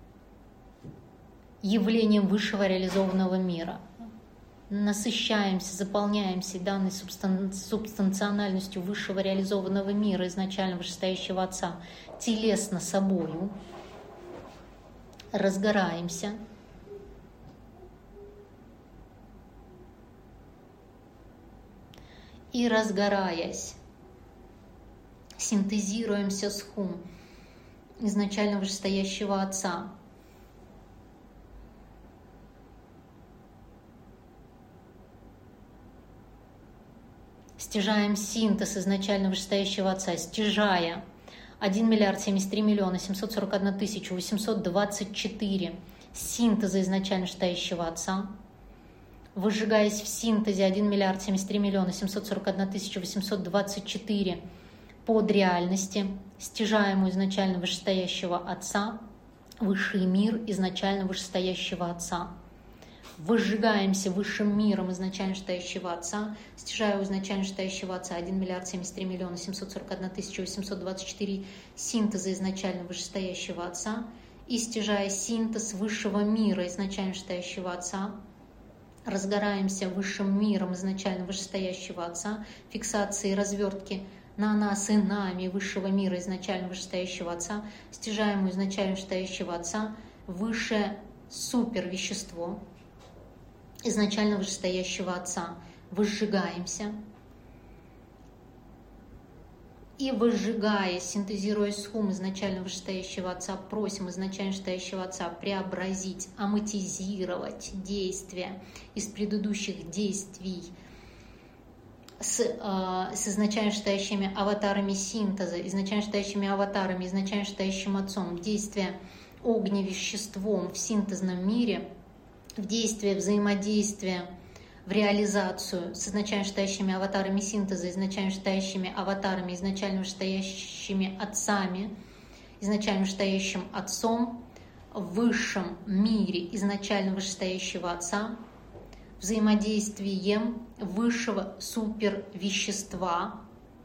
явлением высшего реализованного мира. Насыщаемся, заполняемся данной субстан- субстанциональностью высшего реализованного мира, изначально вышестоящего Отца, телесно собою, разгораемся, и, разгораясь, синтезируемся с хум изначально вышестоящего Отца. Стяжаем синтез изначально вышестоящего Отца, стяжая один миллиард семьдесят три миллиона семьсот сорок одна тысяча восемьсот двадцать четыре синтеза изначально вышестоящего Отца, выжигаясь в синтезе один миллиард семьдесят три миллиона семьсот сорок одна тысяча восемьсот двадцать четыре подреальности, стяжаемую изначально вышестоящего Отца, высший мир изначально вышестоящего Отца. Выжигаемся высшим миром изначально вышестоящего Отца, стяжая у изначально вышестоящего Отца один миллиард семьдесят три миллиона семьсот сорок одна тысяча восемьсот двадцать четыре синтеза изначально вышестоящего Отца, и стяжая синтез высшего мира изначально вышестоящего Отца, разгораемся высшим миром изначально вышестоящего Отца, фиксации и развертки на нас и нами высшего мира изначально вышестоящего Отца, стяжаемую изначально вышестоящего Отца, высшее супервещество изначально вышестоящего Отца, выжигаемся. И выжигая, синтезируя схум изначально вышестоящего Отца, просим изначально вышестоящего Отца преобразить, аматизировать действия из предыдущих действий с, э, с изначально вышестоящими аватарами синтеза, изначально вышестоящими аватарами, изначально вышестоящим Отцом, действия огневеществом в синтезном мире, в действие взаимодействия, в реализацию с изначально вышестоящими аватарами синтеза, изначально вышестоящими аватарами, изначально вышестоящими отцами, изначально вышестоящим Отцом, в высшем мире изначально вышестоящего Отца, взаимодействием высшего супервещества,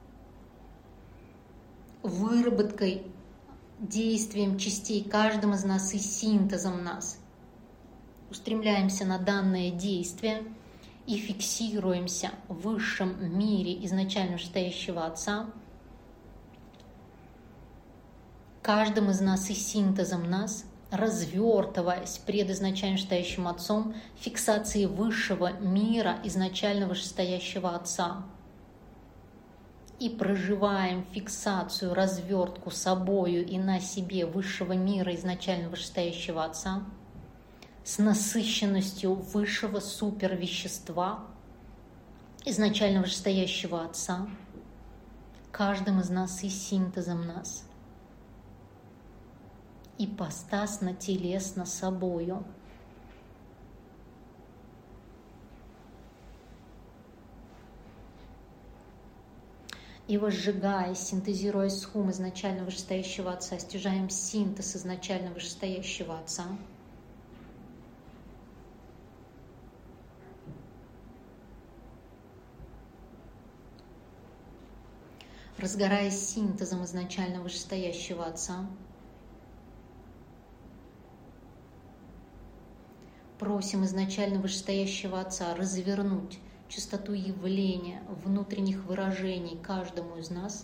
выработкой, действием частей каждым из нас и синтезом нас. Устремляемся на данное действие и фиксируемся в высшем мире изначально вышестоящего Отца, каждым из нас и синтезом нас, развертываясь пред изначально вышестоящим Отцом, фиксации высшего мира изначально вышестоящего Отца. И проживаем фиксацию, развертку собою и на себе высшего мира изначально вышестоящего Отца, с насыщенностью высшего супервещества, изначально вышестоящего Отца, каждым из нас и синтезом нас, ипостасно-телесно собою. И возжигая, синтезируя схум изначально вышестоящего Отца, стяжаем синтез изначально вышестоящего Отца, разгораясь синтезом изначально вышестоящего Отца, просим изначально вышестоящего Отца развернуть частоту явления внутренних выражений каждому из нас,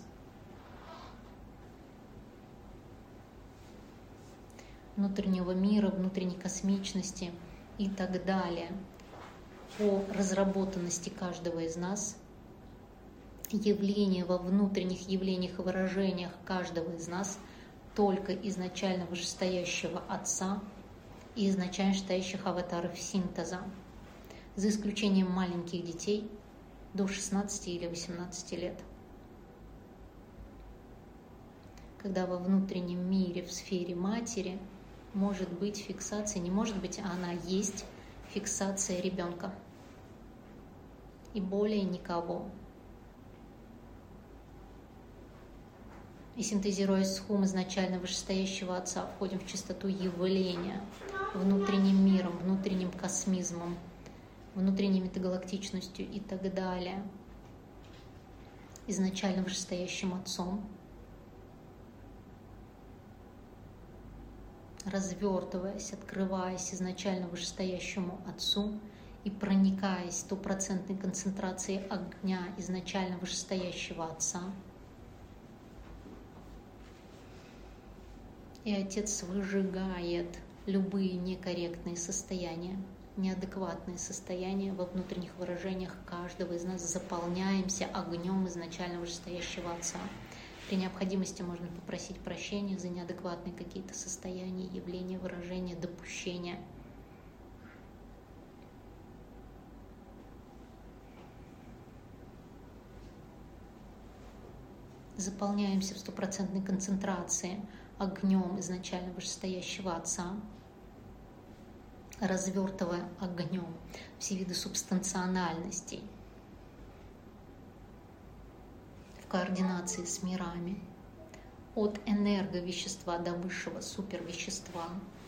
внутреннего мира, внутренней космичности и так далее, по разработанности каждого из нас, явление во внутренних явлениях и выражениях каждого из нас только изначально вышестоящего Отца и изначально вышестоящих аватаров синтеза, за исключением маленьких детей до шестнадцати или восемнадцати лет. Когда во внутреннем мире, в сфере матери, может быть фиксация, не может быть, а она есть фиксация ребенка. И более никого. И синтезируя схум изначально вышестоящего Отца, входим в чистоту явления внутренним миром, внутренним космизмом, внутренней метагалактичностью и так далее, изначально вышестоящим Отцом, развертываясь, открываясь изначально вышестоящему Отцу и проникаясь стопроцентной концентрацией огня изначально вышестоящего Отца. И Отец выжигает любые некорректные состояния, неадекватные состояния во внутренних выражениях каждого из нас. Заполняемся огнем изначально вышестоящего Отца. При необходимости можно попросить прощения за неадекватные какие-то состояния, явления, выражения, допущения. Заполняемся в стопроцентной концентрации огнем изначально вышестоящего Отца, развертывая огнем все виды субстанциональностей в координации с мирами, от энерговещества до высшего супервещества,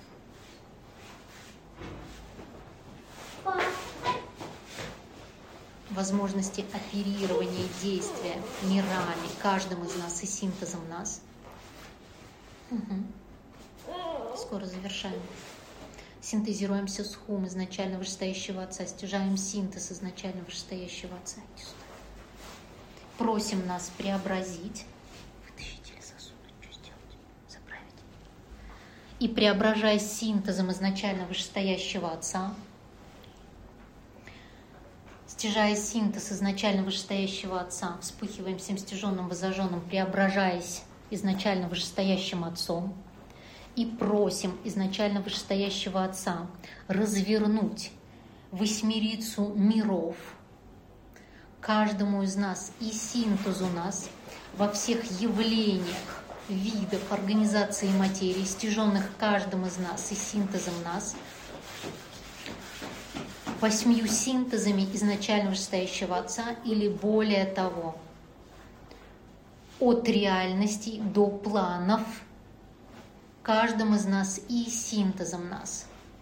возможности оперирования и действия мирами, каждым из нас и синтезом нас. Угу. Скоро завершаем. Синтезируемся с хум изначально вышестоящего Отца, стяжаем синтез изначально вышестоящего Отца. Иди сюда. Просим нас преобразить. Вытащить или засунуть, что сделать? Заправить. И преображая синтезом изначально вышестоящего Отца, стяжая синтез изначально вышестоящего Отца, вспыхиваем всем стяженным, возожженным, преображаясь изначально вышестоящим Отцом, и просим изначально вышестоящего Отца развернуть восьмерицу миров каждому из нас и синтезу нас во всех явлениях, видах, организации материи, стяженных каждым из нас и синтезом нас, восьмью синтезами изначально вышестоящего Отца или более того, от реальностей до планов, каждым из нас и синтезом нас.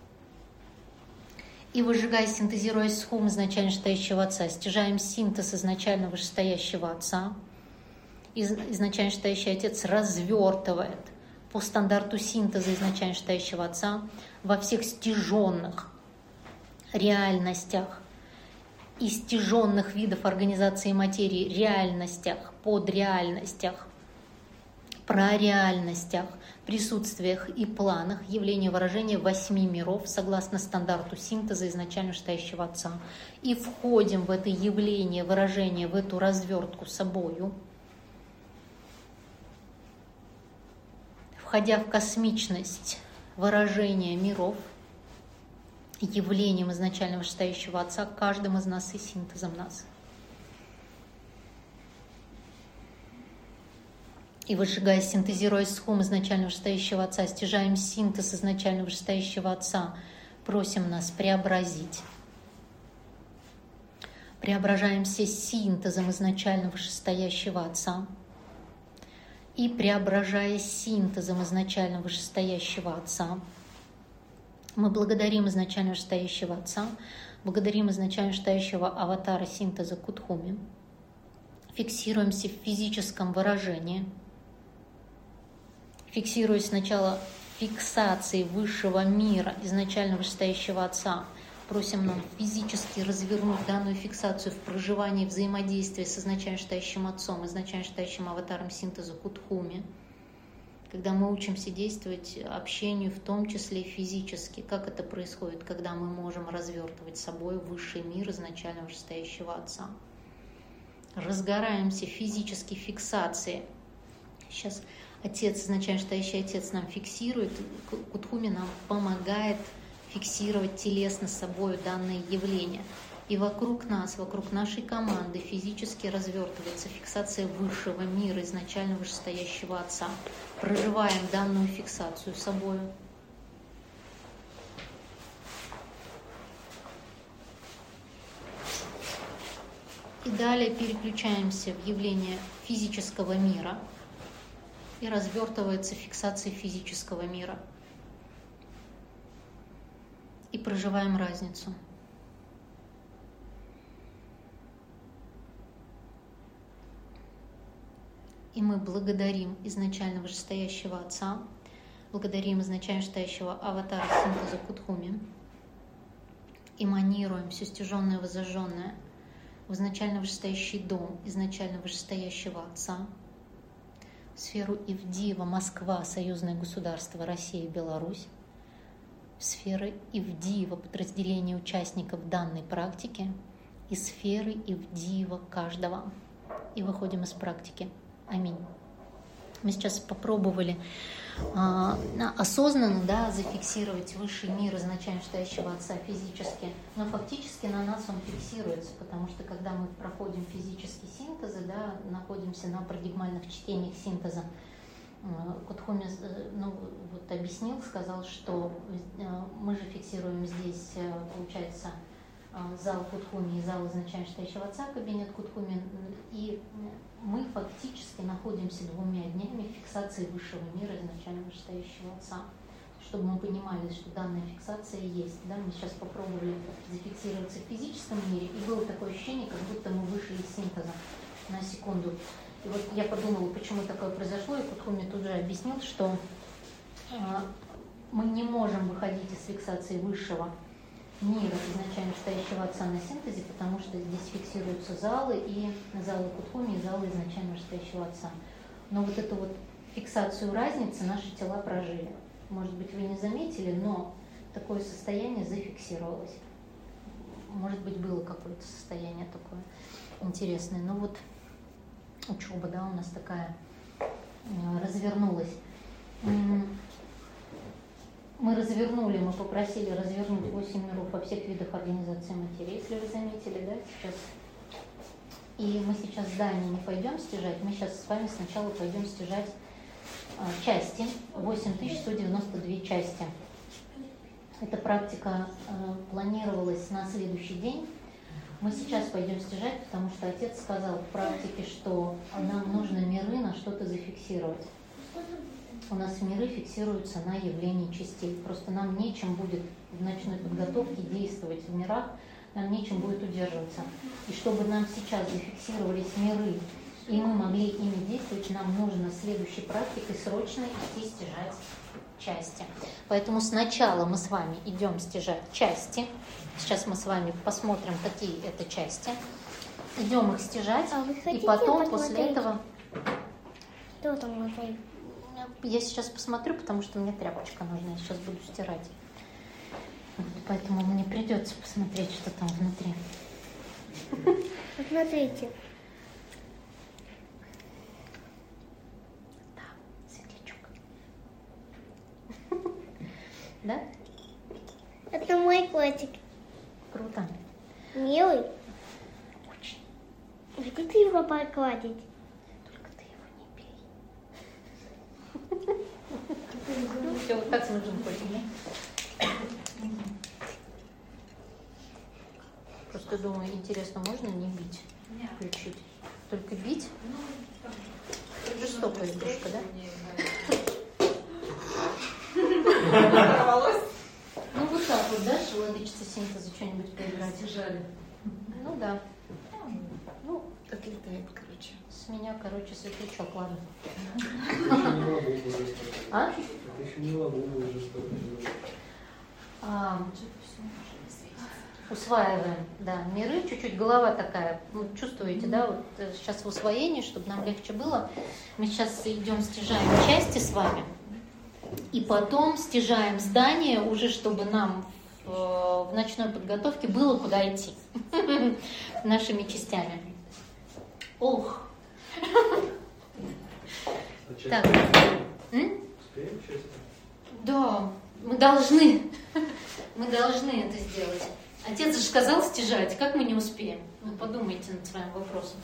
И выжигая, синтезируясь с хум изначально вышестоящего Отца, стяжаем синтез изначально вышестоящего Отца. Изначально вышестоящий Отец развертывает по стандарту синтеза изначально вышестоящего Отца во всех стяженных реальностях и стяженных видов организации материи, реальностях, подреальностях, прореальностях, присутствиях и планах явления выражения восьми миров согласно стандарту синтеза изначально вышестоящего Отца. И входим в это явление, выражение, в эту развертку собою, входя в космичность выражения миров, явлением изначально вышестоящего Отца, каждым из нас и синтезом нас. И выжигая, синтезируясь с хум изначально вышестоящего Отца, стяжаем синтез изначально вышестоящего Отца, просим нас преобразить. Преображаемся синтезом изначально вышестоящего Отца. И преображаясь синтезом изначально вышестоящего Отца, мы благодарим изначально вышестоящего Отца, благодарим изначально вышестоящего аватара синтеза Кутхуми, фиксируемся в физическом выражении, фиксируясь сначала фиксацией высшего мира, изначально вышестоящего Отца, просим нам физически развернуть данную фиксацию в проживании взаимодействия с изначально вышестоящим Отцом, изначально вышестоящим аватаром синтеза Кутхуми, когда мы учимся действовать общению, в том числе физически. Как это происходит, когда мы можем развертывать собой высший мир изначально вышестоящего Отца. Разгораемся физически фиксации. Сейчас Отец, изначально вышестоящий Отец нам фиксирует, Кутхуми нам помогает фиксировать телесно собой данное явление. И вокруг нас, вокруг нашей команды физически развертывается фиксация высшего мира, изначально вышестоящего Отца. Проживаем данную фиксацию собой. И далее переключаемся в явление физического мира. И развертывается фиксация физического мира. И проживаем разницу. И мы благодарим изначально вышестоящего Отца, благодарим изначально вышестоящего аватара синтеза Кутхуми, эманируем все стяженное, возожженное в изначально вышестоящий дом изначально вышестоящего Отца, в сферу Ивдиева, Москва, союзное государство, Россия и Беларусь, в сферы Ивдиева, подразделения участников данной практики и сферы Ивдиева каждого. И выходим из практики. Аминь. Мы сейчас попробовали а, осознанно, да, зафиксировать высший мир изначально вышестоящего Отца физически, но фактически на нас он фиксируется, потому что когда мы проходим физические синтезы, да, находимся на парадигмальных чтениях синтеза, Кутхуми, ну, вот объяснил, сказал, что мы же фиксируем здесь, получается, зал Кутхуми и зал изначально вышестоящего Отца, кабинет Кутхуми, и мы фактически находимся двумя днями фиксации высшего мира изначально вышестоящего Отца, чтобы мы понимали, что данная фиксация есть. Да? Мы сейчас попробовали зафиксироваться в физическом мире, и было такое ощущение, как будто мы вышли из синтеза на секунду. И вот я подумала, почему такое произошло, и Кутхуми тут же объяснил, что мы не можем выходить из фиксации высшего мира изначально стоящего Отца на синтезе, потому что здесь фиксируются залы и залы Кутхуми, и залы изначально стоящего Отца. Но вот эту вот фиксацию разницы наши тела прожили. Может быть, вы не заметили, но такое состояние зафиксировалось. Может быть, было какое-то состояние такое интересное. Но вот учеба, да, у нас такая развернулась. Мы развернули, мы попросили развернуть восемь миров во всех видах организации материи, если вы заметили, да, сейчас. И мы сейчас здание не пойдем стяжать, мы сейчас с вами сначала пойдем стяжать а, части, восемь тысяч сто девяносто две части. Эта практика а, планировалась на следующий день. Мы сейчас пойдем стяжать, потому что отец сказал в практике, что нам нужно миры на что-то зафиксировать. У нас миры фиксируются на явлении частей. Просто нам нечем будет в ночной подготовке действовать в мирах, нам нечем будет удерживаться. И чтобы нам сейчас зафиксировались миры, и мы могли ими действовать, нам нужно следующей практикой срочно идти стяжать части. Поэтому сначала мы с вами идем стяжать части. Сейчас мы с вами посмотрим, какие это части. Идем их стяжать, а и потом после этого... Что там внутри? Я сейчас посмотрю, потому что мне тряпочка нужна, я сейчас буду стирать. Поэтому мне придется посмотреть, что там внутри. Посмотрите. Да, светлячок. Да? Это мой котик. Круто. Милый. Очень. Где ты его погладить? Только ты его не бей. Все, вот так нужен котик, да? Просто думаю, интересно, можно не бить? Включить? Только бить? Жестокая игрушка, да? Ну вот так вот, да, владычица синтеза что-нибудь поиграть? Жали. Ну да. Ну, как летает, короче. С меня, короче, светлячок, ладно. А? А? Это еще не лову уже что-то. А, усваиваем, да, миры, чуть-чуть голова такая, ну, чувствуете, да, вот сейчас в усвоении, чтобы нам легче было, мы сейчас идем стяжаем части с вами, и потом стяжаем здание уже, чтобы нам в, в ночной подготовке было куда идти нашими частями. Ох! Так. Успеем, честно? Да, мы должны, мы должны это сделать. Отец же сказал стяжать, как мы не успеем? Ну, подумайте над своим вопросом.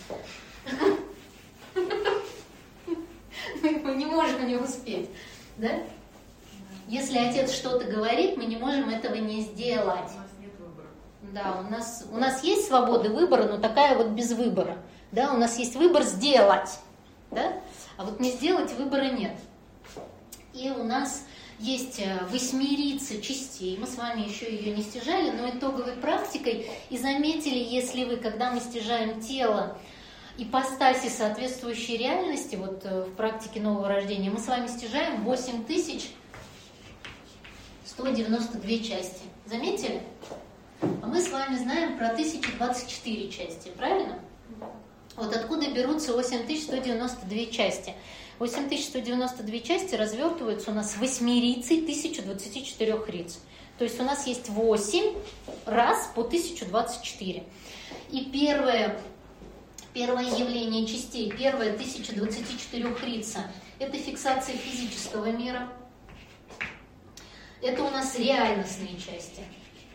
Мы не можем не успеть, да? Если отец что-то говорит, мы не можем этого не сделать. У нас нет выбора. Да, у нас, у нас есть свобода выбора, но такая вот без выбора. Да, у нас есть выбор сделать, да? А вот не сделать выбора нет. И у нас есть восьмерица частей, мы с вами еще ее не стяжали, но итоговой практикой, и заметили, если вы, когда мы стяжаем тело, ипостаси соответствующей реальности, вот в практике нового рождения, мы с вами стяжаем восемь тысяч сто девяносто две части. Заметили? А мы с вами знаем про тысячу двадцать четыре части, правильно? Вот откуда берутся восемь тысяч сто девяносто две части. восемь тысяч сто девяносто две части развертываются у нас восьмерицей тысяча двадцать четыре риц. То есть у нас есть восемь раз по тысяча двадцать четыре. И первое, первое явление частей, первое тысяча двадцать четыре рица, это фиксация физического мира. Это у нас реальностные части.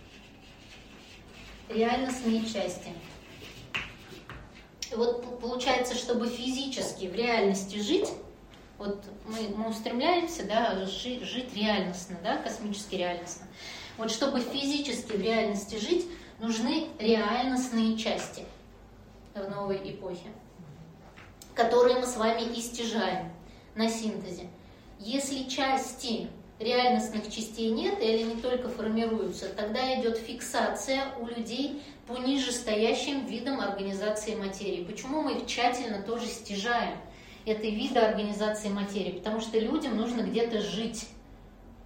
Реальностные части. И вот получается, чтобы физически в реальности жить, вот мы, мы устремляемся, да, жить, жить реальностно, да, космически реальностно. Вот чтобы физически в реальности жить, нужны реальностные части в новой эпохе, которые мы с вами и стяжаем на синтезе. Если части реальностных частей нет, или они только формируются, тогда идет фиксация у людей по нижестоящим видам организации материи. Почему мы их тщательно тоже стяжаем, этой вида организации материи? Потому что людям нужно где-то жить.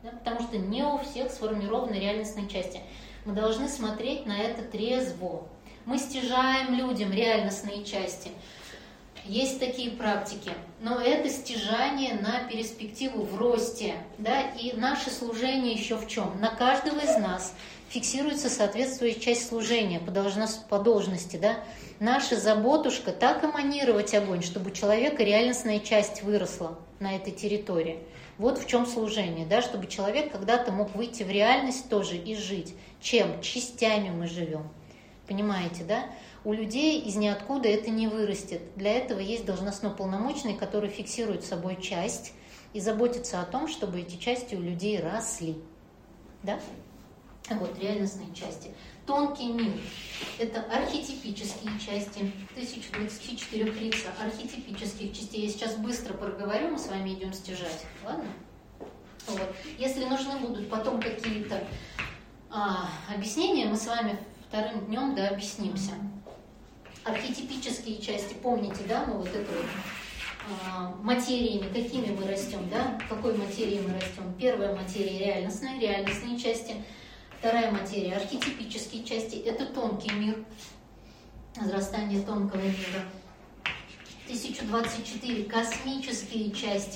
Да? Потому что не у всех сформированы реальностные части. Мы должны смотреть на это трезво. Мы стяжаем людям реальностные части. Есть такие практики, но это стяжание на перспективу в росте. Да? И наше служение еще в чем? На каждого из нас фиксируется соответствующая часть служения по, должность, по должности. Да? Наша заботушка так эманировать огонь, чтобы у человека реальностная часть выросла на этой территории. Вот в чем служение, да? Чтобы человек когда-то мог выйти в реальность тоже и жить. Чем? Частями мы живем. Понимаете, да? У людей из ниоткуда это не вырастет. Для этого есть должностно полномочный, который фиксирует собой часть и заботится о том, чтобы эти части у людей росли. Да? Вот, реальностные части. Тонкий мир – это архетипические части, тысяча двадцать четыре лица архетипических частей. Я сейчас быстро проговорю, мы с вами идем стяжать. Ладно? Вот. Если нужны будут потом какие-то а, объяснения, мы с вами вторым днем да, объяснимся. Архетипические части, помните, да, мы вот это вот а, материями, какими мы растем, да, какой материей мы растем. Первая материя реальностная, реальностные части. Вторая материя архетипические части. Это тонкий мир, возрастание тонкого мира. тысяча двадцать четыре космические части.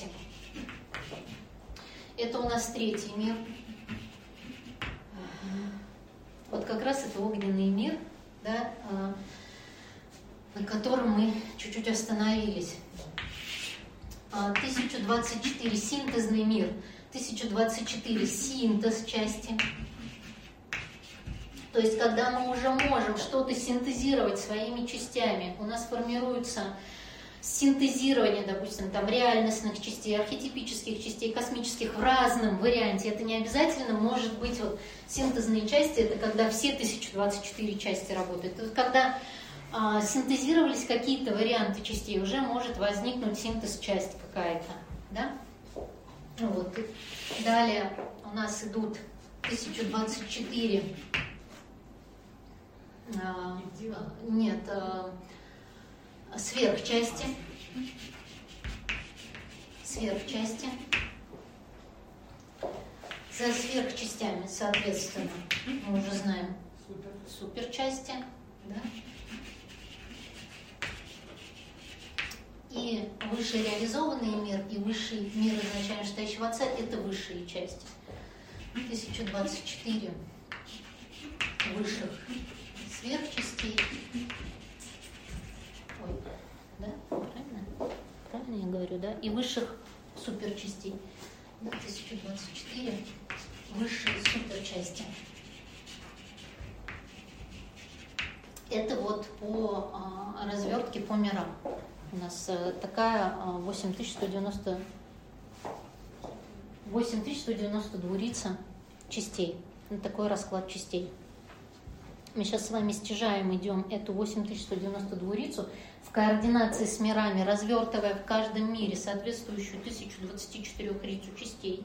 Это у нас третий мир. Вот как раз это огненный мир, да, на котором мы чуть-чуть остановились. тысяча двадцать четыре синтезный мир, тысяча двадцать четыре синтез части. То есть, когда мы уже можем что-то синтезировать своими частями, у нас формируется синтезирование, допустим, там реальностных частей, архетипических частей, космических в разном варианте. Это не обязательно может быть вот синтезные части, это когда все тысяча двадцать четыре части работают. Это когда а, синтезировались какие-то варианты частей, уже может возникнуть синтез-часть какая-то. Да? Вот. Далее у нас идут тысяча двадцать четыре. А, нет, а, сверхчасти. Сверхчасти. За сверхчастями, соответственно, мы уже знаем Супер. суперчасти. Да? И высший реализованный мир, и высший мир изначально считающего Отца – это высшие части. тысяча двадцать четыре высших сверхчастей. Ой, да? Правильно? Правильно я говорю, да? И высших суперчастей. Да, тысяча двадцать четыре высшие суперчасти. Это вот по а, развертке по мирам. У нас а, такая а, восемь тысяч сто девяносто двурица частей. Вот такой расклад частей. Мы сейчас с вами стяжаем, идем эту восемь тысяч сто девяносто двурицу в координации с мирами, развертывая в каждом мире соответствующую тысячу двадцать четыре рицу частей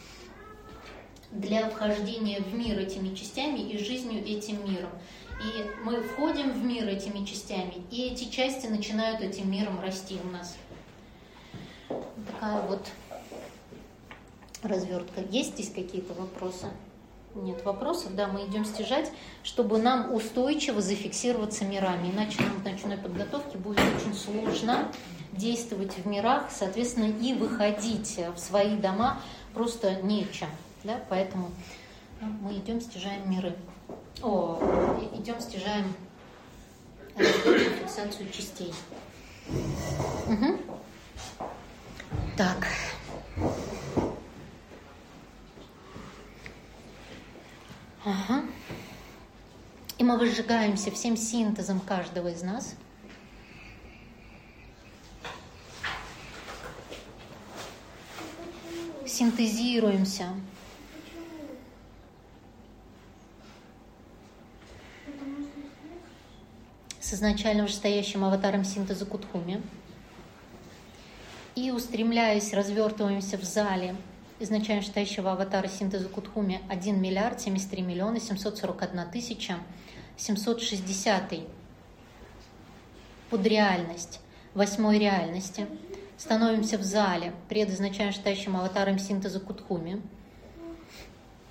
для вхождения в мир этими частями и жизнью этим миром. И мы входим в мир этими частями, и эти части начинают этим миром расти у нас. Такая вот развертка. Есть здесь какие-то вопросы? Нет вопросов, да, мы идем стяжать, чтобы нам устойчиво зафиксироваться мирами, иначе нам в ночной подготовке будет очень сложно действовать в мирах, соответственно, и выходить в свои дома просто нечем, да, поэтому мы идем стяжаем миры, о, идем стяжаем фиксацию частей. Угу. Так. Ага. И мы выжигаемся всем синтезом каждого из нас. Синтезируемся. С изначально вышестоящим аватаром синтеза Кутхуми. И, устремляясь, развертываемся в зале изначально считающего аватара синтеза Кутхуми один миллиард семьдесят три миллиона семьсот сорок одна тысяча семьсот шестьдесят под реальность восьмой реальности. Становимся в зале пред изначально считающим аватаром синтеза Кутхуми.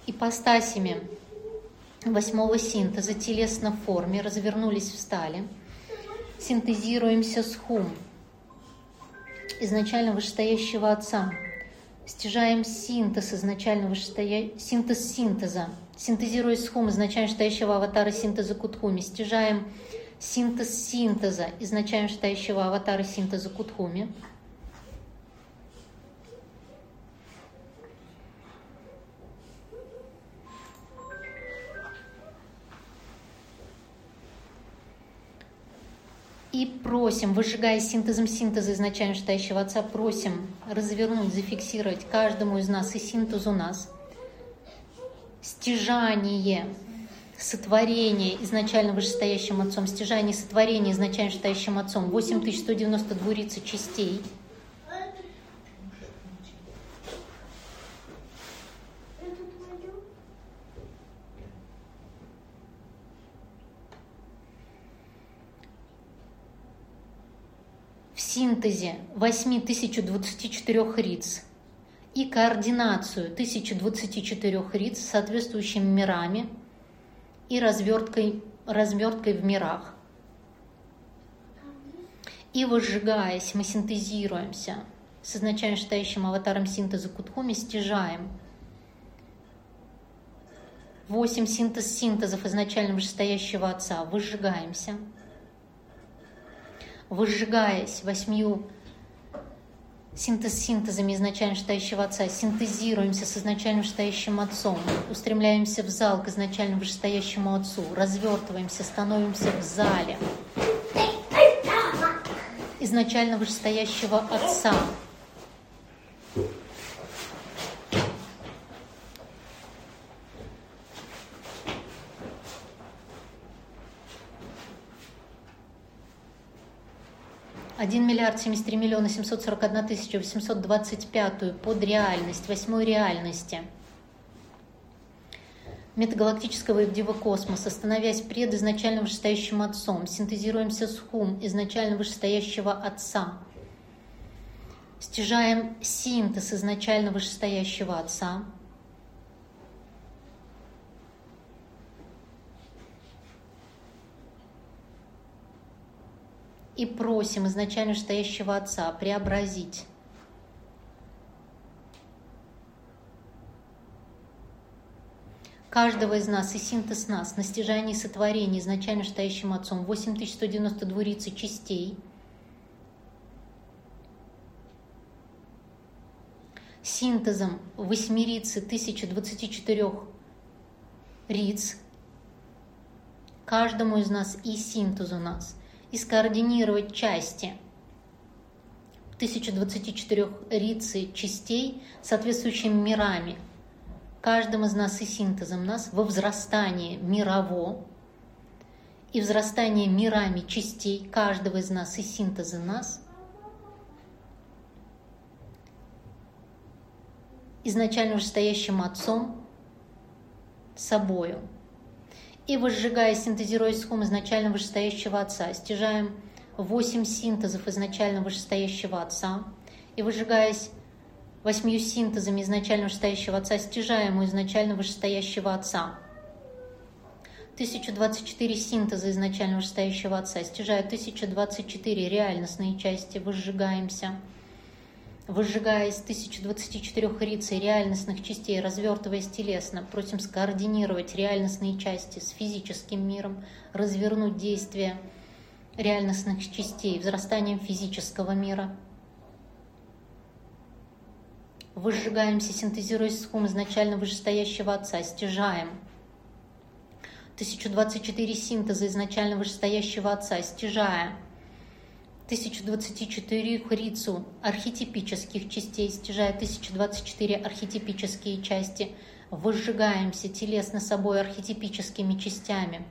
ипостасями восьмого синтеза телесно в форме, развернулись, встали. Синтезируемся с хум, изначально вышестоящего Отца. Стяжаем синтез изначально вышестоящего, синтез синтеза. Синтезируясь с хум, изначально вышестоящего аватара синтеза Кутхуми. Стяжаем синтез синтеза изначально вышестоящего аватара синтеза Кутхуми. И просим, выжигая синтезом синтеза изначально вышестоящего Отца, просим развернуть, зафиксировать каждому из нас и синтезу нас стяжание, сотворение изначально вышестоящим Отцом, стяжание, сотворение изначально вышестоящим Отцом, восемь тысяч сто девяносто двурицы частей. В синтезе восемь тысяч двадцать четыре риц и координацию тысячи двадцати четырёх риц с соответствующими мирами и разверткой, разверткой в мирах. И возжигаясь, мы синтезируемся с изначально вышестоящим аватаром синтеза Кутхуми, стяжаем восемь синтез синтезов изначально вышестоящего Отца, выжигаемся. Выжигаясь восьмью синтез-синтезами изначально вышестоящего Отца, синтезируемся с изначально вышестоящим Отцом, устремляемся в зал к изначально вышестоящему Отцу, развертываемся, становимся в зале изначально вышестоящего Отца. один миллиард семьдесят три миллиона семьсот сорок одна тысяча восемьсот двадцать пятую под реальность, восьмой реальности метагалактического и бдива космоса, становясь пред изначально вышестоящим Отцом, синтезируемся с хум изначально вышестоящего Отца, стяжаем синтез изначально вышестоящего Отца, и просим изначально вышестоящего Отца преобразить каждого из нас и синтез нас на стяжании сотворения изначально вышестоящим Отцом восемь тысяч сто девяносто двурицы частей синтезом восьмирицы тысячи двадцати четырёх риц каждому из нас и синтезу нас, и скоординировать части тысячи двадцати четырёх рицы частей соответствующими мирами, каждым из нас и синтезом нас во взрастании мирово и взрастание мирами частей каждого из нас и синтеза нас изначально вышестоящим Отцом собою. И возжигая, синтезируясь с хум изначально вышестоящего Отца, стяжаем восемь синтезов изначально вышестоящего Отца, и выжигаясь восьмью синтезами изначально вышестоящего Отца, стяжаем у изначально вышестоящего Отца тысяча двадцать четыре синтеза изначально вышестоящего Отца, стяжая тысяча двадцать четыре реальностные части, выжигаемся. Выжигаясь тысяча двадцати четырёх рицей реальностных частей, развертываясь телесно, просим скоординировать реальностные части с физическим миром, развернуть действия реальностных частей взрастанием физического мира. Выжигаемся, синтезируясь с хум изначально вышестоящего Отца, стяжаем тысяча двадцать четыре синтеза изначально вышестоящего Отца, стяжая тысяча двадцать четыре рицу архетипических частей, стяжая тысяча двадцать четыре архетипические части, выжигаемся телесно собой архетипическими частями,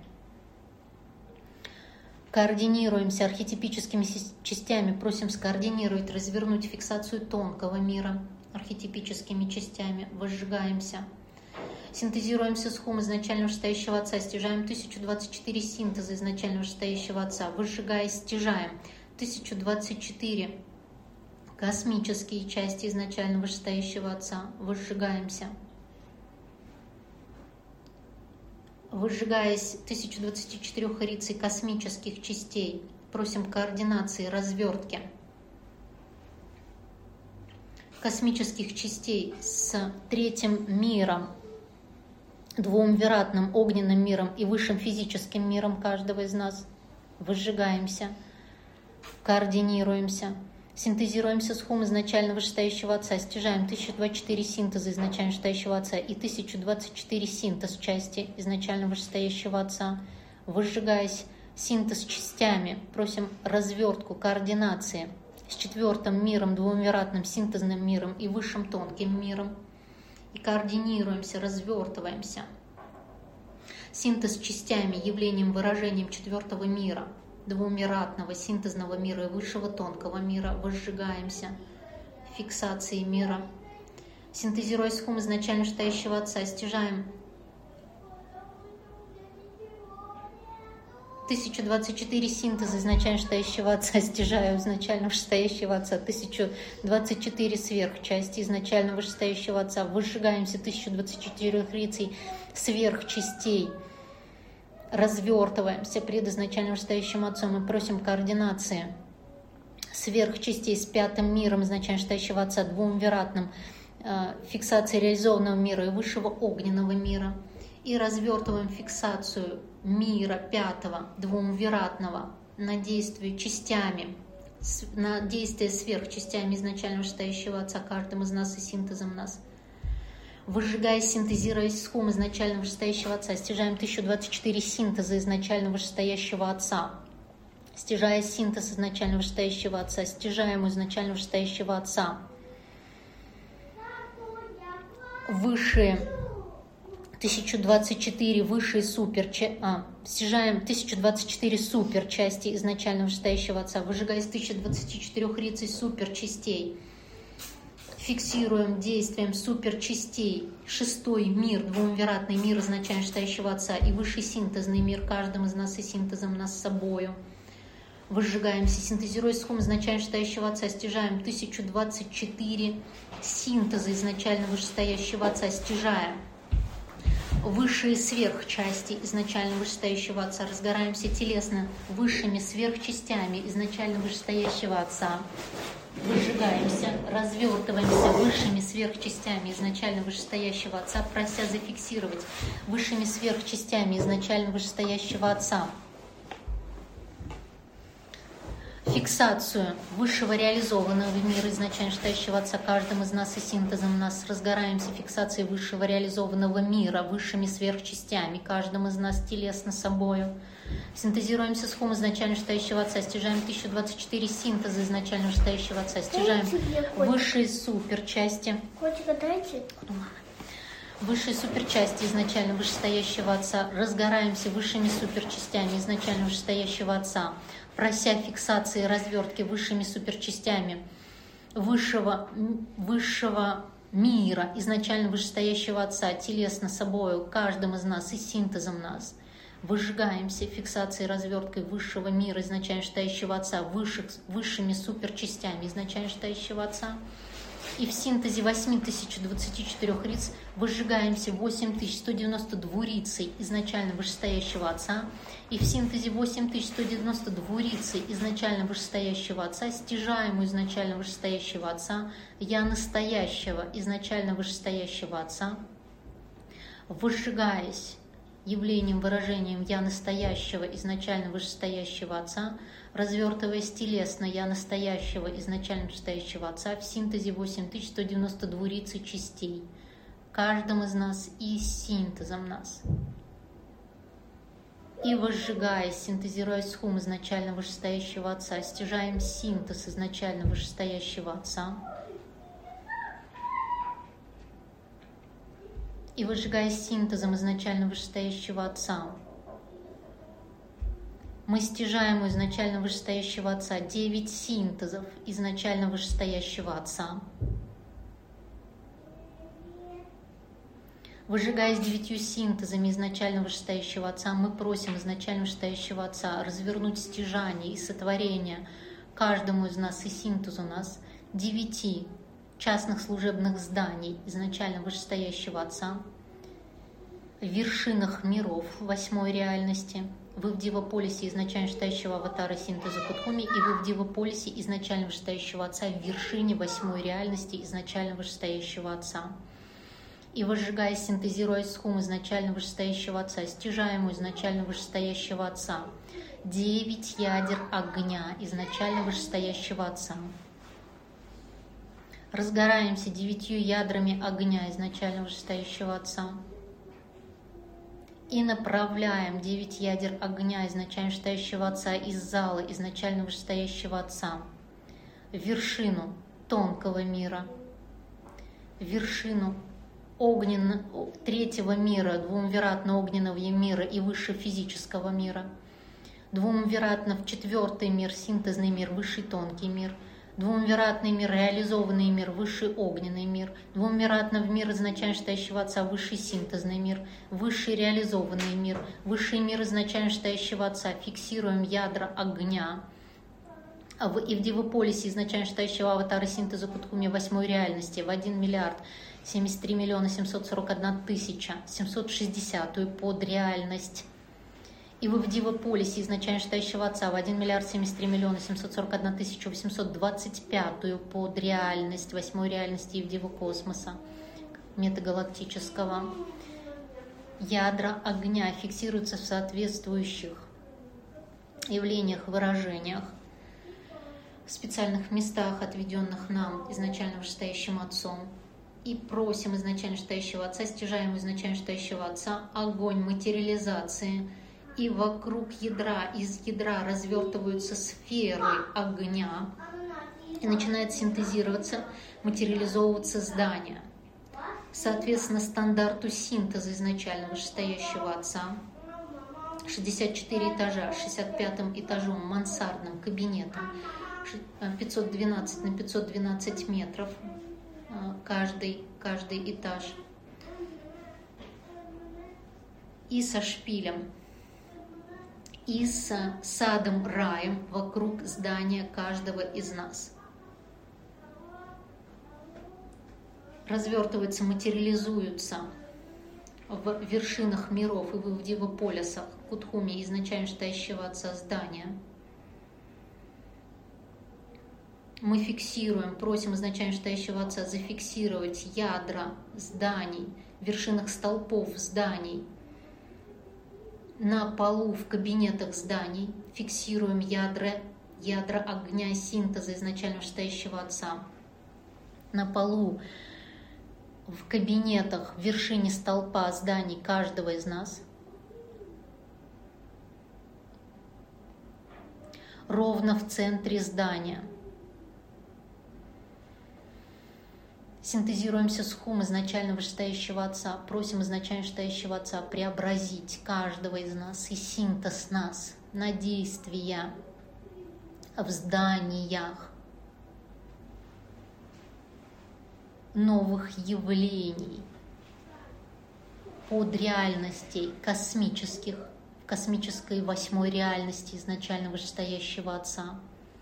координируемся архетипическими частями, просим скоординировать, развернуть фиксацию тонкого мира архетипическими частями, выжигаемся. Синтезируемся с хум изначально вышестоящего Отца, стяжаем тысяча двадцать четыре синтеза изначально вышестоящего Отца, выжигая, стяжаем тысяча двадцать четыре космические части изначально вышестоящего Отца, выжигаемся. выжигаясь тысячу двадцати четырёх эрицей космических частей, просим координации развертки космических частей с третьим миром, двумвиратным огненным миром и высшим физическим миром каждого из нас. Выжигаемся, координируемся, синтезируемся с хум изначально вышестоящего Отца, стяжаем тысячу двадцать четыре синтеза изначально вышестоящего Отца и тысячу двадцать четыре синтез части изначально вышестоящего Отца. Выжигаясь синтез частями, просим развертку, координации с четвертым миром, двумвиратным синтезным миром и высшим тонким миром. И координируемся, развертываемся. Синтез частями, явлением, выражением четвертого мира, двумиратного синтезного мира и высшего тонкого мира. Выжигаемся фиксацией мира. Синтезируясь хум изначально вышестоящего Отца, стяжаем тысячу двадцать четыре синтеза изначально вышестоящего Отца, стяжаю изначально вышестоящего Отца, тысячу двадцать четыре сверхчасти изначально вышестоящего Отца, выжигаемся тысячу двадцать четыре рицей сверхчастей, развертываемся пред изначально вышестоящим Отцом и просим координации сверхчастей с пятым миром изначально вышестоящего Отца, двумвиратным, э, фиксации реализованного мира и высшего огненного мира. И развертываем фиксацию мира пятого, двумвиратного, на действие частями, на действие сверхчастями изначально вышестоящего Отца, каждым из нас и синтезом нас. Выжигаясь, синтезируясь с хум изначально вышестоящего Отца, стяжаем тысячу двадцать четыре синтеза изначально вышестоящего Отца. Стяжая синтез изначально вышестоящего Отца, стяжаем изначально вышестоящего Отца. Высшие тысячу двадцать четыре высшие супер, а, стяжаем тысячу двадцать четыре супер части изначально вышестоящего Отца, выжигаясь тысячу двадцать четыре рицей супер частей, фиксируем действием супер частей шестой мир, двумвиратный мир изначально вышестоящего Отца и высший синтезный мир каждым из нас и синтезом нас с собою. Выжигаемся, синтезируясь с хум изначально вышестоящего Отца, стяжаем тысячу двадцать четыре синтеза изначально вышестоящего Отца, стяжаем высшие сверхчасти изначально вышестоящего Отца, разгораемся телесно высшими сверхчастями изначально вышестоящего Отца, выжигаемся, развертываемся высшими сверхчастями изначально вышестоящего Отца, прося зафиксировать высшими сверхчастями изначально вышестоящего Отца фиксацию высшего реализованного мира изначально вышестоящего Отца каждым из нас и синтезом нас, разгораемся фиксацией высшего реализованного мира высшими сверхчастями каждым из нас телесно собою. Синтезируемся с хум изначально вышестоящего Отца, стяжаем тысячу двадцать четыре синтеза изначально вышестоящего Отца, стяжаем высшие суперчасти. Котика, дайте. Высшие суперчасти изначально вышестоящего Отца, разгораемся высшими суперчастями изначально вышестоящего Отца, прося фиксации и развертки высшими суперчастями высшего, высшего мира изначально вышестоящего Отца, телесно собою, каждым из нас и синтезом нас. Выжигаемся фиксацией и разверткой высшего мира изначально вышестоящего Отца, высших, высшими суперчастями изначально вышестоящего Отца. И в синтезе восемь тысяч двадцати четырёх риц выжигаемся восемь тысяч сто девяносто два рицей изначально вышестоящего Отца. И в синтезе восемь тысяч сто девяносто два рицей изначально вышестоящего Отца, стяжаемую изначально вышестоящего Отца, я настоящего изначально вышестоящего Отца, выжигаясь явлением, выражением «я настоящего» изначально вышестоящего Отца, развертываясь телесно «я настоящего» изначально вышестоящего Отца в синтезе восемь тысяч сто девяносто два рицей частей, каждым из нас и синтезом нас. И выжигаясь, синтезируясь с хум изначально вышестоящего Отца, стяжаем синтез изначально вышестоящего Отца, и выжигаясь синтезом изначально вышестоящего Отца, мы стяжаем у изначально вышестоящего Отца девять синтезов изначально вышестоящего Отца. Выжигаясь девятью синтезами изначально вышестоящего Отца, мы просим изначально вышестоящего Отца развернуть стяжание и сотворение каждому из нас и синтезу нас девяти частных служебных зданий изначально вышестоящего Отца, в вершинах миров восьмой реальности. Вы в Дива-полисе изначально вышестоящего аватара синтеза Кутхуми, и вы в Дива-полисе изначально вышестоящего Отца в вершине восьмой реальности изначально вышестоящего Отца. И возжигая, синтезируя схум изначально вышестоящего Отца, стяжаемую изначально вышестоящего Отца, девять ядер огня изначально вышестоящего Отца. Разгораемся девятью ядрами огня изначально вышестоящего Отца. И направляем девять ядер огня изначально вышестоящего Отца из зала изначально вышестоящего Отца в вершину тонкого мира, в вершину огненного, третьего мира, двумвиратно-огненного мира и выше физического мира, двумвиратно в четвертый мир, синтезный мир, высший тонкий мир, двумвиратный мир, реализованный мир, высший огненный мир, двумвиратно в мир изначально вышестоящего Отца, высший синтезный мир, высший реализованный мир, высший мир изначально вышестоящего Отца, фиксируем ядра огня. И в Дива-полисе изначально вышестоящего аватара синтеза Кутхуми восьмой реальности в один миллиард семьдесят три миллиона семьсот сорок одна тысяча семьсот шестидесятую под реальность. И вы в Дива-полисе изначально вышестоящего Отца в один миллиард семьдесят три миллиона семьсот сорок одна тысяча восемьсот двадцать пятую под реальность восьмой реальности и в Дива-космоса метагалактического. Ядра огня фиксируются в соответствующих явлениях, выражениях, в специальных местах, отведенных нам изначально вышестоящим Отцом. И просим изначально вышестоящего Отца, стяжаем изначально вышестоящего Отца огонь материализации. И вокруг ядра, из ядра развертываются сферы огня, и начинает синтезироваться, материализовываться здание. Соответственно, стандарту синтеза изначально вышестоящего Отца, шестьдесят четыре этажа, шестьдесят пятым этажом, мансардным кабинетом, пятьсот двенадцать на пятьсот двенадцать метров, каждый, каждый этаж, и со шпилем, и с садом раем вокруг здания каждого из нас. Развертываются, материализуются в вершинах миров и в Дива-полисах Кутхуми изначально вышестоящего Отца здания. Мы фиксируем, просим изначально вышестоящего Отца зафиксировать ядра зданий, в вершинах столпов зданий, на полу в кабинетах зданий, фиксируем ядра, ядра огня синтеза изначально вышестоящего Отца. На полу в кабинетах в вершине столпа зданий каждого из нас. Ровно в центре здания. Синтезируемся с хум изначально вышестоящего Отца, просим изначально вышестоящего Отца преобразить каждого из нас и синтез нас на действия в зданиях новых явлений под реальностей космических, в космической восьмой реальности изначально вышестоящего Отца.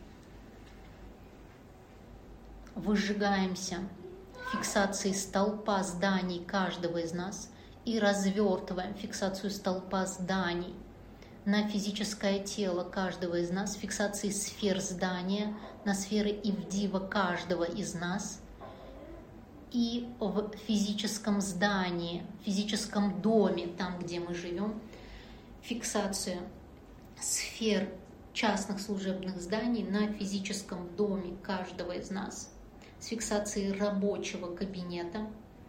Выжигаемся фиксацией столпа зданий каждого из нас и развертываем фиксацию столпа зданий на физическое тело каждого из нас, фиксацией сфер здания на сферы Ивдива каждого из нас и в физическом здании, в физическом доме, там, где мы живем, фиксацию сфер частных служебных зданий на физическом доме каждого из нас, с фиксацией рабочего кабинета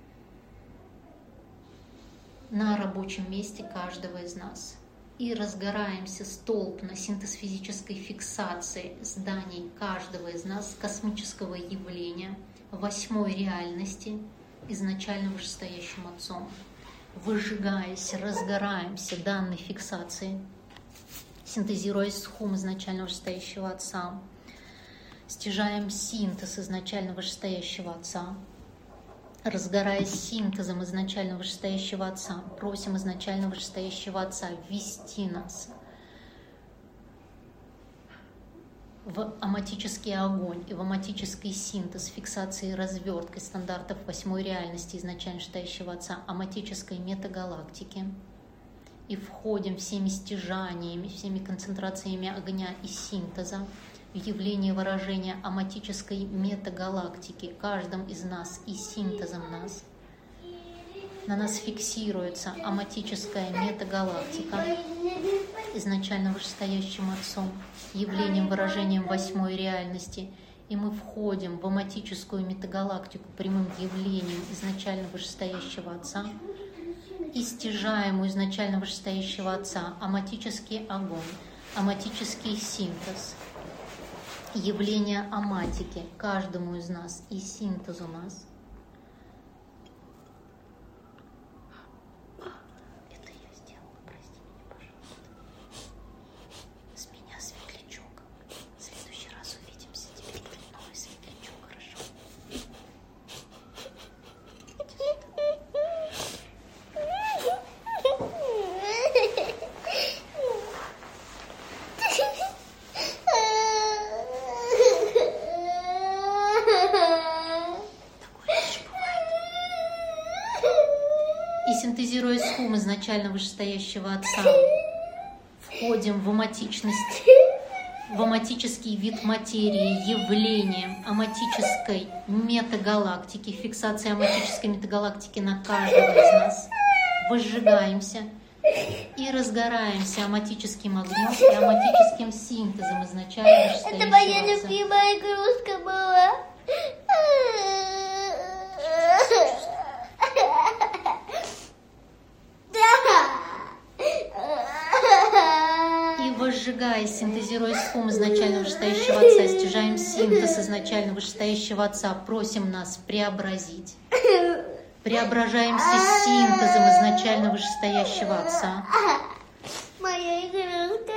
на рабочем месте каждого из нас. И разгораемся столб на синтез физической фиксации зданий каждого из нас, космического явления, восьмой реальности, изначально вышестоящим Отцом. Выжигаясь, разгораемся данной фиксацией, синтезируясь с хум изначально вышестоящего Отца, стяжаем синтез изначально вышестоящего Отца, разгораясь синтезом изначально вышестоящего Отца, просим изначально вышестоящего Отца ввести нас в аматический огонь и в аматический синтез фиксации разверткой стандартов восьмой реальности изначально считающего Отца аматической метагалактики и входим всеми стяжаниями, всеми концентрациями огня и синтеза в явление выражения аматической метагалактики каждым из нас и синтезом нас. На нас фиксируется аматическая метагалактика изначально вышестоящим Отцом, явлением, выражением восьмой реальности, и мы входим в аматическую метагалактику прямым явлением изначально вышестоящего Отца и стяжаем у изначально вышестоящего Отца аматический огонь, аматический синтез, явление аматики каждому из нас и синтез у нас. Синтезируя схему изначально вышестоящего Отца, входим в аматичность, в аматический вид материи, явлением аматической метагалактики, фиксация аматической метагалактики на каждого из нас, возжигаемся и разгораемся аматическим огнем и аматическим синтезом изначально вышестоящего Отца. Это моя любимая игрушка была. Возжигая, синтезируя схему изначально вышестоящего Отца, стяжаем синтез изначально вышестоящего Отца, просим нас преобразить. Преображаемся синтезом изначально вышестоящего Отца. Моя игрушка.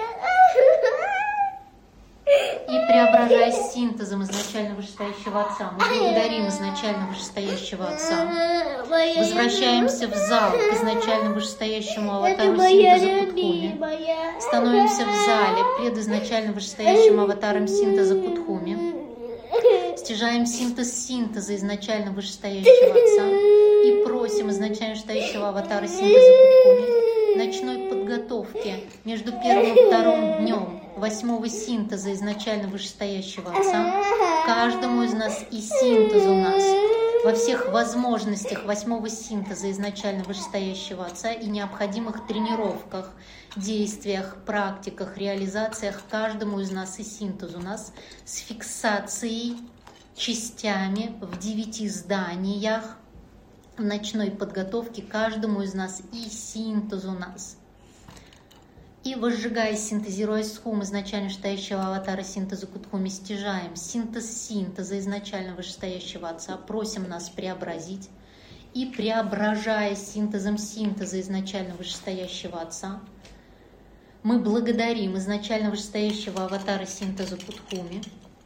И преображаясь синтезом изначально вышестоящего Отца, мы благодарим изначально вышестоящего Отца. Возвращаемся в зал к изначально вышестоящему аватару синтеза Кутхуми. Становимся в зале пред изначально вышестоящим аватаром синтеза Кутхуми. Стяжаем синтез синтеза изначально вышестоящего Отца и просим изначально вышестоящего аватара синтеза Кутхуми ночной подготовки между первым и вторым днем восьмого синтеза изначально вышестоящего Отца, каждому из нас и синтезу нас во всех возможностях восьмого синтеза изначально вышестоящего Отца и необходимых тренировках, действиях, практиках, реализациях каждому из нас и синтезу нас с фиксацией частями в девяти зданиях в ночной подготовке каждому из нас и синтезу нас. И возжигая, синтезируя схему изначально вышестоящего аватара синтеза Кутхуми, стяжаем синтез синтеза изначально вышестоящего Отца, просим нас преобразить. И преображая синтезом синтеза изначально вышестоящего Отца, мы благодарим изначально вышестоящего аватара синтеза Кутхуми,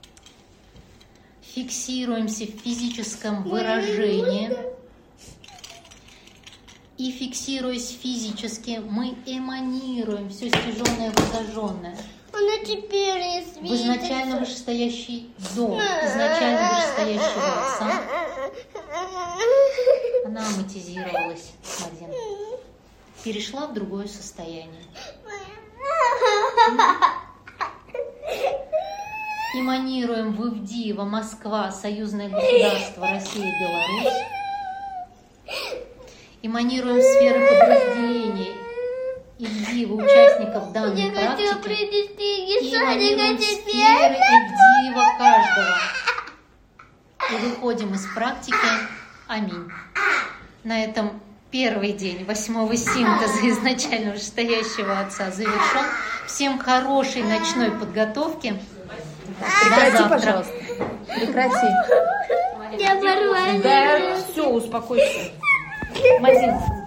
фиксируемся в физическом выражении, и фиксируясь физически, мы эманируем все стяженное, возожженное. Она теперь не светится. В изначально вышестоящий дом, изначально вышестоящего Отца. Она аматизировалась, Мадина. Перешла в другое состояние. Эманируем в Ивдиево, Москва, союзное государство, Россия, Беларусь. Эманируем сферы подразделений Ивдиева, участников данной практики. И эманируем сферы Ивдиева каждого. И выходим из практики. Аминь. На этом первый день восьмого синтеза изначально вышестоящего Отца завершен. Всем хорошей ночной подготовки. Прекрати, пожалуйста. Прекрати. Я порвала. Да, все, успокойся. Мадин,